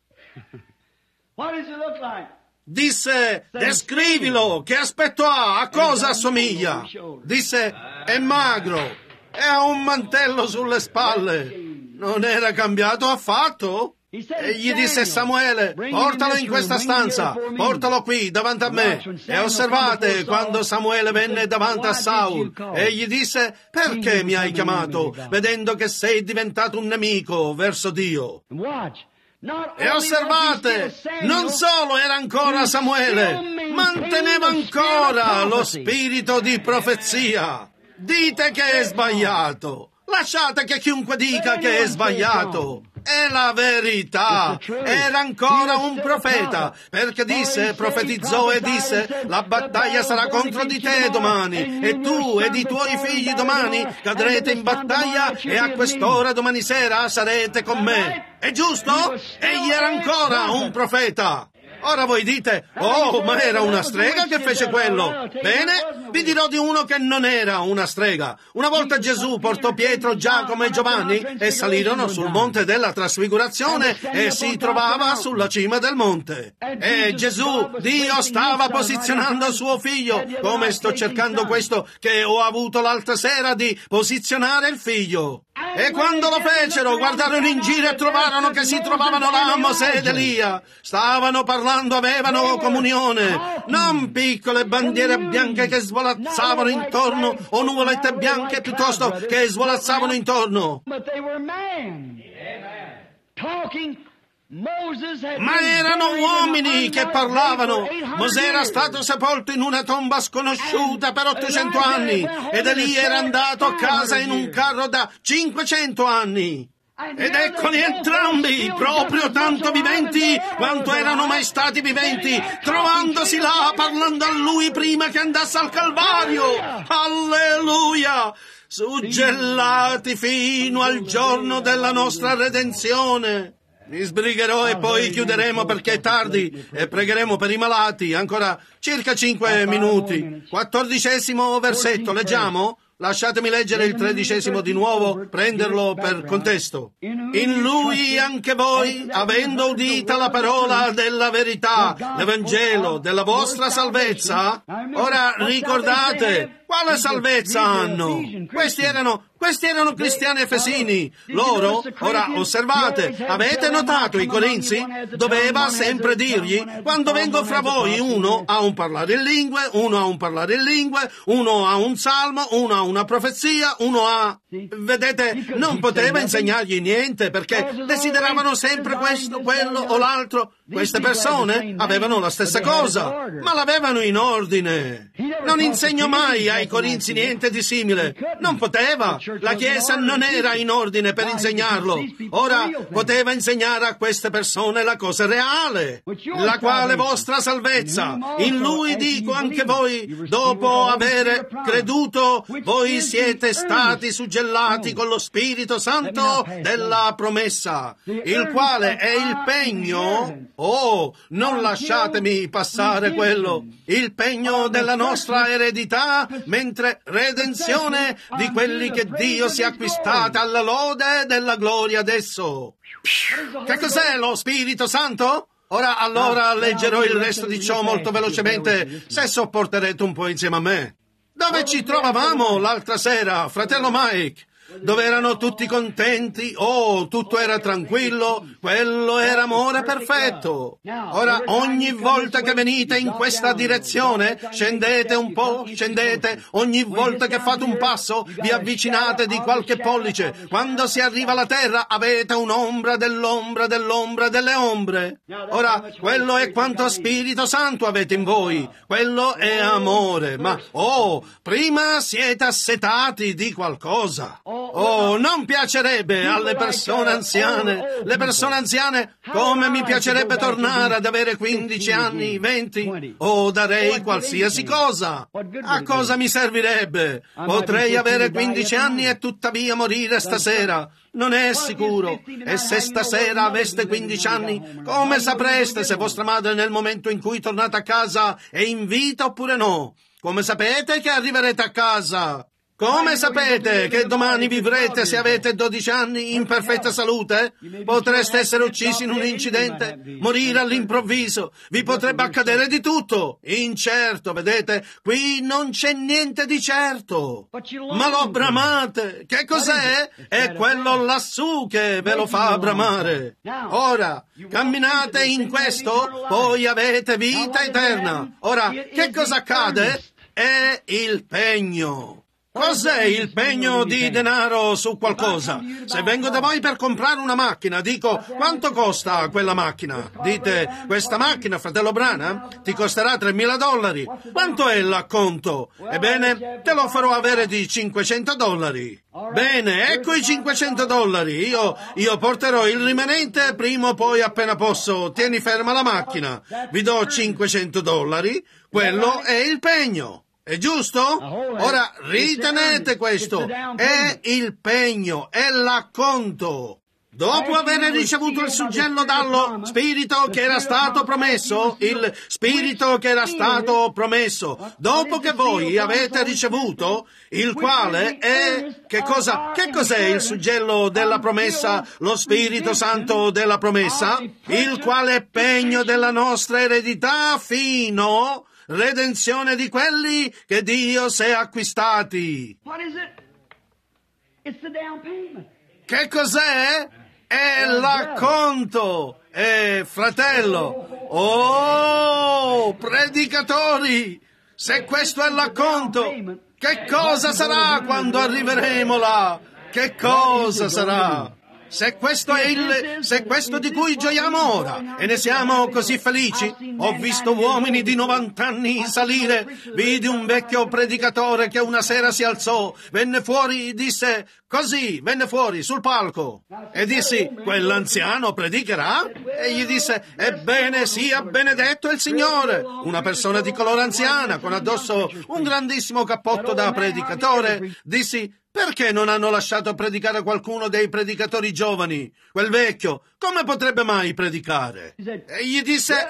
What does he look like? Disse, descrivilo, che aspetto ha, a cosa assomiglia? Disse, è magro, e ha un mantello sulle spalle. Non era cambiato affatto? E gli disse, Samuele, portalo in questa stanza, portalo qui, davanti a me. E osservate, quando Samuele venne davanti a Saul, egli disse, perché mi hai chiamato, vedendo che sei diventato un nemico verso Dio? E osservate, non solo era ancora Samuele, manteneva ancora lo spirito di profezia. Dite che è sbagliato. Lasciate che chiunque dica che è sbagliato. È la verità. Era ancora un profeta, perché profetizzò e disse, la battaglia sarà contro di te domani, e tu ed i tuoi figli domani cadrete in battaglia e a quest'ora domani sera sarete con me. È giusto? Egli era ancora un profeta. Ora voi dite, oh, ma era una strega che fece quello. Bene, vi dirò di uno che non era una strega. Una volta Gesù portò Pietro, Giacomo e Giovanni e salirono sul monte della trasfigurazione e si trovava sulla cima del monte. E Gesù, Dio, stava posizionando suo figlio, come sto cercando questo che ho avuto l'altra sera di posizionare il figlio. E quando lo fecero, guardarono in giro e trovarono che si trovavano là Mosè ed Elia. Stavano parlando, avevano comunione. Non piccole bandiere bianche che svolazzavano intorno o nuvolette bianche piuttosto che svolazzavano intorno. Ma erano uomini che parlavano. Mosè era stato sepolto in una tomba sconosciuta per 800 anni ed Elia era andato a casa in un carro da 500 anni. Ed eccoli entrambi, proprio tanto viventi quanto erano mai stati viventi, trovandosi là, parlando a lui prima che andasse al Calvario. Alleluia! Suggellati fino al giorno della nostra redenzione. Mi sbrigherò e poi chiuderemo perché è tardi e pregheremo per i malati. Ancora circa 5 minuti. 14° versetto, leggiamo? Lasciatemi leggere il 13° di nuovo, prenderlo per contesto. In lui anche voi, avendo udita la parola della verità, l'Evangelo della vostra salvezza, ora ricordate, quale salvezza hanno? Questi erano cristiani efesini. Loro, ora osservate, avete notato i Corinzi? Doveva sempre dirgli, quando vengo fra voi, uno ha un parlare in lingue, uno ha un parlare in lingue, uno ha un salmo, uno ha una profezia, uno ha... Vedete, non poteva insegnargli niente perché desideravano sempre questo, quello o l'altro. Queste persone avevano la stessa cosa, ma l'avevano in ordine. Non insegnò mai ai Corinzi niente di simile. Non poteva. La Chiesa non era in ordine per insegnarlo. Ora poteva insegnare a queste persone la cosa reale, la quale vostra salvezza. In lui dico anche voi, dopo avere creduto, voi siete stati suggellati con lo Spirito Santo della promessa, il quale è il pegno. Oh, non lasciatemi passare quello. Il pegno della nostra eredità, mentre redenzione di quelli che Dio si è acquistata alla lode della gloria d'esso. Che cos'è lo Spirito Santo? Ora allora leggerò il resto di ciò molto velocemente, se sopporterete un po' insieme a me. Dove ci trovavamo l'altra sera, fratello Mike? Dove erano tutti contenti, oh, tutto era tranquillo, quello era amore perfetto. Ora, ogni volta che venite in questa direzione, scendete un po', scendete, ogni volta che fate un passo, vi avvicinate di qualche pollice. Quando si arriva alla terra, avete un'ombra dell'ombra dell'ombra delle ombre. Ora, quello è quanto Spirito Santo avete in voi, quello è amore, ma, oh, prima siete assetati di qualcosa. Oh, non piacerebbe alle persone anziane. Le persone anziane, come mi piacerebbe tornare ad avere 15 anni, 20. Oh, darei qualsiasi cosa. A cosa mi servirebbe? Potrei avere 15 anni e tuttavia morire stasera. Non è sicuro. E se stasera aveste 15 anni, come sapreste se vostra madre nel momento in cui tornate a casa è in vita oppure no? Come sapete che arriverete a casa? Come sapete che domani vivrete se avete 12 anni in perfetta salute? Potreste essere uccisi in un incidente, morire all'improvviso, vi potrebbe accadere di tutto. Incerto, vedete, qui non c'è niente di certo. Ma lo bramate. Che cos'è? È quello lassù che ve lo fa bramare. Ora, camminate in questo, poi avete vita eterna. Ora, che cosa accade? È il pegno. Cos'è il pegno di denaro su qualcosa? Se vengo da voi per comprare una macchina, dico, quanto costa quella macchina? Dite, questa macchina, fratello Branham, ti costerà $3.000. Quanto è l'acconto? Ebbene, te lo farò avere di $500. Bene, ecco i $500. Io porterò il rimanente prima o poi appena posso. Tieni ferma la macchina. Vi do $500. Quello è il pegno. È giusto? Ora ritenete questo, è il pegno, è l'acconto. Dopo aver ricevuto il suggello dallo Spirito che era stato promesso, il Spirito che era stato promesso, dopo che voi avete ricevuto, il quale è... Che cos'è il suggello della promessa, lo Spirito Santo della promessa? Il quale è pegno della nostra eredità fino... redenzione di quelli che Dio si è acquistati. Che cos'è? È l'acconto. Fratello, oh, predicatori, se questo è l'acconto, che cosa sarà quando arriveremo là? Che cosa sarà? Se questo di cui gioiamo ora e ne siamo così felici, ho visto uomini di 90 anni salire, vidi un vecchio predicatore che una sera si alzò, venne fuori sul palco e dissi, quell'anziano predicherà? E gli disse, ebbene sia benedetto il Signore. Una persona di colore anziana, con addosso un grandissimo cappotto da predicatore, dissi, perché non hanno lasciato predicare qualcuno dei predicatori giovani? Quel vecchio, come potrebbe mai predicare? E gli disse,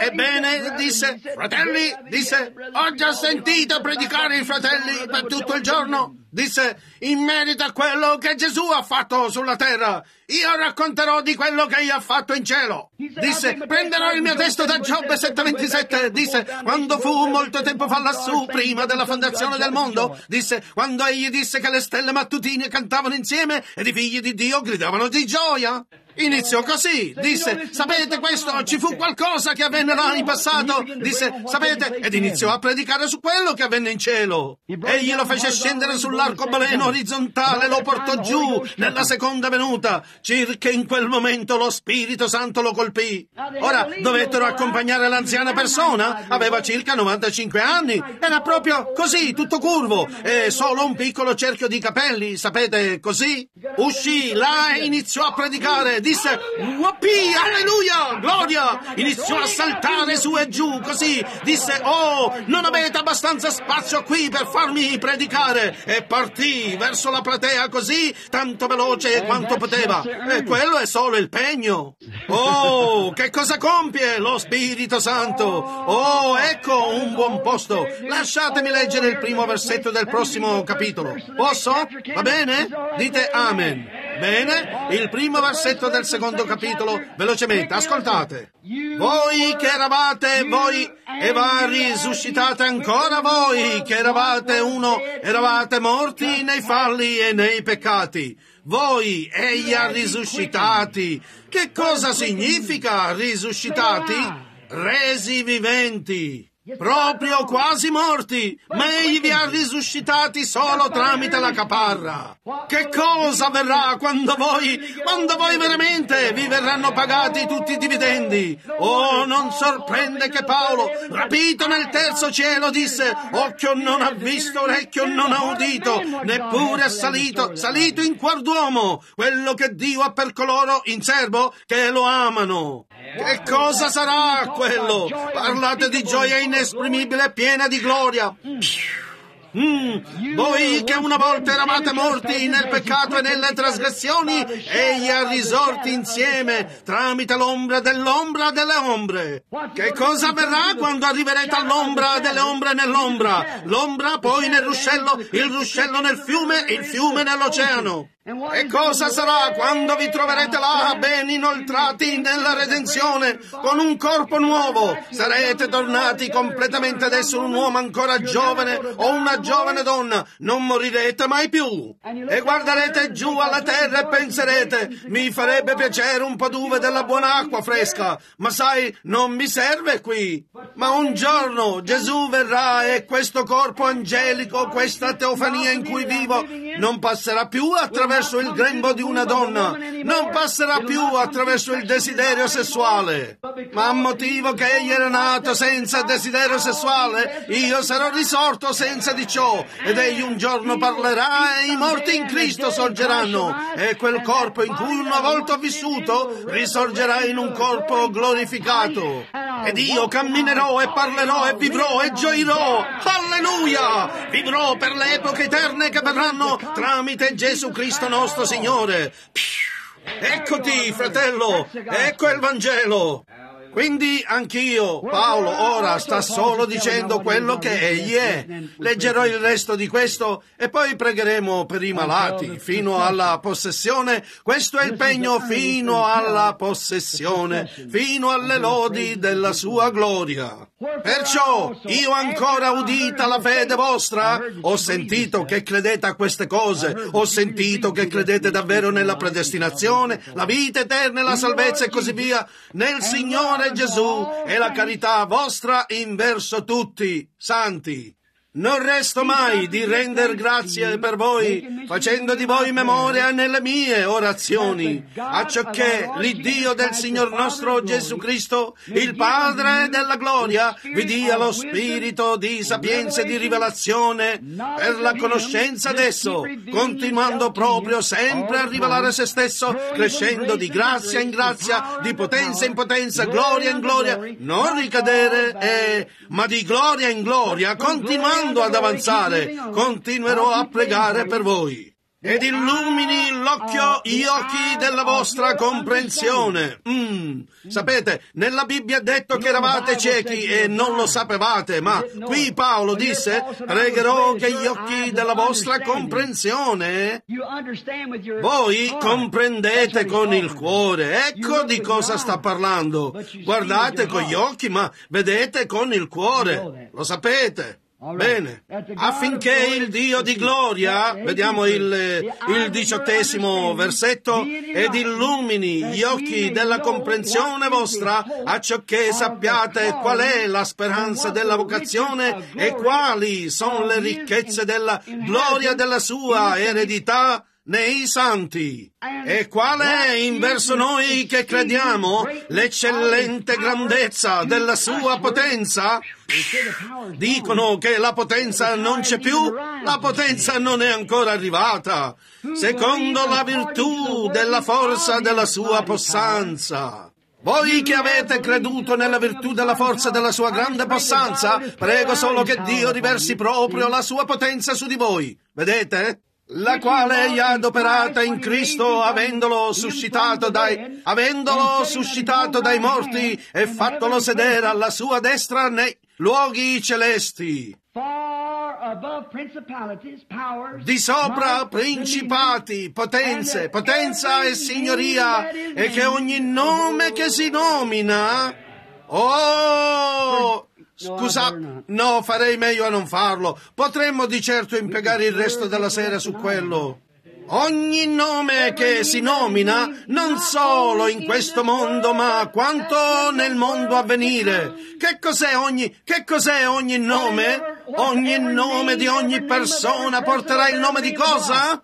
fratelli, ho già sentito predicare i fratelli per tutto il giorno. Disse, in merito a quello che Gesù ha fatto sulla terra, io racconterò di quello che egli ha fatto in cielo. Disse, prenderò il mio testo da Giobbe 7:27. Disse, quando fu molto tempo fa lassù, prima della fondazione del mondo. Disse, quando egli disse che le stelle mattutine cantavano insieme ed i figli di Dio gridavano di gioia. Iniziò così, disse, sapete questo, ci fu qualcosa che avvenne là in passato, disse, sapete, ed iniziò a predicare su quello che avvenne in cielo. Egli lo fece scendere sull'arcobaleno orizzontale, lo portò giù nella seconda venuta, circa in quel momento lo Spirito Santo lo colpì. Ora, dovettero accompagnare l'anziana persona, aveva circa 95 anni, era proprio così, tutto curvo, e solo un piccolo cerchio di capelli, sapete, così. Uscì là e iniziò a predicare. Disse, whoopee, alleluia, gloria! Iniziò a saltare su e giù, così. Disse, oh, non avete abbastanza spazio qui per farmi predicare. E partì verso la platea così, tanto veloce quanto poteva. E quello è solo il pegno. Oh, che cosa compie lo Spirito Santo? Oh, ecco un buon posto. Lasciatemi leggere il primo versetto del prossimo capitolo. Posso? Va bene? Dite amen. Bene, il primo versetto del secondo capitolo, velocemente, ascoltate. Voi che eravate voi e va risuscitate ancora voi che eravate morti nei falli e nei peccati. Voi egli ha risuscitati. Che cosa significa risuscitati? Resi viventi. Proprio quasi morti, ma egli vi ha risuscitati solo tramite la caparra. Che cosa avverrà quando voi veramente vi verranno pagati tutti i dividendi? Oh, non sorprende che Paolo, rapito nel terzo cielo, disse, occhio non ha visto, orecchio non ha udito, neppure è salito in cuor d'uomo quello che Dio ha per coloro in serbo che lo amano. Che cosa sarà quello? Parlate di gioia inesprimibile e piena di gloria. Voi che una volta eravate morti nel peccato e nelle trasgressioni, egli ha risorti insieme tramite l'ombra dell'ombra delle ombre. Che cosa avverrà quando arriverete all'ombra delle ombre nell'ombra? L'ombra poi nel ruscello, il ruscello nel fiume, il fiume nell'oceano. E cosa sarà quando vi troverete là ben inoltrati nella redenzione con un corpo nuovo? Sarete tornati completamente ad essere un uomo ancora giovane o una giovane donna, non morirete mai più. E guarderete giù alla terra e penserete, mi farebbe piacere un po' d'uve della buona acqua fresca, ma sai, non mi serve qui. Ma un giorno Gesù verrà e questo corpo angelico, questa teofania in cui vivo, non passerà più attraverso il grembo di una donna, non passerà più attraverso il desiderio sessuale, ma a motivo che egli era nato senza desiderio sessuale, io sarò risorto senza di ciò, ed egli un giorno parlerà e i morti in Cristo sorgeranno, e quel corpo in cui una volta ho vissuto risorgerà in un corpo glorificato, ed io camminerò e parlerò e vivrò e gioirò, alleluia, vivrò per le epoche eterne che verranno tramite Gesù Cristo nostro Signore. Eccoti, fratello, ecco il Vangelo. Quindi anch'io, Paolo, ora sta solo dicendo quello che egli è. Leggerò il resto di questo e poi pregheremo per i malati fino alla possessione. Questo è il pegno, fino alla possessione, fino alle lodi della sua gloria. Perciò io ancora udita la fede vostra, ho sentito che credete a queste cose, ho sentito che credete davvero nella predestinazione, la vita eterna e la salvezza e così via, nel Signore Gesù e la carità vostra in verso tutti, santi. Non resto mai di render grazie per voi, facendo di voi memoria nelle mie orazioni, acciocché l'Iddio del Signor nostro Gesù Cristo, il Padre della gloria, vi dia lo spirito di sapienza e di rivelazione per la conoscenza d'esso, continuando proprio sempre a rivelare se stesso, crescendo di grazia in grazia, di potenza in potenza, gloria in gloria, non ricadere, ma di gloria in gloria, continuando ad avanzare, continuerò a pregare per voi. Ed illumini gli occhi della vostra comprensione. Sapete, nella Bibbia è detto che eravate ciechi e non lo sapevate, ma qui Paolo disse, pregherò che gli occhi della vostra comprensione. Voi comprendete con il cuore, ecco di cosa sta parlando. Guardate con gli occhi, ma vedete con il cuore, lo sapete. Bene, affinché il Dio di gloria, vediamo il 18° versetto, ed illumini gli occhi della comprensione vostra, acciocché sappiate qual è la speranza della vocazione e quali sono le ricchezze della gloria della sua eredità nei santi, e qual è in verso noi che crediamo l'eccellente grandezza della sua potenza. Dicono che la potenza non c'è più, la potenza non è ancora arrivata, secondo la virtù della forza della sua possanza. Voi che avete creduto nella virtù della forza della sua grande possanza, prego solo che Dio riversi proprio la sua potenza su di voi. Vedete? La quale egli ha adoperata in Cristo, avendolo suscitato dai morti e fattolo sedere alla sua destra nei luoghi celesti. Di sopra principati, potenza e signoria, e che ogni nome che si nomina, scusa, no, farei meglio a non farlo. Potremmo di certo impiegare il resto della sera su quello. Ogni nome che si nomina, non solo in questo mondo, ma quanto nel mondo a venire. Che cos'è ogni nome? Ogni nome di ogni persona porterà il nome di cosa?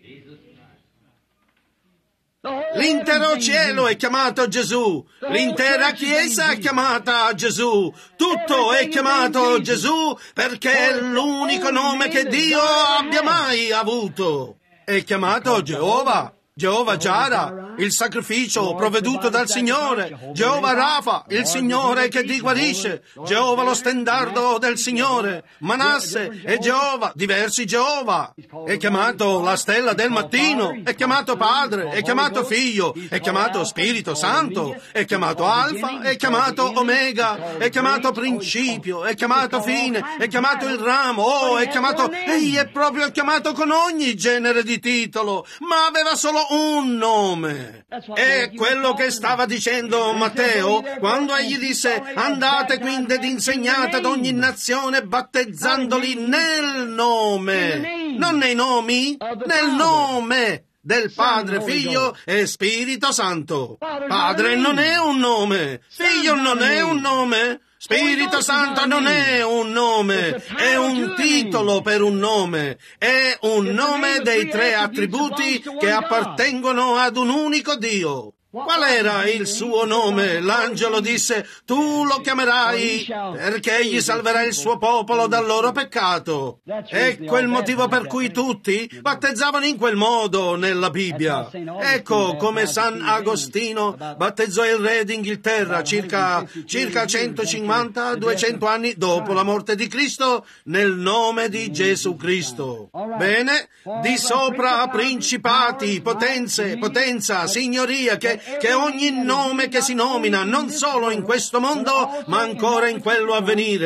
L'intero cielo è chiamato Gesù, l'intera Chiesa è chiamata Gesù, tutto è chiamato Gesù perché è l'unico nome che Dio abbia mai avuto. È chiamato Geova Jara, il sacrificio provveduto dal Signore, Geova Rafa, il Signore che ti guarisce, Geova lo stendardo del Signore, Manasse e Geova, diversi Geova. È chiamato la stella del mattino, è chiamato Padre, è chiamato Figlio, è chiamato Spirito Santo, è chiamato Alfa, è chiamato Omega, è chiamato Principio, è chiamato Fine, è chiamato il ramo, egli è proprio chiamato con ogni genere di titolo, ma aveva solo un nome. È quello che stava dicendo Matteo quando egli disse: andate quindi ed insegnate ad ogni nazione battezzandoli nel nome, non nei nomi, nel nome del Padre, Figlio e Spirito Santo. Padre non è un nome, Figlio non è un nome, Spirito Santo non è un nome, è un titolo per un nome, è un nome dei 3 attributi che appartengono ad un unico Dio. Qual era il suo nome? L'angelo disse: tu lo chiamerai perché egli salverà il suo popolo dal loro peccato. Ecco il motivo per cui tutti battezzavano in quel modo nella Bibbia. Ecco come San Agostino battezzò il re d'Inghilterra circa 150-200 anni dopo la morte di Cristo nel nome di Gesù Cristo. Bene, di sopra principati, potenza, signoria, che ogni nome che si nomina, non solo in questo mondo, ma ancora in quello a venire.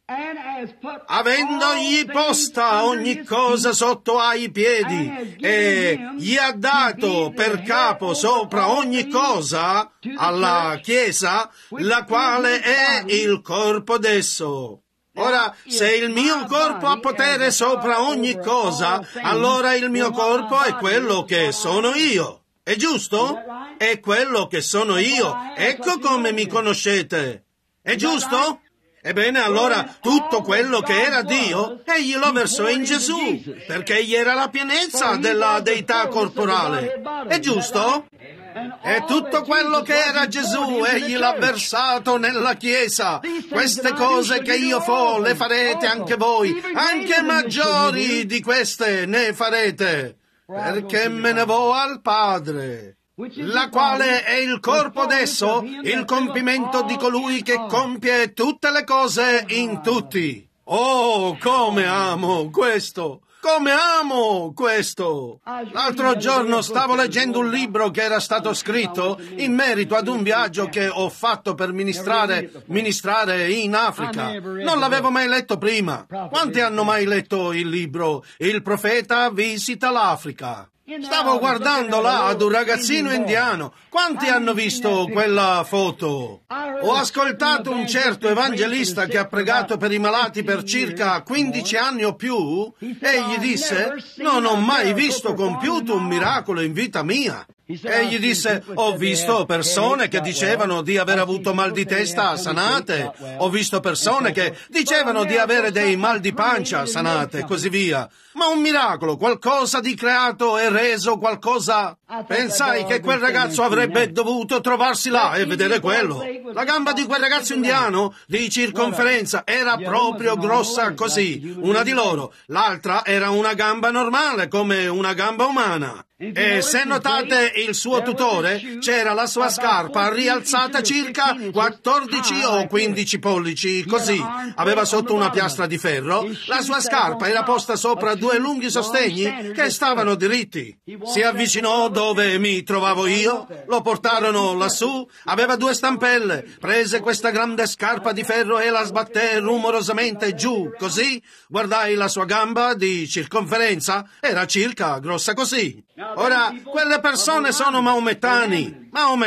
avendogli posta ogni cosa sotto ai piedi, e gli ha dato per capo sopra ogni cosa alla Chiesa, la quale è il corpo d'esso. Ora, se il mio corpo ha potere sopra ogni cosa, allora il mio corpo è quello che sono io. È giusto? È quello che sono io. Ecco come mi conoscete. È giusto? Ebbene, allora, tutto quello che era Dio, egli lo versò in Gesù, perché egli era la pienezza della deità corporale. È giusto? E tutto quello che era Gesù, egli l'ha versato nella Chiesa. Queste cose che io fo, le farete anche voi, anche maggiori di queste ne farete, perché me ne vo al Padre, la quale è il corpo d'esso, il compimento di colui che compie tutte le cose in tutti. Oh, come amo questo! Come amo questo! L'altro giorno stavo leggendo un libro che era stato scritto in merito ad un viaggio che ho fatto per ministrare in Africa. Non l'avevo mai letto prima. Quanti hanno mai letto il libro Il profeta visita l'Africa? Stavo guardando là ad un ragazzino indiano. Quanti hanno visto quella foto? Ho ascoltato un certo evangelista che ha pregato per i malati per circa 15 anni o più. Egli disse: non ho mai visto compiuto un miracolo in vita mia. Egli disse: ho visto persone che dicevano di aver avuto mal di testa sanate, ho visto persone che dicevano di avere dei mal di pancia sanate e così via. Ma un miracolo, qualcosa di creato e reso qualcosa. Pensai che quel ragazzo avrebbe dovuto trovarsi là e vedere quello. La gamba di quel ragazzo indiano di circonferenza era proprio grossa così, una di loro. L'altra era una gamba normale, come una gamba umana. E se notate il suo tutore, c'era la sua scarpa rialzata circa 14 o 15 pollici, così. Aveva sotto una piastra di ferro, la sua scarpa era posta sopra due lunghi sostegni che stavano diritti. Si avvicinò dove mi trovavo io, lo portarono lassù, aveva due stampelle, prese questa grande scarpa di ferro e la sbatté rumorosamente giù, così. Guardai la sua gamba di circonferenza, era circa grossa così. Ora, quelle persone sono maomettani.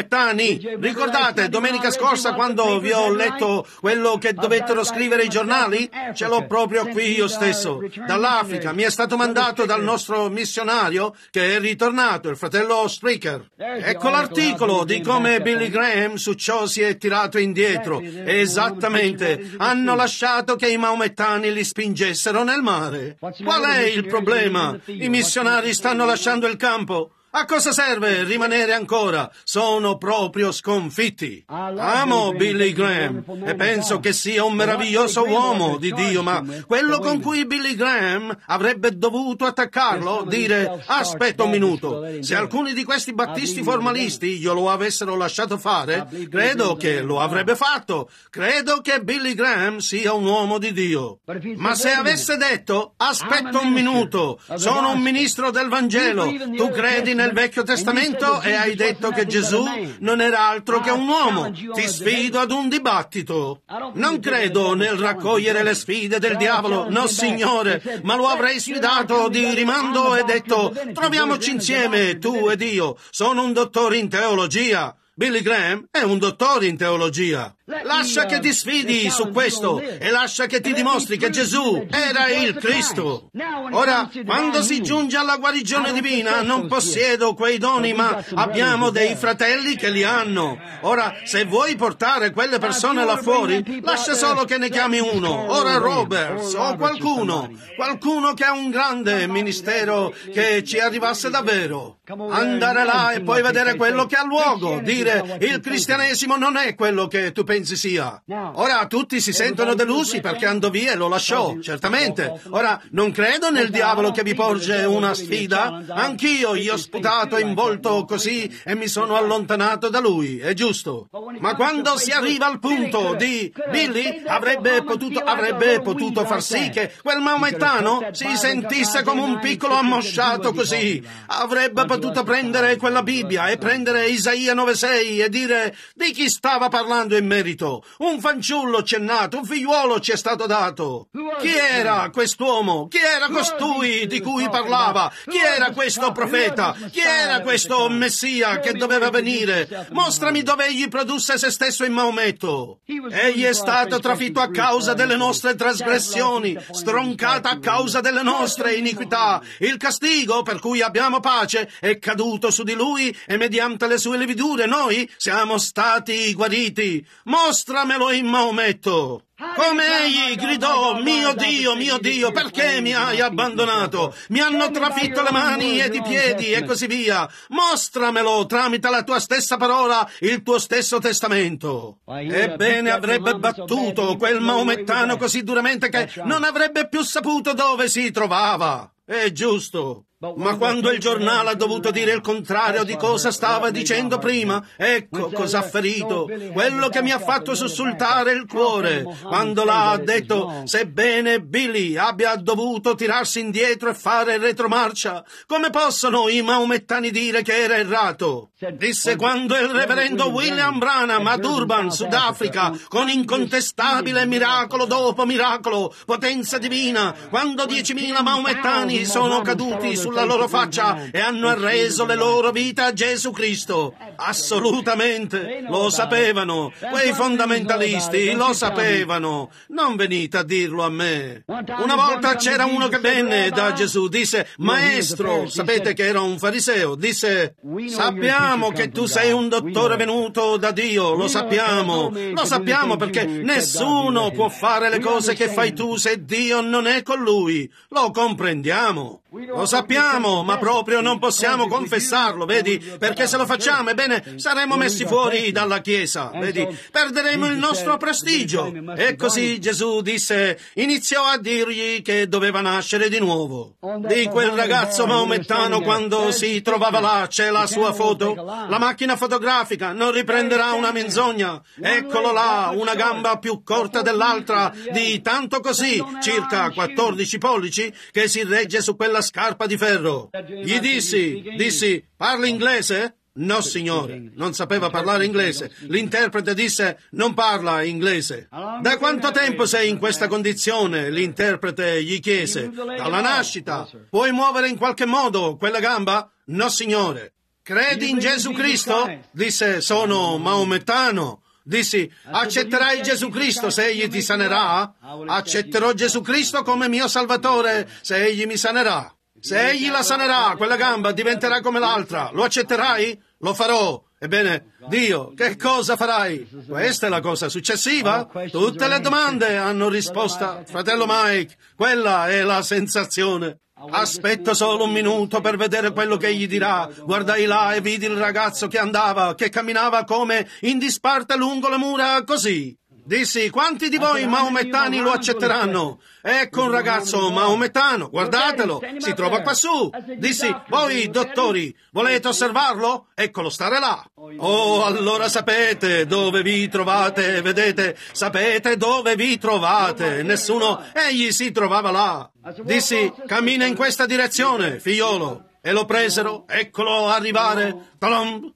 Ricordate domenica scorsa quando vi ho letto quello che dovettero scrivere i giornali? Ce l'ho proprio qui io stesso. Dall'Africa mi è stato mandato dal nostro missionario che è ritornato, il fratello Stricker. Ecco l'articolo di come Billy Graham su ciò si è tirato indietro. Esattamente, hanno lasciato che i maomettani li spingessero nel mare. Qual è il problema? I missionari stanno lasciando il campo. A cosa serve rimanere ancora? Sono proprio sconfitti. Amo Billy Graham e penso che sia un meraviglioso uomo di Dio, ma quello con cui Billy Graham avrebbe dovuto attaccarlo, dire: aspetta un minuto, se alcuni di questi battisti formalisti glielo avessero lasciato fare, credo che lo avrebbe fatto. Credo che Billy Graham sia un uomo di Dio. Ma se avesse detto: aspetta un minuto, sono un ministro del Vangelo, tu credi nel Vecchio Testamento e hai detto che Gesù non era altro che un uomo. Ti sfido ad un dibattito. Non credo nel raccogliere le sfide del diavolo, no signore, ma lo avrei sfidato di rimando e detto: troviamoci insieme, tu ed io. Sono un dottore in teologia. Billy Graham è un dottore in teologia. Lascia che ti sfidi su questo e lascia che ti dimostri che Gesù era il Cristo. Ora, quando si giunge alla guarigione divina, non possiedo quei doni, ma abbiamo dei fratelli che li hanno. Ora, se vuoi portare quelle persone là fuori, lascia solo che ne chiami uno, ora Roberts o qualcuno che ha un grande ministero che ci arrivasse davvero. Andare là e poi vedere quello che ha luogo, dire: il cristianesimo non è quello che tu pensi sia. Ora tutti si sentono delusi perché andò via e lo lasciò, certamente. Ora, non credo nel diavolo che vi porge una sfida. Anch'io gli ho sputato in volto così e mi sono allontanato da lui, è giusto. Ma quando si arriva al punto di Billy, avrebbe potuto far sì che quel maomettano si sentisse come un piccolo ammosciato così. Avrebbe potuto prendere quella Bibbia e prendere Isaia 9:6 farisei e dire: di chi stava parlando in merito? Un fanciullo ci è nato, un figliuolo ci è stato dato. Chi era quest'uomo? Chi era costui di cui parlava? Chi era questo profeta? Chi era questo Messia che doveva venire? Mostrami dove egli produsse se stesso in Maometto. Egli è stato trafitto a causa delle nostre trasgressioni, stroncato a causa delle nostre iniquità. Il castigo per cui abbiamo pace è caduto su di lui e mediante le sue lividure noi siamo stati guariti. Mostramelo in Maometto. Come egli gridò: mio Dio, perché mi hai abbandonato? Mi hanno trafitto le mani ed i piedi e così via. Mostramelo tramite la tua stessa parola, il tuo stesso testamento. Ebbene, avrebbe battuto quel maomettano così duramente che non avrebbe più saputo dove si trovava. È giusto. Ma quando il giornale ha dovuto dire il contrario di cosa stava dicendo prima, ecco cosa ha ferito, quello che mi ha fatto sussultare il cuore, quando l'ha detto: sebbene Billy abbia dovuto tirarsi indietro e fare retromarcia, come possono i maomettani dire che era errato? Disse quando il reverendo William Branham a Durban, Sudafrica, con incontestabile miracolo dopo miracolo, potenza divina, quando 10.000 maomettani sono caduti sulla loro faccia e hanno arreso le loro vite a Gesù Cristo. Assolutamente, lo sapevano, quei fondamentalisti lo sapevano. Non venite a dirlo a me. Una volta c'era uno che venne da Gesù, disse: maestro, sapete che era un fariseo, disse: sappiamo che tu sei un dottore venuto da Dio, lo sappiamo perché nessuno può fare le cose che fai tu se Dio non è con lui, lo comprendiamo. Lo sappiamo, ma proprio non possiamo confessarlo, vedi? Perché se lo facciamo, ebbene, saremo messi fuori dalla Chiesa, vedi? Perderemo il nostro prestigio. E così Gesù iniziò a dirgli che doveva nascere di nuovo. Di quel ragazzo maomettano, quando si trovava là, c'è la sua foto. La macchina fotografica non riprenderà una menzogna. Eccolo là, una gamba più corta dell'altra, di tanto così, circa 14 pollici, che si regge su quella scarpa di ferro. Gli dissi, parli inglese? No, signore, non sapeva parlare inglese. L'interprete disse: non parla inglese. Da quanto tempo sei in questa condizione? L'interprete gli chiese. Dalla nascita. Puoi muovere in qualche modo quella gamba? No, signore. Credi in Gesù Cristo? Disse: sono maomettano. Dissi: accetterai Gesù Cristo se egli ti sanerà? Accetterò Gesù Cristo come mio Salvatore se egli mi sanerà. Se egli la sanerà, quella gamba diventerà come l'altra. Lo accetterai? Lo farò. Ebbene, Dio, che cosa farai? Questa è la cosa successiva. Tutte le domande hanno risposta. Fratello Mike, quella è la sensazione. Aspetto solo un minuto per vedere quello che egli dirà. Guardai là e vidi il ragazzo che camminava come in disparte lungo le mura, così. Dissi: quanti di voi maomettani lo accetteranno? Ecco un ragazzo maomettano, guardatelo, si trova quassù. Dissi: voi dottori, volete osservarlo? Eccolo stare là. Oh, allora sapete dove vi trovate, vedete? Sapete dove vi trovate. Nessuno, egli si trovava là. Dissi: cammina in questa direzione, figliolo. E lo presero, eccolo arrivare. Talom.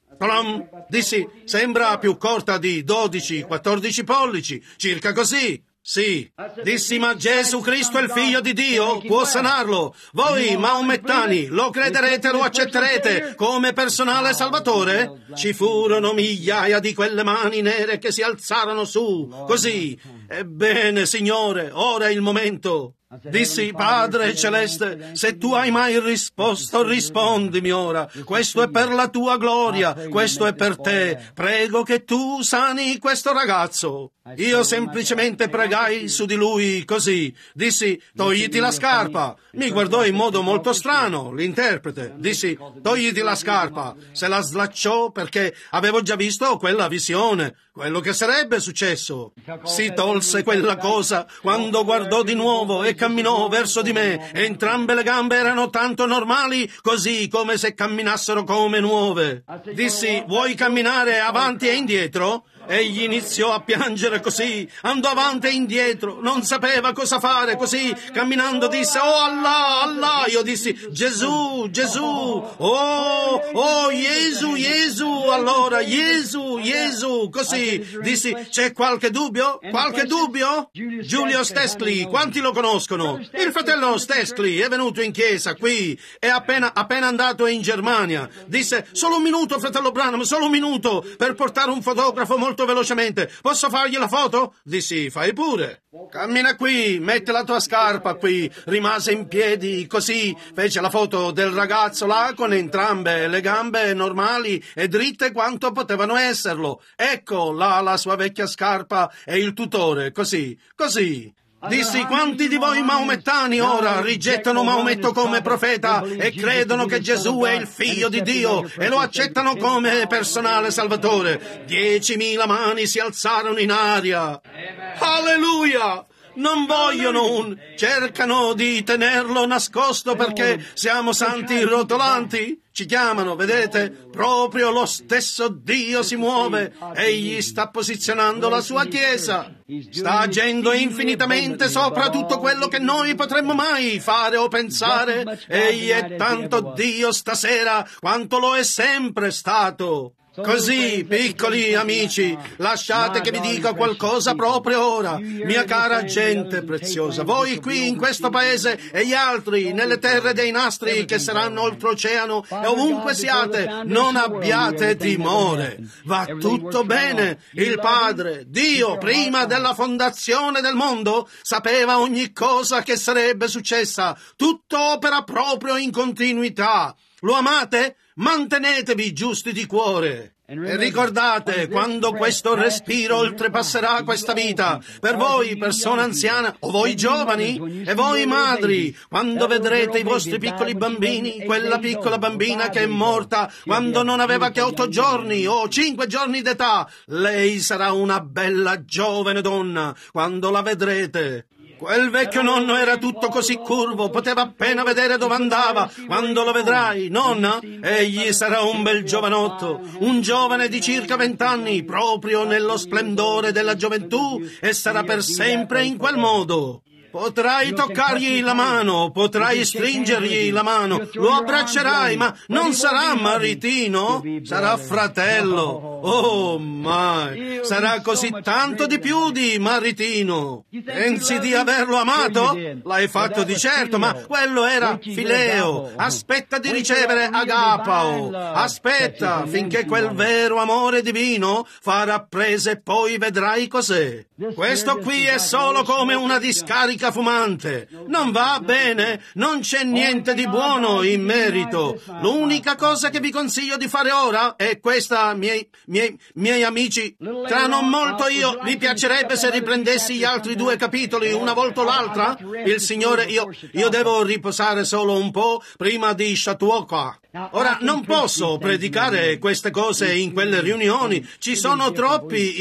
Dissi: sembra più corta di 12-14 pollici, circa così. Sì. Dissi: ma Gesù Cristo è il Figlio di Dio, può sanarlo. Voi maomettani lo crederete, lo accetterete come personale salvatore? Ci furono migliaia di quelle mani nere che si alzarono su, così. Ebbene, Signore, ora è il momento. Dissi: Padre Celeste, se tu hai mai risposto, rispondimi ora. Questo è per la tua gloria, questo è per te. Prego che tu sani questo ragazzo. Io semplicemente pregai su di lui così. Dissi: togliti la scarpa. Mi guardò in modo molto strano, l'interprete. Dissi: togliti la scarpa. Se la slacciò perché avevo già visto quella visione, quello che sarebbe successo. Si tolse quella cosa quando guardò di nuovo e camminò verso di me. Entrambe le gambe erano tanto normali, così come se camminassero come nuove. Dissi: vuoi camminare avanti e indietro? Egli iniziò a piangere così, andò avanti e indietro, non sapeva cosa fare, così, camminando disse: oh Allah, Allah. Io dissi: Gesù, Gesù, oh, Gesù, Gesù, allora, Gesù, Gesù, così, dissi: c'è qualche dubbio? Qualche dubbio? Giulio Stescli, quanti lo conoscono? Il fratello Stescli è venuto in chiesa qui, è appena andato in Germania. Disse: solo un minuto, fratello Branham, solo un minuto, per portare un fotografo molto velocemente. Posso fargli la foto? Dissi: fai pure. Cammina qui, metti la tua scarpa qui. Rimase in piedi, così fece la foto del ragazzo là con entrambe le gambe normali e dritte quanto potevano esserlo. Ecco là la sua vecchia scarpa e il tutore, così. Dissi: quanti di voi maomettani ora rigettano Maometto come profeta e credono che Gesù è il figlio di Dio e lo accettano come personale salvatore? 10.000 mani si alzarono in aria. Alleluia! Non vogliono cercano di tenerlo nascosto perché siamo santi rotolanti. Ci chiamano, vedete? Proprio lo stesso Dio si muove. Egli sta posizionando la sua Chiesa. Sta agendo infinitamente sopra tutto quello che noi potremmo mai fare o pensare. Egli è tanto Dio stasera quanto lo è sempre stato. Così, piccoli amici, lasciate che vi dica qualcosa proprio ora. Mia cara gente preziosa, voi qui in questo paese e gli altri nelle terre dei nastri che saranno oltreoceano e ovunque siate, non abbiate timore. Va tutto bene. Il Padre, Dio, prima della fondazione del mondo, sapeva ogni cosa che sarebbe successa. Tutto opera proprio in continuità. Lo amate? Mantenetevi giusti di cuore. E ricordate, quando questo respiro oltrepasserà questa vita, per voi, persona anziana, o voi giovani, e voi madri, quando vedrete i vostri piccoli bambini, quella piccola bambina che è morta quando non aveva che 8 giorni o 5 giorni d'età, lei sarà una bella giovane donna quando la vedrete. Quel vecchio nonno era tutto così curvo, poteva appena vedere dove andava. Quando lo vedrai, nonna, egli sarà un bel giovanotto, un giovane di circa 20 anni, proprio nello splendore della gioventù, e sarà per sempre in quel modo. Potrai toccargli la mano, potrai stringergli la mano, lo abbraccerai, ma non sarà maritino, sarà fratello. Oh, mai, sarà così tanto di più di maritino. Pensi di averlo amato? L'hai fatto di certo, ma quello era fileo. Aspetta di ricevere agapao. Aspetta finché quel vero amore divino farà presa e poi vedrai cos'è. Questo qui è solo come una discarica fumante. Non va bene, non c'è niente di buono in merito. L'unica cosa che vi consiglio di fare ora è questa, miei amici. Tra non molto vi piacerebbe se riprendessi gli altri 2 capitoli una volta o l'altra? Il Signore, io devo riposare solo un po' prima di Shatuoka. Ora, non posso predicare queste cose in quelle riunioni. Ci sono troppi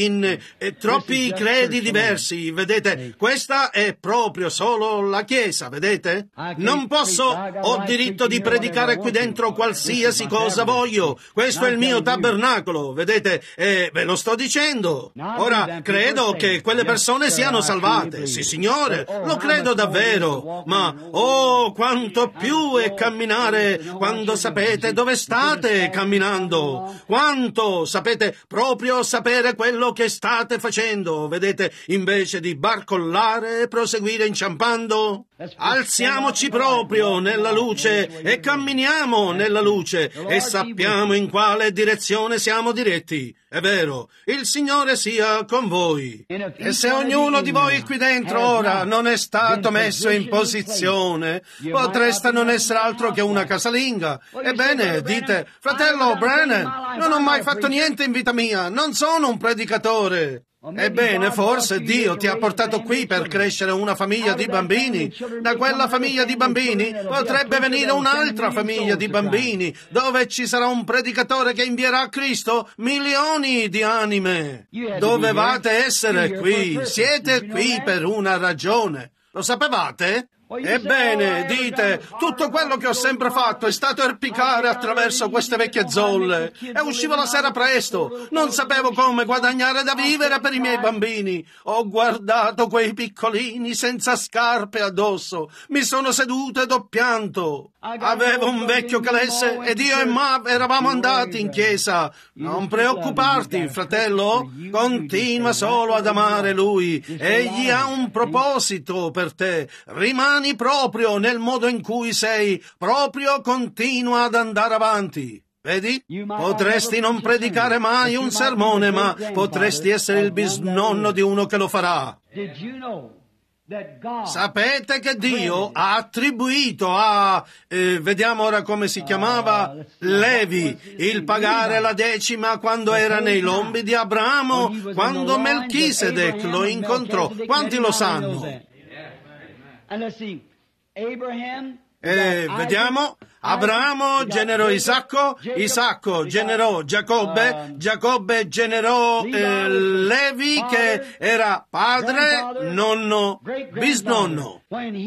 credi diversi, vedete? Questa è proprio solo la Chiesa, vedete? Non posso, ho diritto di predicare qui dentro qualsiasi cosa voglio. Questo è il mio tabernacolo, vedete? E ve lo sto dicendo. Ora, credo che quelle persone siano salvate. Sì, Signore, lo credo davvero. Ma, quanto più è camminare quando sapete dove state camminando. Quanto sapete proprio sapere quello che state facendo, vedete, invece di barcollare e proseguire inciampando. Alziamoci proprio nella luce e camminiamo nella luce e sappiamo in quale direzione siamo diretti. È vero, il Signore sia con voi. E se ognuno di voi qui dentro ora non è stato messo in posizione, potreste non essere altro che una casalinga. Ebbene, dite: fratello Branham, non ho mai fatto niente in vita mia, non sono un predicatore. Ebbene, forse Dio ti ha portato qui per crescere una famiglia di bambini. Da quella famiglia di bambini potrebbe venire un'altra famiglia di bambini, dove ci sarà un predicatore che invierà a Cristo milioni di anime. Dovevate essere qui, siete qui per una ragione. Lo sapevate? Ebbene, dite, tutto quello che ho sempre fatto è stato erpicare attraverso queste vecchie zolle e uscivo la sera presto. Non sapevo come guadagnare da vivere per i miei bambini. Ho guardato quei piccolini senza scarpe addosso. Mi sono seduto ed ho pianto. Avevo un vecchio calesse ed io e Ma eravamo andati in chiesa. Non preoccuparti, fratello. Continua solo ad amare lui. Egli ha un proposito per te. Rimani proprio nel modo in cui sei, proprio continua ad andare avanti. Vedi? Potresti non predicare mai un sermone, ma potresti essere il bisnonno di uno che lo farà. Sapete che Dio ha attribuito a, vediamo ora come si chiamava, Levi, il pagare la decima quando era nei lombi di Abramo, quando Melchisedec lo incontrò. Quanti lo sanno? Vediamo, Abramo generò Isacco, Isacco generò Giacobbe, Giacobbe generò Levi, che era padre, nonno, bisnonno.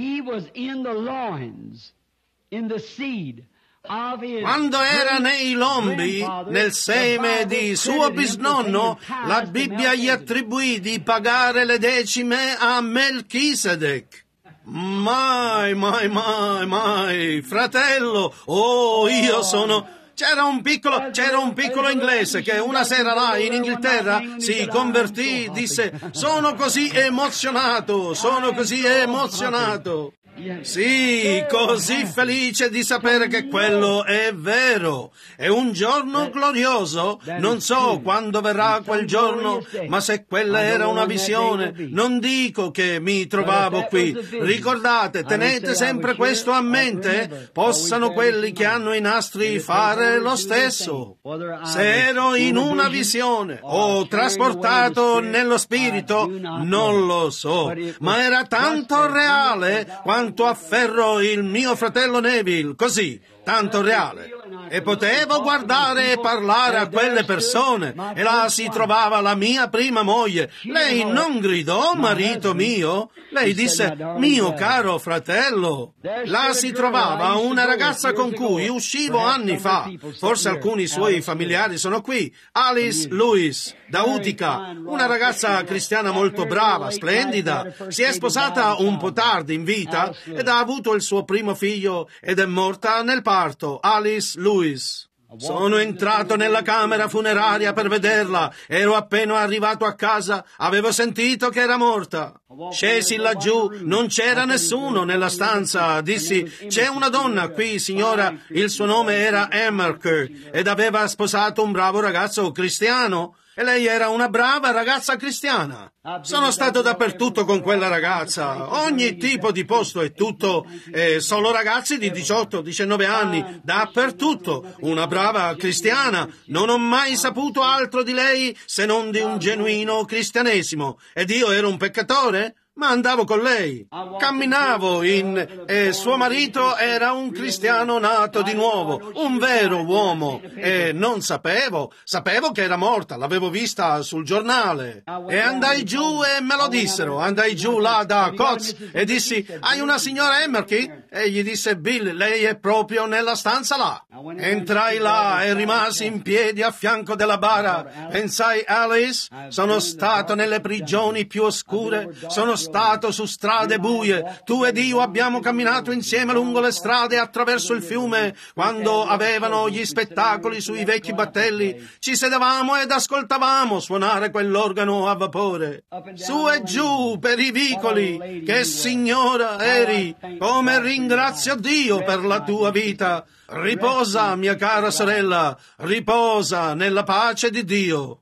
Quando era nei lombi, nel seme di suo bisnonno, la Bibbia gli attribuì di pagare le decime a Melchisedec. Mai, fratello, io sono... C'era un piccolo inglese che una sera là in Inghilterra si convertì, disse, sono così emozionato. Sì, così felice di sapere che quello è vero. È un giorno glorioso. Non so quando verrà quel giorno, ma se quella era una visione, non dico che mi trovavo qui. Ricordate, tenete sempre questo a mente. Possano quelli che hanno i nastri fare lo stesso. Se ero in una visione o trasportato nello spirito, non lo so, ma era tanto reale quanto afferro il mio fratello Neville, così, tanto reale. E potevo guardare e parlare a quelle persone, e là si trovava la mia prima moglie. Lei non gridò, marito mio, lei disse, mio caro fratello. Là si trovava una ragazza con cui uscivo anni fa, forse alcuni suoi familiari sono qui, Alice Lewis, da Utica, una ragazza cristiana molto brava, splendida. Si è sposata un po' tardi in vita ed ha avuto il suo primo figlio ed è morta nel parto, Alice Lewis. Sono entrato nella camera funeraria per vederla. Ero appena arrivato a casa, avevo sentito che era morta. Scesi laggiù, non c'era nessuno nella stanza. Dissi, c'è una donna qui, signora. Il suo nome era Emerker ed aveva sposato un bravo ragazzo cristiano. E lei era una brava ragazza cristiana. Sono stato dappertutto con quella ragazza, ogni tipo di posto e tutto, solo ragazzi di 18-19 anni, dappertutto. Una brava cristiana, non ho mai saputo altro di lei se non di un genuino cristianesimo. Ed io ero un peccatore? Ma andavo con lei, camminavo e suo marito era un cristiano nato di nuovo, un vero uomo, e non sapevo che era morta, l'avevo vista sul giornale, e andai giù e me lo dissero, andai giù là da Coz e dissi, hai una signora Emerky? E gli disse, Bill, lei è proprio nella stanza là. Entrai là e rimasi in piedi a fianco della bara, pensai, Alice, sono stato nelle prigioni più oscure, sono stato su strade buie, tu ed io abbiamo camminato insieme lungo le strade attraverso il fiume quando avevano gli spettacoli sui vecchi battelli, ci sedevamo ed ascoltavamo suonare quell'organo a vapore, su e giù per i vicoli. Che signora eri, come ringrazio Dio per la tua vita. Riposa, mia cara sorella, riposa nella pace di Dio.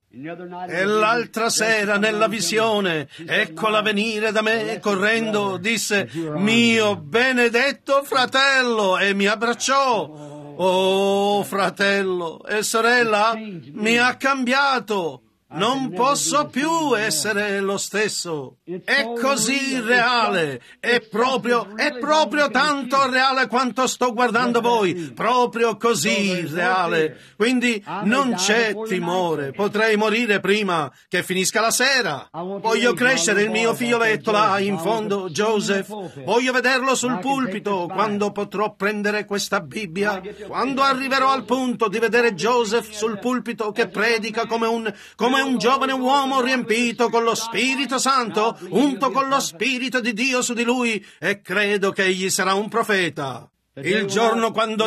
E l'altra sera nella visione, eccola venire da me correndo, disse, mio benedetto fratello, e mi abbracciò. Oh, fratello e sorella, mi ha cambiato. Non posso più essere lo stesso. È così reale, è proprio tanto reale quanto sto guardando voi, proprio così reale. Quindi non c'è timore, potrei morire prima che finisca la sera. Voglio crescere il mio figlioletto là in fondo, Joseph. Voglio vederlo sul pulpito quando potrò prendere questa Bibbia. Quando arriverò al punto di vedere Joseph sul pulpito che predica come un giovane uomo riempito con lo Spirito Santo, unto con lo Spirito di Dio su di lui, e credo che egli sarà un profeta. Il giorno quando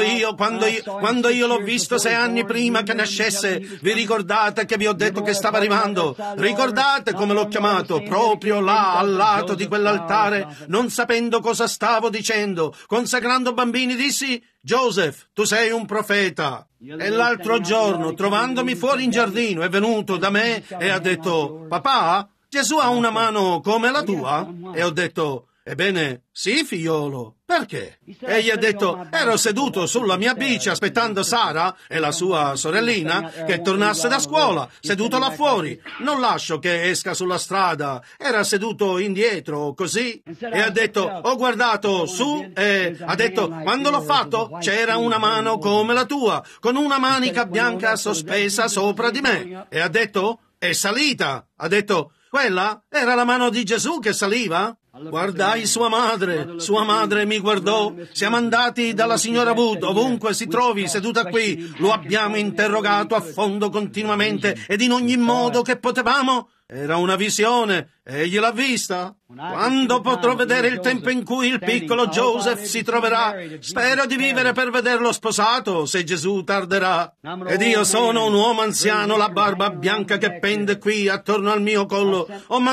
io l'ho visto 6 anni prima che nascesse, vi ricordate che vi ho detto che stava arrivando? Ricordate come l'ho chiamato? Proprio là, al lato di quell'altare, non sapendo cosa stavo dicendo, consacrando bambini, dissi: Joseph, tu sei un profeta. E l'altro giorno, trovandomi fuori in giardino, è venuto da me e ha detto: papà, Gesù ha una mano come la tua? E ho detto: ebbene, sì, figliolo. Perché? Egli ha detto: ero seduto sulla mia bici aspettando Sara e la sua sorellina che tornasse da scuola, seduto là fuori. Non lascio che esca sulla strada. Era seduto indietro, così. E ha detto: ho guardato su e ha detto: quando l'ho fatto c'era una mano come la tua, con una manica bianca sospesa sopra di me. E ha detto: è salita. Ha detto: quella era la mano di Gesù che saliva? Guardai sua madre mi guardò. Siamo andati dalla signora Wood, ovunque si trovi, seduta qui. Lo abbiamo interrogato a fondo continuamente ed in ogni modo che potevamo. Era una visione. Egli l'ha vista. Quando potrò vedere il tempo in cui il piccolo Joseph si troverà, spero di vivere per vederlo sposato, se Gesù tarderà. Ed io sono un uomo anziano, la barba bianca che pende qui attorno al mio collo.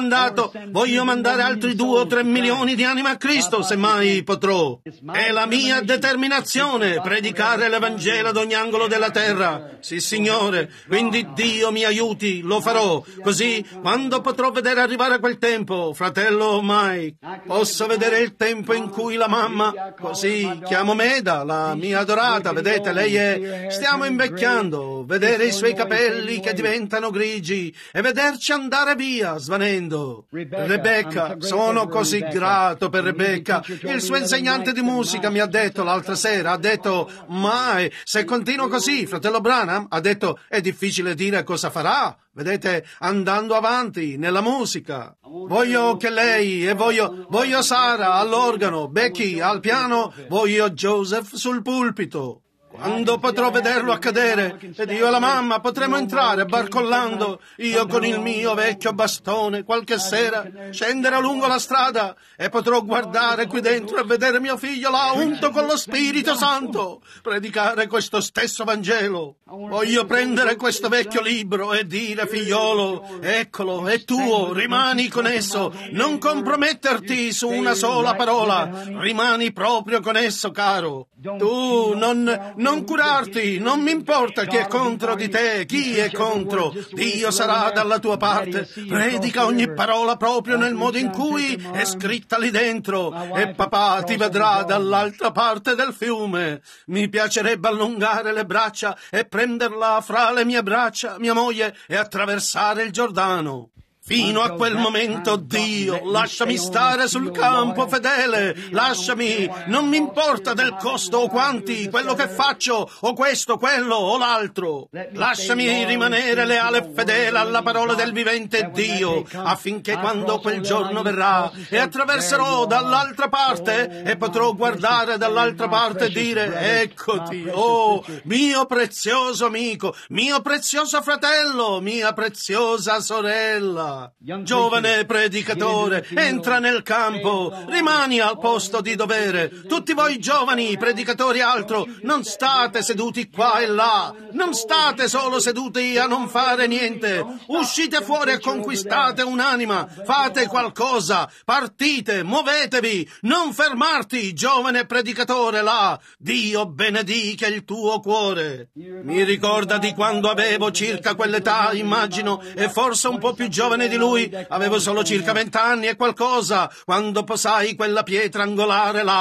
Voglio mandare altri 2 o 3 milioni di anime a Cristo, se mai potrò. È la mia determinazione predicare l'Evangelo ad ogni angolo della terra. Sì, Signore, quindi Dio mi aiuti, lo farò. Così, quando potrò vedere arrivare quel tempo, fratello Mike, posso vedere il tempo in cui la mamma, così chiamo Meda, la mia adorata, vedete, stiamo invecchiando, vedere i suoi capelli che diventano grigi e vederci andare via, svanendo. Rebecca, sono così grato per Rebecca. Il suo insegnante di musica mi ha detto l'altra sera, ha detto: mai, se continuo così, fratello Branham, ha detto, è difficile dire cosa farà. Vedete, andando avanti nella musica. Voglio che lei e voglio Sara all'organo, Becky al piano, voglio Joseph sul pulpito. Quando potrò vederlo accadere, ed io e la mamma potremo entrare barcollando, io con il mio vecchio bastone, qualche sera, scendere lungo la strada e potrò guardare qui dentro e vedere mio figlio là unto con lo Spirito Santo, predicare questo stesso Vangelo. Voglio prendere questo vecchio libro e dire: figliolo, eccolo, è tuo, rimani con esso, non comprometterti su una sola parola, rimani proprio con esso, caro. Tu non curarti, non mi importa chi è contro di te, chi è contro. Dio sarà dalla tua parte. Predica ogni parola proprio nel modo in cui è scritta lì dentro e papà ti vedrà dall'altra parte del fiume. Mi piacerebbe allungare le braccia e prenderla fra le mie braccia, mia moglie, e attraversare il Giordano. Fino a quel momento, Dio, lasciami stare sul campo fedele, lasciami, non mi importa del costo o quanti, quello che faccio, o questo, quello o l'altro. Lasciami rimanere leale e fedele alla parola del vivente Dio, affinché quando quel giorno verrà e attraverserò dall'altra parte e potrò guardare dall'altra parte e dire: eccoti, oh, mio prezioso amico, mio prezioso fratello, mia preziosa sorella. Giovane predicatore, entra nel campo, rimani al posto di dovere. Tutti voi giovani predicatori altro, non state seduti qua e là, non state solo seduti a non fare niente. Uscite fuori e conquistate un'anima, fate qualcosa, partite, muovetevi, non fermarti, giovane predicatore là. Dio benedica il tuo cuore. Mi ricorda di quando avevo circa quell'età, immagino, e forse un po' più giovane di lui, avevo solo circa 20 anni e qualcosa, quando posai quella pietra angolare là.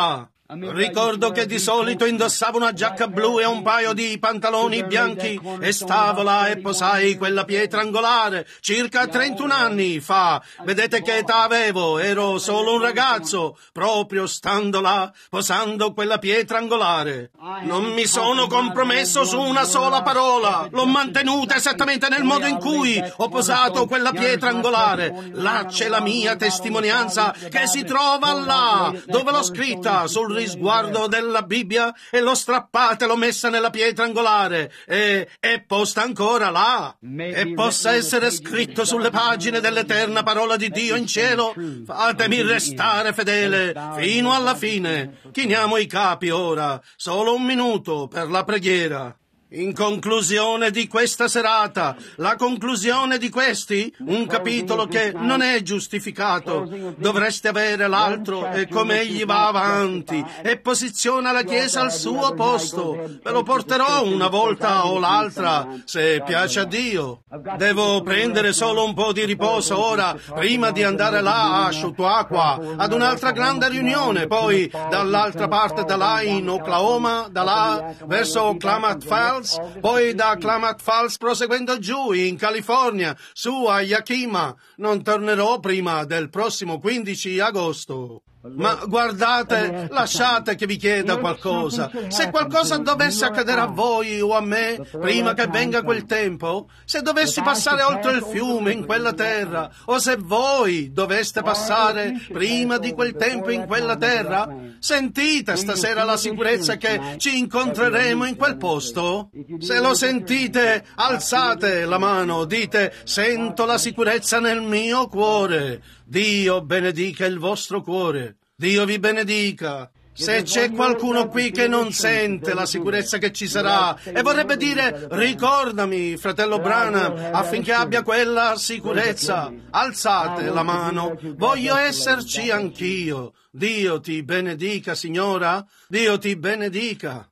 Ricordo che di solito indossavo una giacca blu e un paio di pantaloni bianchi e stavo là e posai quella pietra angolare circa 31 anni fa. Vedete che età avevo? Ero solo un ragazzo, proprio stando là, posando quella pietra angolare. Non mi sono compromesso su una sola parola. L'ho mantenuta esattamente nel modo in cui ho posato quella pietra angolare. Là c'è la mia testimonianza che si trova là, dove l'ho scritta sul risguardo della Bibbia e l'ho strappata e l'ho messa nella pietra angolare e è posta ancora là e possa essere scritto sulle pagine dell'eterna parola di Dio in cielo. Fatemi restare fedele fino alla fine. Chiniamo i capi ora, solo un minuto per la preghiera. In conclusione di questa serata, la conclusione di questi, un capitolo che non è giustificato. Dovreste avere l'altro e come egli va avanti e posiziona la Chiesa al suo posto. Ve lo porterò una volta o l'altra, se piace a Dio. Devo prendere solo un po' di riposo ora, prima di andare là a Chautauqua, ad un'altra grande riunione, poi dall'altra parte da là in Oklahoma, da là verso Klamath Falls, poi da Klamath Falls proseguendo giù in California, su a Yakima. Non tornerò prima del prossimo 15 agosto. Ma guardate, lasciate che vi chieda qualcosa. Se qualcosa dovesse accadere a voi o a me prima che venga quel tempo, se dovessi passare oltre il fiume in quella terra, o se voi doveste passare prima di quel tempo in quella terra, sentite stasera la sicurezza che ci incontreremo in quel posto? Se lo sentite, alzate la mano, dite: sento la sicurezza nel mio cuore. Dio benedica il vostro cuore. Dio vi benedica. Se c'è qualcuno qui che non sente la sicurezza che ci sarà e vorrebbe dire: ricordami, fratello Branham, affinché abbia quella sicurezza, alzate la mano. Voglio esserci anch'io. Dio ti benedica, signora. Dio ti benedica.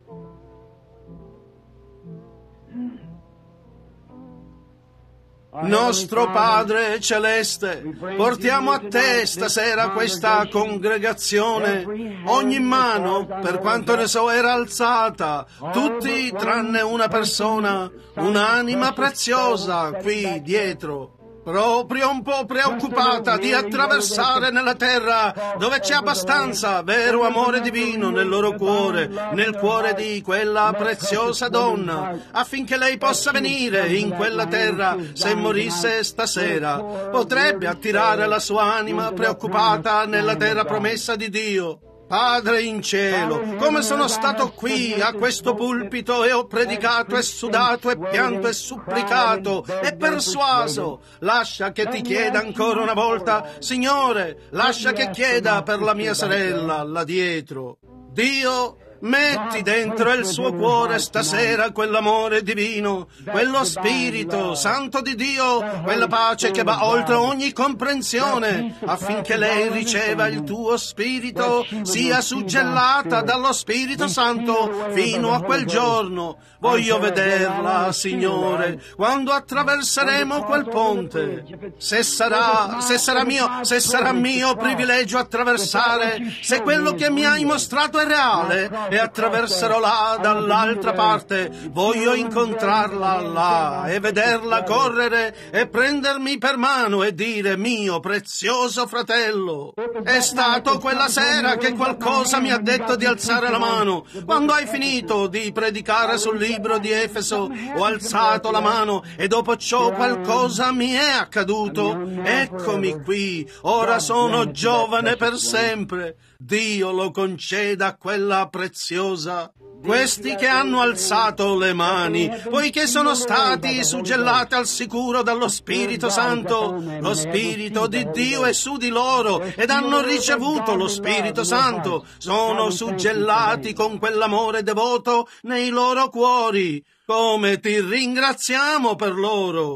Nostro Padre Celeste, portiamo a te stasera questa congregazione. Ogni mano, per quanto ne so, era alzata. Tutti tranne una persona, un'anima preziosa qui dietro. Proprio un po' preoccupata di attraversare nella terra dove c'è abbastanza vero amore divino nel loro cuore, nel cuore di quella preziosa donna, affinché lei possa venire in quella terra. Se morisse stasera, potrebbe attirare la sua anima preoccupata nella terra promessa di Dio. Padre in cielo, come sono stato qui a questo pulpito e ho predicato e sudato e pianto e supplicato e persuaso, lascia che ti chieda ancora una volta, Signore, lascia che chieda per la mia sorella là dietro. Dio, metti dentro il suo cuore stasera quell'amore divino, quello Spirito Santo di Dio, quella pace che va oltre ogni comprensione, affinché lei riceva il tuo Spirito, sia suggellata dallo Spirito Santo fino a quel giorno. Voglio vederla, Signore, quando attraverseremo quel ponte. Se sarà mio privilegio attraversare, se quello che mi hai mostrato è reale, e attraverserò là dall'altra parte, voglio incontrarla là e vederla correre e prendermi per mano e dire: mio prezioso fratello, è stato quella sera che qualcosa mi ha detto di alzare la mano. Quando hai finito di predicare sul libro di Efeso, ho alzato la mano e dopo ciò qualcosa mi è accaduto. Eccomi qui, ora sono giovane per sempre. Dio lo conceda a quella preziosa. Questi che hanno alzato le mani, poiché sono stati suggellati al sicuro dallo Spirito Santo, lo Spirito di Dio è su di loro ed hanno ricevuto lo Spirito Santo, sono suggellati con quell'amore devoto nei loro cuori. Come ti ringraziamo per loro!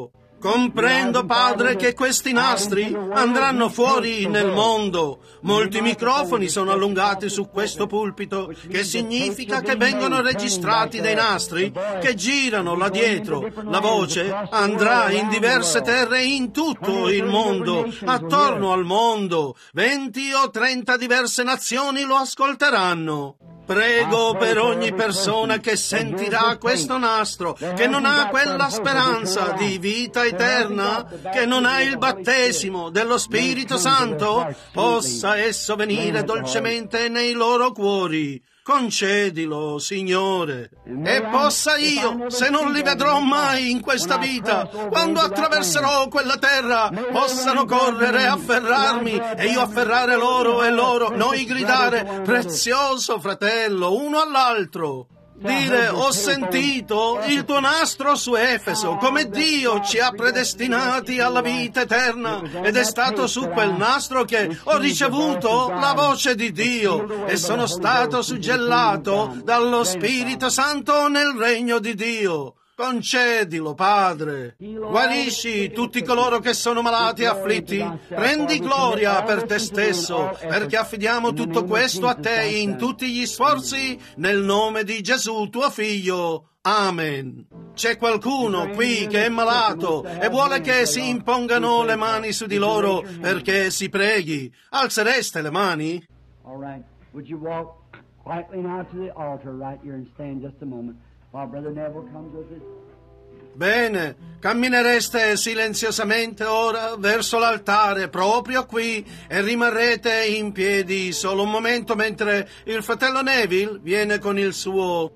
Comprendo, Padre, che questi nastri andranno fuori nel mondo. Molti microfoni sono allungati su questo pulpito, che significa che vengono registrati dei nastri che girano là dietro. La voce andrà in diverse terre in tutto il mondo, attorno al mondo. 20 o 30 diverse nazioni lo ascolteranno. Prego per ogni persona che sentirà questo nastro, che non ha quella speranza di vita eterna, che non ha il battesimo dello Spirito Santo, possa esso venire dolcemente nei loro cuori. Concedilo, Signore, e possa io, se non li vedrò mai in questa vita, quando attraverserò quella terra, possano correre e afferrarmi, e io afferrare loro e loro, noi gridare, prezioso fratello, uno all'altro. Dire, ho sentito il tuo nastro su Efeso, come Dio ci ha predestinati alla vita eterna, ed è stato su quel nastro che ho ricevuto la voce di Dio e sono stato suggellato dallo Spirito Santo nel regno di Dio. Concedilo, Padre. Guarisci tutti coloro che sono malati e afflitti. Prendi gloria per te stesso, perché affidiamo tutto questo a te in tutti gli sforzi, nel nome di Gesù, tuo Figlio. Amen. C'è qualcuno qui che è malato e vuole che si impongano le mani su di loro perché si preghi. Alzereste le mani? All right. Would you walk quietly now to the altar right here and stand just a moment while Brother Neville comes with us? Bene, camminereste silenziosamente ora verso l'altare, proprio qui, e rimarrete in piedi solo un momento mentre il fratello Neville viene con il suo...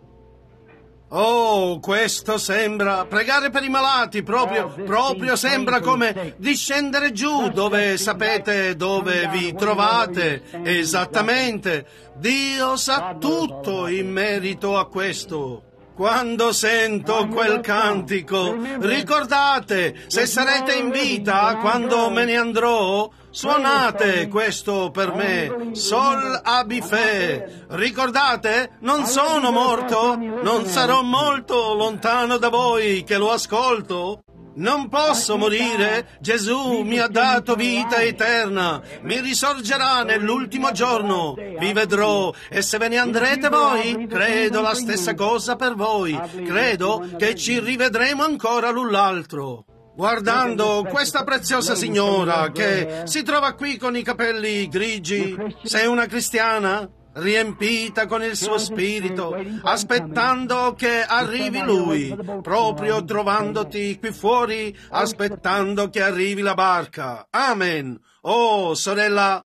Oh, questo sembra pregare per i malati, proprio sembra come discendere giù dove sapete dove vi trovate. Esattamente. Dio sa tutto in merito a questo. Quando sento quel cantico, ricordate, se sarete in vita quando me ne andrò, suonate questo per me, Sol Abife. Ricordate, non sono morto, non sarò molto lontano da voi che lo ascolto. Non posso morire, Gesù mi ha dato vita eterna, mi risorgerà nell'ultimo giorno, vi vedrò, e se ve ne andrete voi, credo la stessa cosa per voi, credo che ci rivedremo ancora l'un l'altro. Guardando questa preziosa signora che si trova qui con i capelli grigi, sei una cristiana? Riempita con il suo spirito, aspettando che arrivi lui, proprio trovandoti qui fuori, aspettando che arrivi la barca. Amen. Oh, sorella,